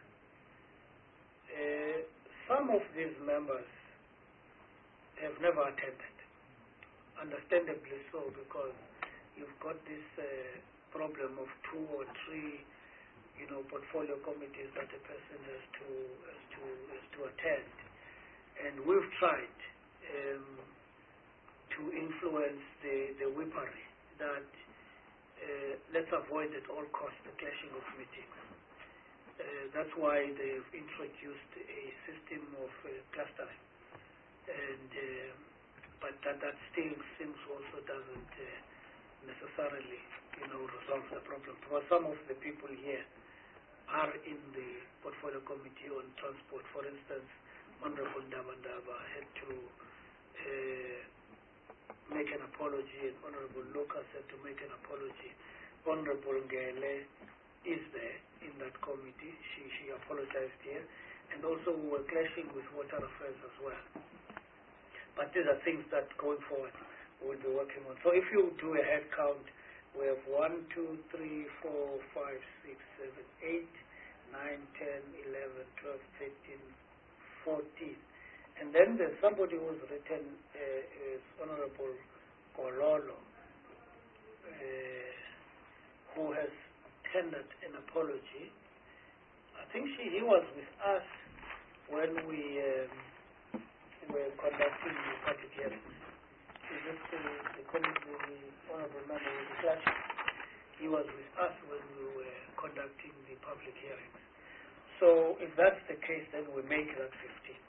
Uh, some of these members have never attended, understandably so, because you've got this uh, problem of two or three, you know, portfolio committees that a person has to has to has to attend, and we've tried um, to influence the the whippery that uh, let's avoid at all costs the clashing of meetings. Uh, that's why they've introduced a system of uh, clustering. And uh, but that, that still seems also doesn't uh, necessarily, you know, resolve the problem. Because some of the people here are in the portfolio committee on transport. For instance, Honorable Ndabandaba had to uh, make an apology, and Honorable Lucas had to make an apology. Honorable Ngele is there in that committee. She she apologized here, and also we were clashing with Water Affairs as well. But these are things that going forward we'll be working on. So if you do a head count, we have one, two, three, four, five, six, seven, eight, nine, ten, eleven, twelve, thirteen, fourteen. And then there's somebody who's written uh, is Honorable Kololo, uh, who has tendered an apology. I think she he was with us when we um, were conducting the public hearings. Is this the, the colleague, the honorable member with the clash? He was with us when we were conducting the public hearings. So if that's the case, then we make that fifteen.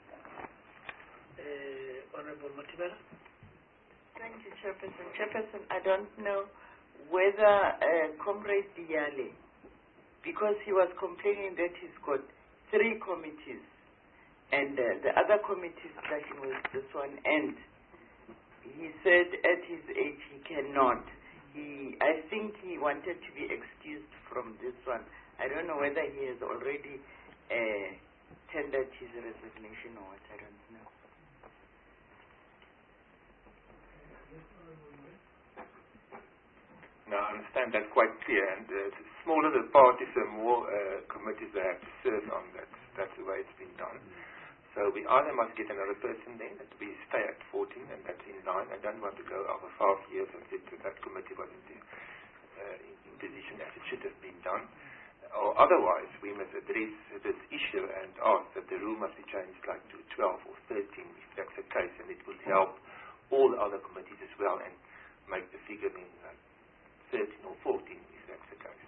Uh, Honorable Matibela? Thank you, Chairperson. Chairperson, I don't know whether uh, Comrade Diale, because he was complaining that he's got three committees, and uh, the other committees clashing with this one, and he said at his age he cannot. He, I think he wanted to be excused from this one. I don't know whether he has already uh, tendered his resignation or what, I don't know. No, I understand that quite clear. And uh, the smaller the parties, the more uh, committees they have to serve on. That's, that's the way it's been done. So we either must get another person then, that we stay at fourteen, and that's in line. I don't want to go over five years and say that that committee was in, the, uh, in, in position as it should have been done. Or otherwise, we must address this issue and ask that the rule must be changed like to twelve or thirteen, if that's the case, and it will help all the other committees as well and make the figure mean like thirteen or fourteen, if that's the case.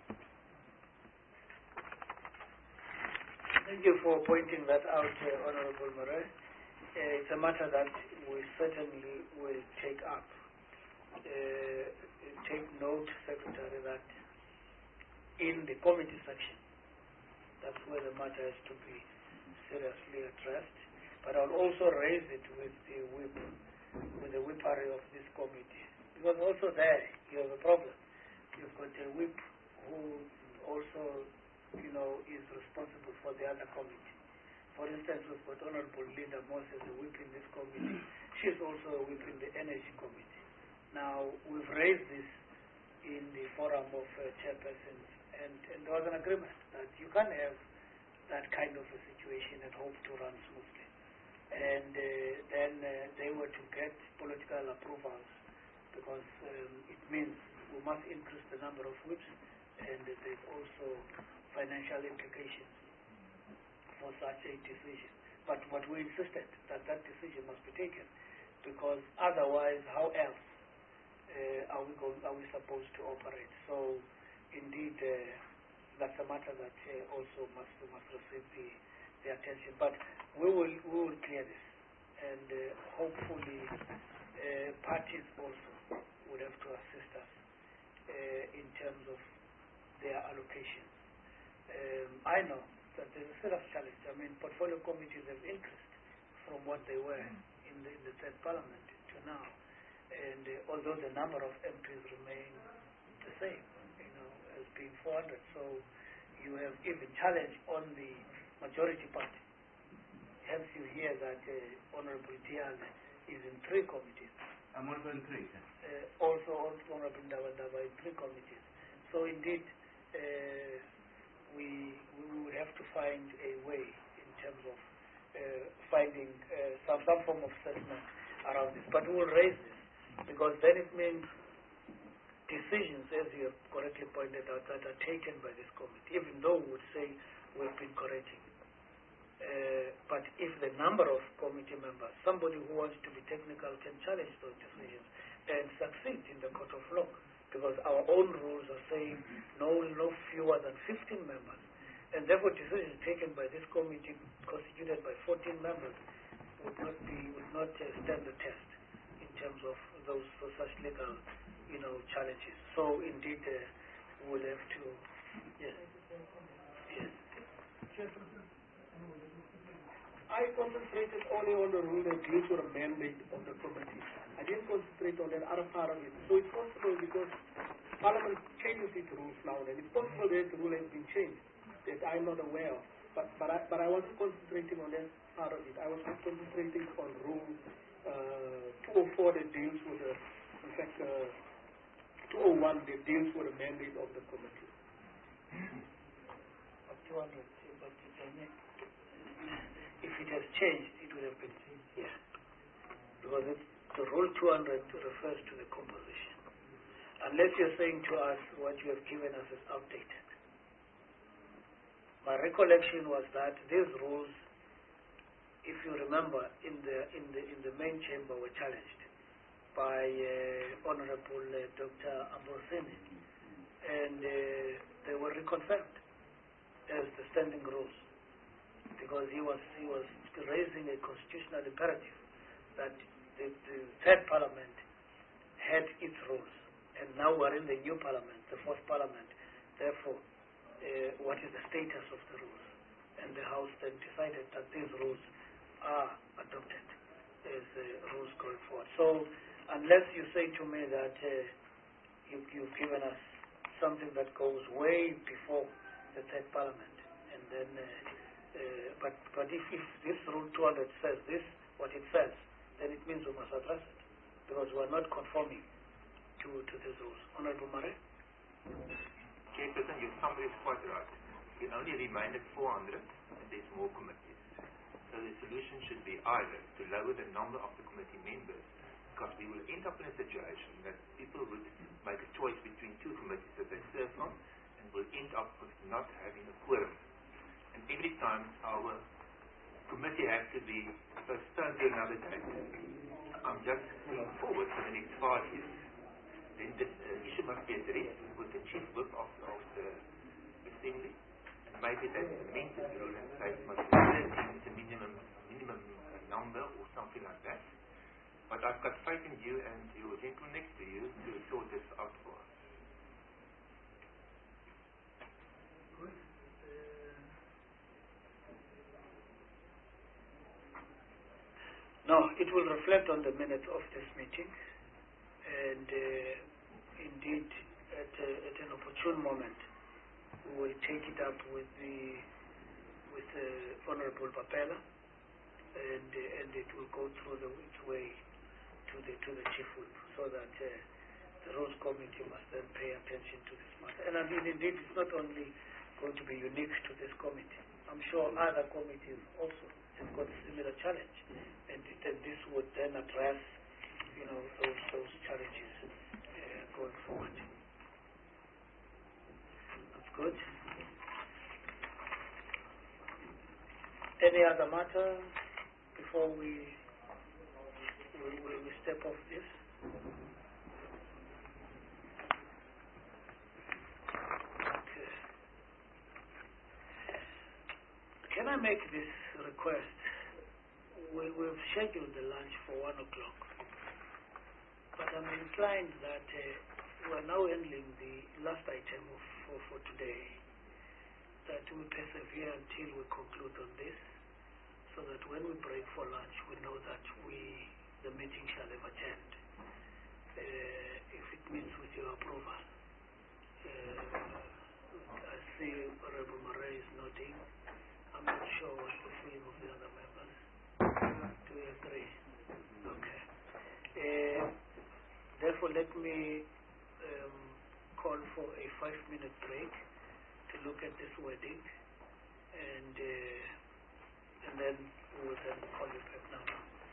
Thank you for pointing that out, uh, Honorable Murray. Uh, it's a matter that we certainly will take up. Uh, take note, Secretary, that in the committee section, that's where the matter has to be seriously addressed. But I'll also raise it with the whip, with the whippery of this committee. Because also there, you have a problem. you've got a whip who also, you know, is responsible for the other committee. For instance, we've got Honorable Linda Moses, a whip in this committee. She's also a whip in the Energy Committee. Now, we've raised this in the forum of uh, chairpersons, and, and there was an agreement that you can't have that kind of a situation and hope to run smoothly. And uh, then uh, they were to get political approvals because um, it means we must increase the number of whips, and uh, there's also financial implications for such a decision. But what we insisted that that decision must be taken, because otherwise, how else uh, are we going, are we supposed to operate? So, indeed, uh, that's a matter that uh, also must must receive the, the attention. But we will we will clear this, and uh, hopefully, uh, parties also would have to assist us uh, in terms of their allocations. Um, I know that there's a serious challenge. I mean, portfolio committees have increased from what they were in the, in the third parliament to now, and uh, although the number of M Ps remain the same, you know, as being four hundred, so you have even challenge on the majority party. Hence, you hear that uh, Honorable Tian is in three committees. I'm also in three. Uh, also, Honorable Ndaba in three committees. So, indeed, uh, we we would have to find a way in terms of uh, finding uh, some, some form of settlement around this. But we will raise this, because then it means decisions, as you have correctly pointed out, that are taken by this committee, even though we would say we've been correcting. Uh, but if the number of committee members, somebody who wants to be technical can challenge those decisions and succeed in the court of law, because our own rules are saying no, no fewer than fifteen members, and therefore decisions taken by this committee, constituted by fourteen members, would not be would not uh, stand the test in terms of those for such legal, you know, challenges. So indeed, uh, we'll have to. Yes. Yes. I concentrated only on the rule that deals with the mandate of the committee. I didn't concentrate on that other part of it. So it's possible, because Parliament changes its rules now, and it's possible that the rule has been changed that I'm not aware of. But but I but I wasn't concentrating on that part of it. I was concentrating on rule uh, two oh four that deals with the, in fact, uh, two oh one that deals with the mandate of the committee. Of two hundred, but it has not- if it has changed, it would have been changed. Yeah, because it, the rule two hundred refers to the composition. Unless you're saying to us what you have given us is outdated. My recollection was that these rules, if you remember, in the in the in the main chamber were challenged by uh, Honorable uh, Doctor Ambrosini, and uh, they were reconfirmed as the standing rules, because he was he was raising a constitutional imperative that the, the third parliament had its rules, and now we're in the new parliament, the fourth parliament. Therefore, uh, what is the status of the rules? And the House then decided that these rules are adopted as uh, rules going forward. So, unless you say to me that uh, you, you've given us something that goes way before the third parliament, and then, uh, uh, but but if, if this rule two hundred says this, what it says, then it means we must address it, because we are not conforming to to these rules. Honorable Mare? Chairperson, your summary is quite right. We only remain at four hundred, and there's more committees. So the solution should be either to lower the number of the committee members, because we will end up in a situation that people would make a choice between two committees that they serve on, and will end up with not having a quorum. And every time our committee has to be postponed to another date, I'm just looking forward to the next five years. Then the uh, issue must be addressed with the chief whip of, of the assembly, and maybe that amends the rule and says must be thirteen is a minimum minimum number or something like that. But I've got faith in you and your gentleman next to you to sort this out for us. Good. No, it will reflect on the minutes of this meeting, and uh, indeed at, uh, at an opportune moment, we will take it up with the with uh, Honorable Papela, and uh, and it will go through the its way to the to the chief whip, so that uh, the Rose Committee must then pay attention to this matter. And I mean, indeed, it's not only going to be unique to this committee. I'm sure other committees also have got a similar challenge, and, it, and this would then address, you know, those those challenges uh, going forward. That's good. Any other matter before we we, we, we step off this? Okay. Can I make this request? We, we've scheduled the lunch for one o'clock, but I'm inclined that uh, we're now handling the last item of, for, for today, that we persevere until we conclude on this, so that when we break for lunch, we know that we the meeting shall have attend. Uh, if it meets with your approval. Uh, I see Honorable Murray is nodding. I'm not sure what the feeling of the other members. Do we agree? Okay. Uh, therefore, let me um, call for a five-minute break to look at this wording, and uh, and then we will then call you back now.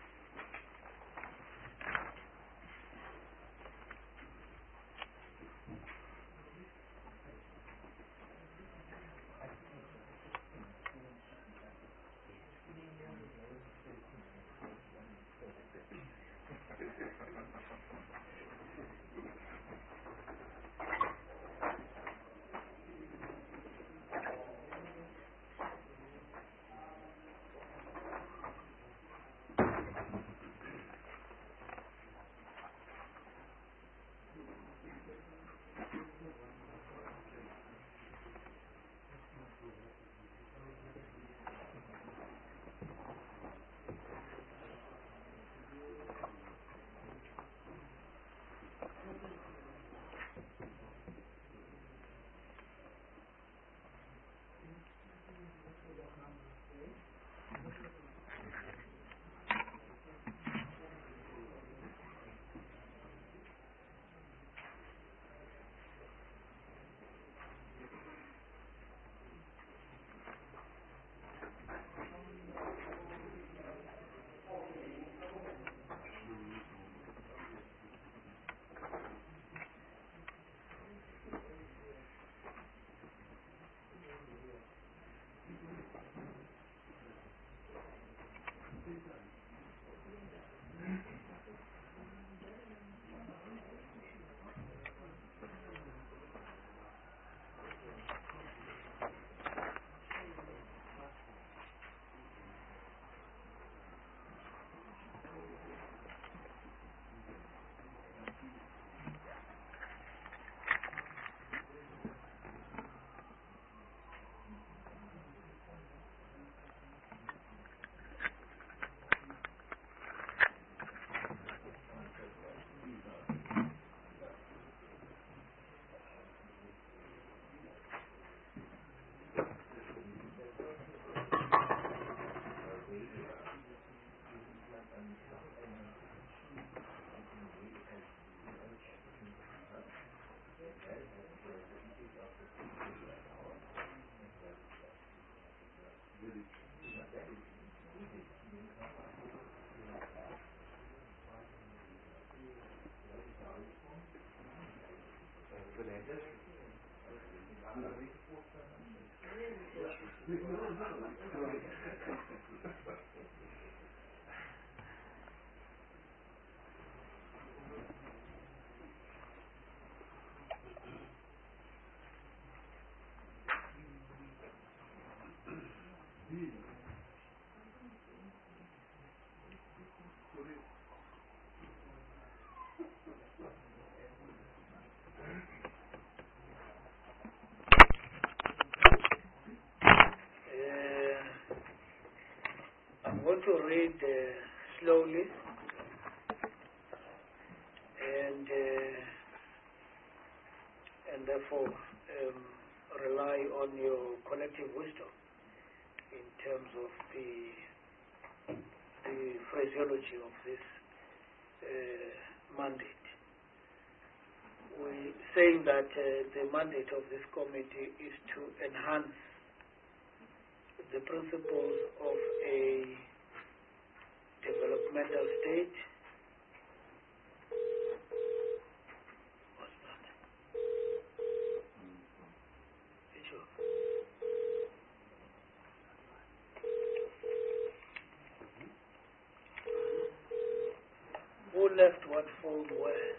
I'm going to read uh, slowly, and uh, therefore um, rely on your collective wisdom in terms of the the phraseology of this uh, mandate. We're saying that uh, the mandate of this committee is to enhance the principles of a developmental state. What's that? Sure. Who left what phone where?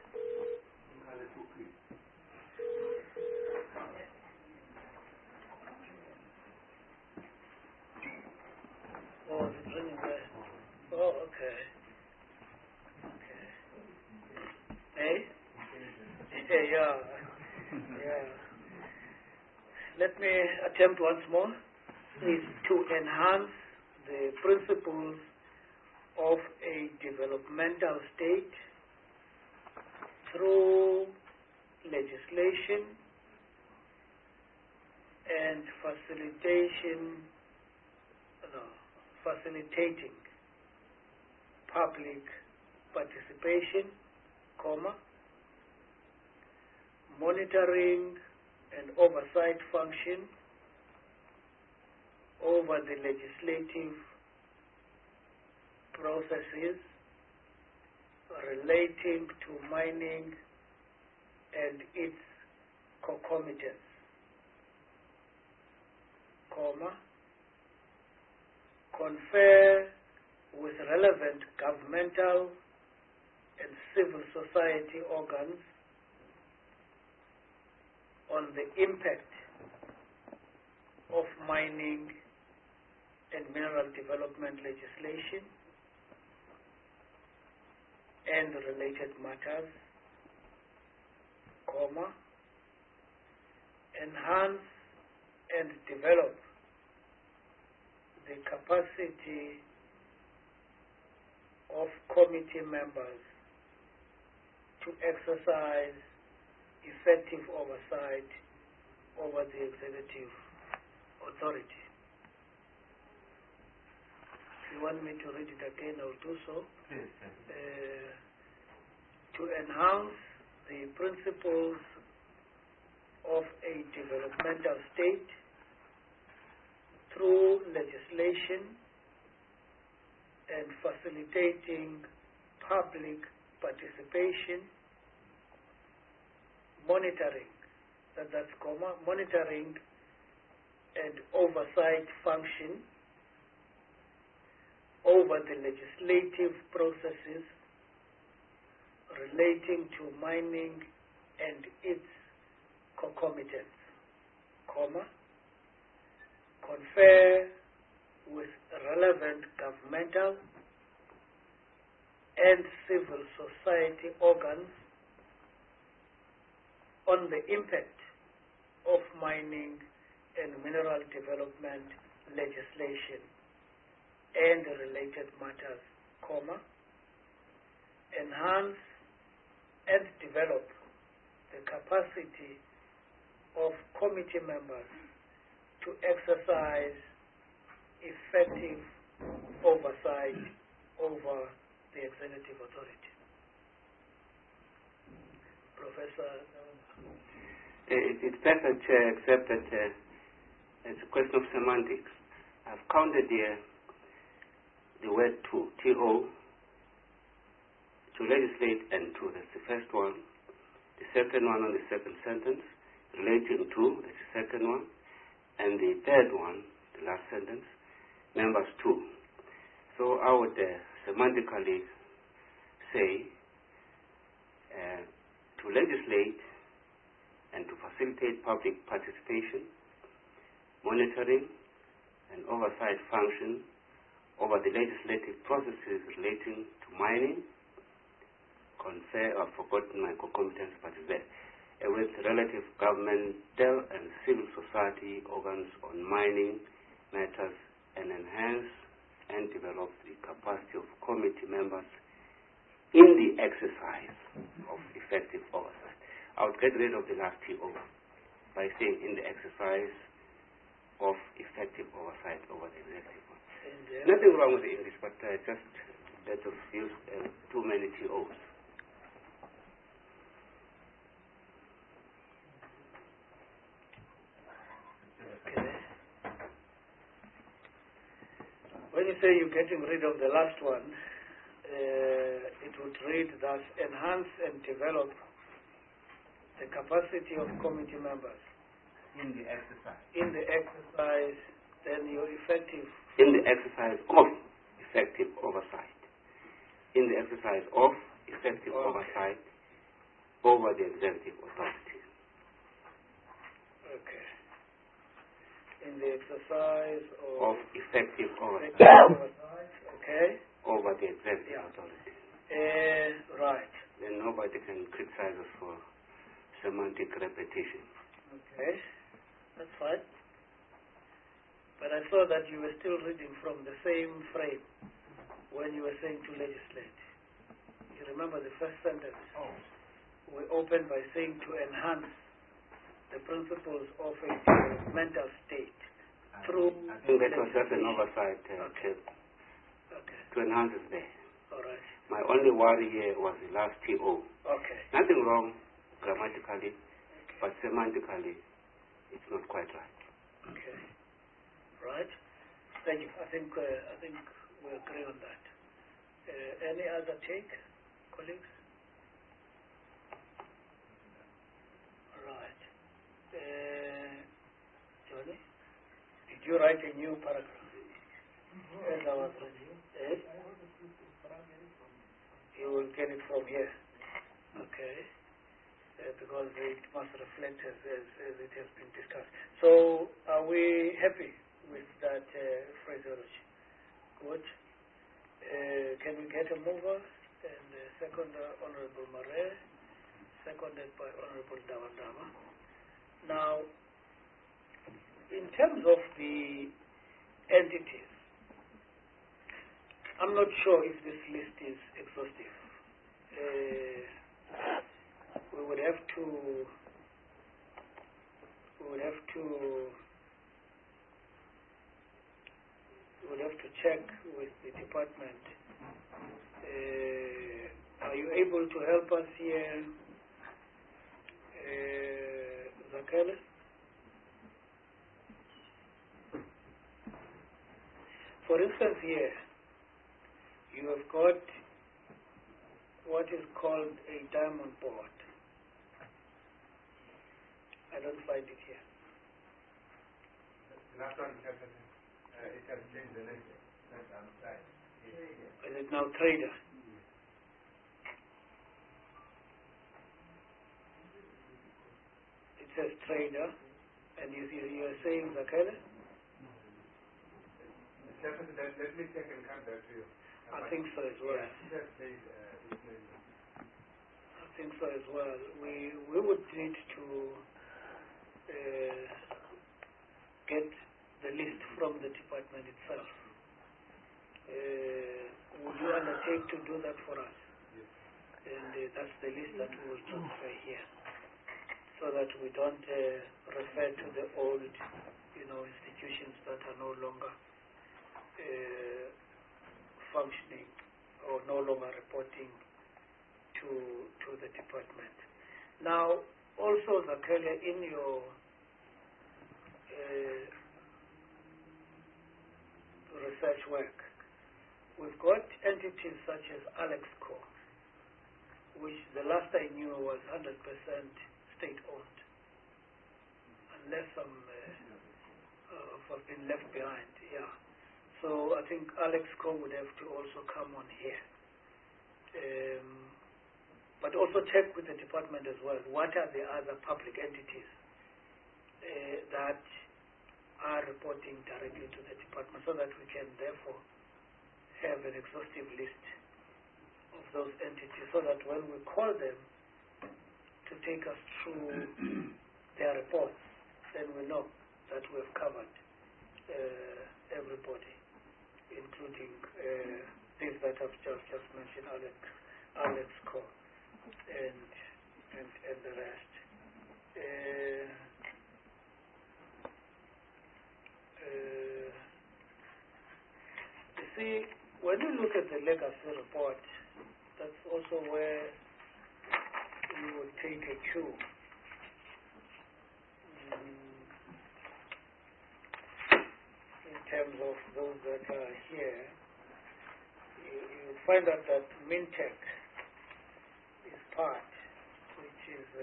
Oh, it's ringing there. Oh, okay. Okay. Hey? Yeah, yeah. Yeah. Let me attempt once more. Is to enhance the principles of a developmental state through legislation and facilitation, no, facilitating public participation, comma, monitoring and oversight function over the legislative processes relating to mining and its concomitants, comma, confer with relevant governmental and civil society organs on the impact of mining and mineral development legislation and related matters, comma, enhance and develop the capacity of committee members to exercise effective oversight over the executive authority. If you want me to read it again, I'll do so. Uh, to enhance the principles of a developmental state through legislation and facilitating public participation, monitoring, that, that's comma, monitoring and oversight function over the legislative processes relating to mining and its concomitants, comma, confer with relevant governmental and civil society organs on the impact of mining and mineral development legislation and related matters, comma, enhance and develop the capacity of committee members to exercise effective oversight over the executive authority. Professor? It, it's perfect, Chair, except that uh, it's a question of semantics. I've counted here the word to, T O, to legislate and to, that's the first one. The second one on the second sentence, relating to, that's the second one. And the third one, the last sentence, members two. So I would uh, semantically say uh, to legislate and to facilitate public participation, monitoring and oversight function over the legislative processes relating to mining, confer, I've forgotten my concomitants, but it's there, uh, with relative governmental and civil society organs on mining matters, and enhance and develop the capacity of committee members in the exercise of effective oversight. I would get rid of the last T O. by saying in the exercise of effective oversight over the executive. Nothing wrong with the English, but uh, just that of use uh, too many T Os. Okay. When you say you're getting rid of the last one, uh, it would read thus: enhance and develop the capacity of committee members. In the exercise. In the exercise, then your effective. In the exercise of effective oversight. In the exercise of effective okay. oversight over the executive authority. Okay. In the exercise Of of, effective oversight. oversight. Okay. Over the executive Yeah. authority. Uh, right. Then nobody can criticize us for semantic repetition. Okay. That's fine. But I saw that you were still reading from the same frame when you were saying to legislate. You remember the first sentence? Oh. We opened by saying to enhance the principles of a developmental state I through. I think that was just an oversight. Uh, Okay. to, Okay. to enhance is there. All right. My only worry here was the last T O. Okay. Nothing wrong grammatically, but semantically, it's not quite right. Okay. Right. Thank you. I think uh, I think we agree on that. Uh, any other take, colleagues? All right. Uh, Johnny, did you write a new paragraph? Mm-hmm. As I was reading. Eh? You will get it from here. Okay. Uh, because it must reflect as, as, as it has been discussed. So, are we happy with that uh, phraseology? Good. Uh, can we get a mover? And uh, second, uh, Honorable Mare, seconded by Honorable Dawandama. Now, in terms of the entities, I'm not sure if this list is exhaustive. Uh, we would have to we would have to we would have to check with the department. Uh, are you able to help us here, uh, Zakele? For instance, here you have got what is called a diamond board. I don't find it here. Last one, uh, it has changed the name. That's outside. Is it now trader? It says trader, and you, you are saying Zakele? Let, let me check and come back to you. I think so as well. Yeah, says, uh, I think so as well. We we would need to uh, get the list from the department itself. Uh, would you undertake to do that for us? Yes. And uh, that's the list that we will transfer here, so that we don't uh, refer to the old, you know, institutions that are no longer uh, functioning or no longer reporting to to the department. Now, also, Zakele, in your uh, research work, we've got entities such as AlexCo, which the last I knew was one hundred percent state-owned, unless some uh, uh, have been left behind. Yeah. So I think AlexCo would have to also come on here. Um, but also check with the department as well. What are the other public entities uh, that are reporting directly to the department, so that we can therefore have an exhaustive list of those entities, so that when we call them to take us through their reports, then we know that we have covered uh, everybody, including uh, these that I've just, just mentioned, Alex, AlexCo, and, and, and the rest. Uh, see, when you look at the legacy report, that's also where you will take a cue. Mm, in terms of those that are here, you, you find out that Mintech is part, which is uh,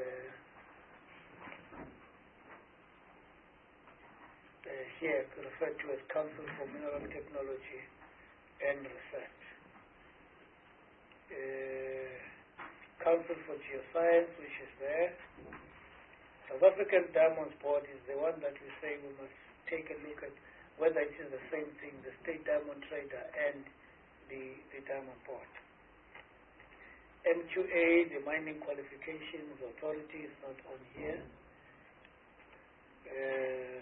uh, here referred to as Council for Mineral Technology and Research. Uh, Council for Geoscience, which is there. South African Diamonds Board is the one that we say we must take a look at whether it is the same thing, the State Diamond Trader and the, the Diamond Board. M Q A, the Mining Qualifications Authority, is not on here. Uh,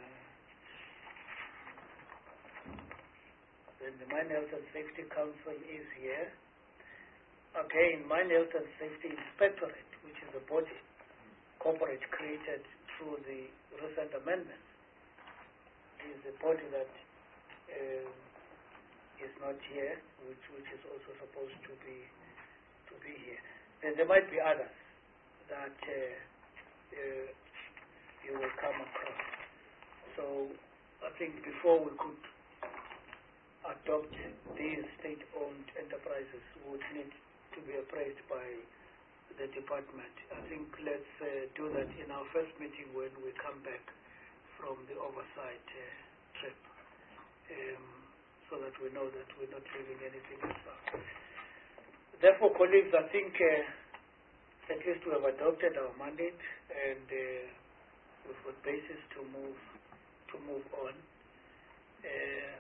then the Mine Health and Safety Council is here. Again, Mine Health and Safety Inspectorate, which is a body, corporate created through the recent amendments, is a body that uh, is not here, which which is also supposed to be to be here. Then there might be others that uh, uh, you will come across. So I think before we could adopt these state-owned enterprises, we would need to be appraised by the department. I think let's uh, do that in our first meeting when we come back from the oversight uh, trip, um, so that we know that we're not leaving anything else. Therefore, colleagues, I think uh, at least we have adopted our mandate, and uh, we've got basis to move to move on. Uh,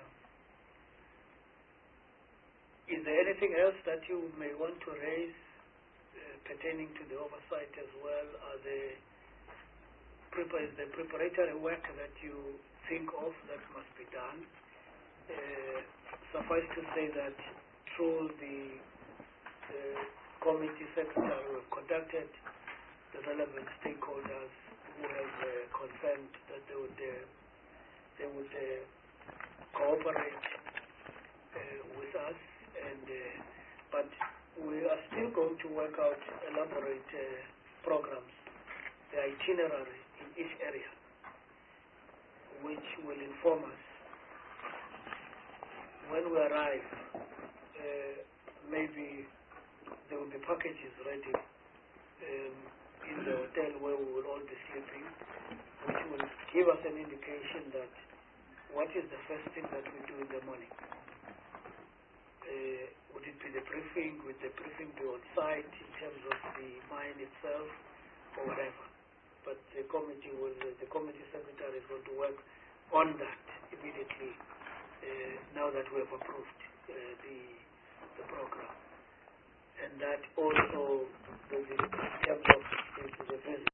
Is there anything else that you may want to raise uh, pertaining to the oversight as well? Are there prepar- the preparatory work that you think of that must be done? Uh, suffice to say that through the uh, committee secretary, we have contacted the relevant stakeholders who have uh, confirmed that they would uh, they would uh, cooperate uh, with us. And uh, but we are still going to work out elaborate uh, programs, the itinerary in each area, which will inform us when we arrive. Uh, maybe there will be packages ready um, in the hotel where we will all be sleeping, which will give us an indication that what is the first thing that we do in the morning. Uh, would it be the briefing? Would the briefing be on site in terms of the mine itself or whatever? But the committee will, uh, the committee secretary is going to work on that immediately uh, now that we have approved uh, the, the program. And that also, in terms of the, the visit.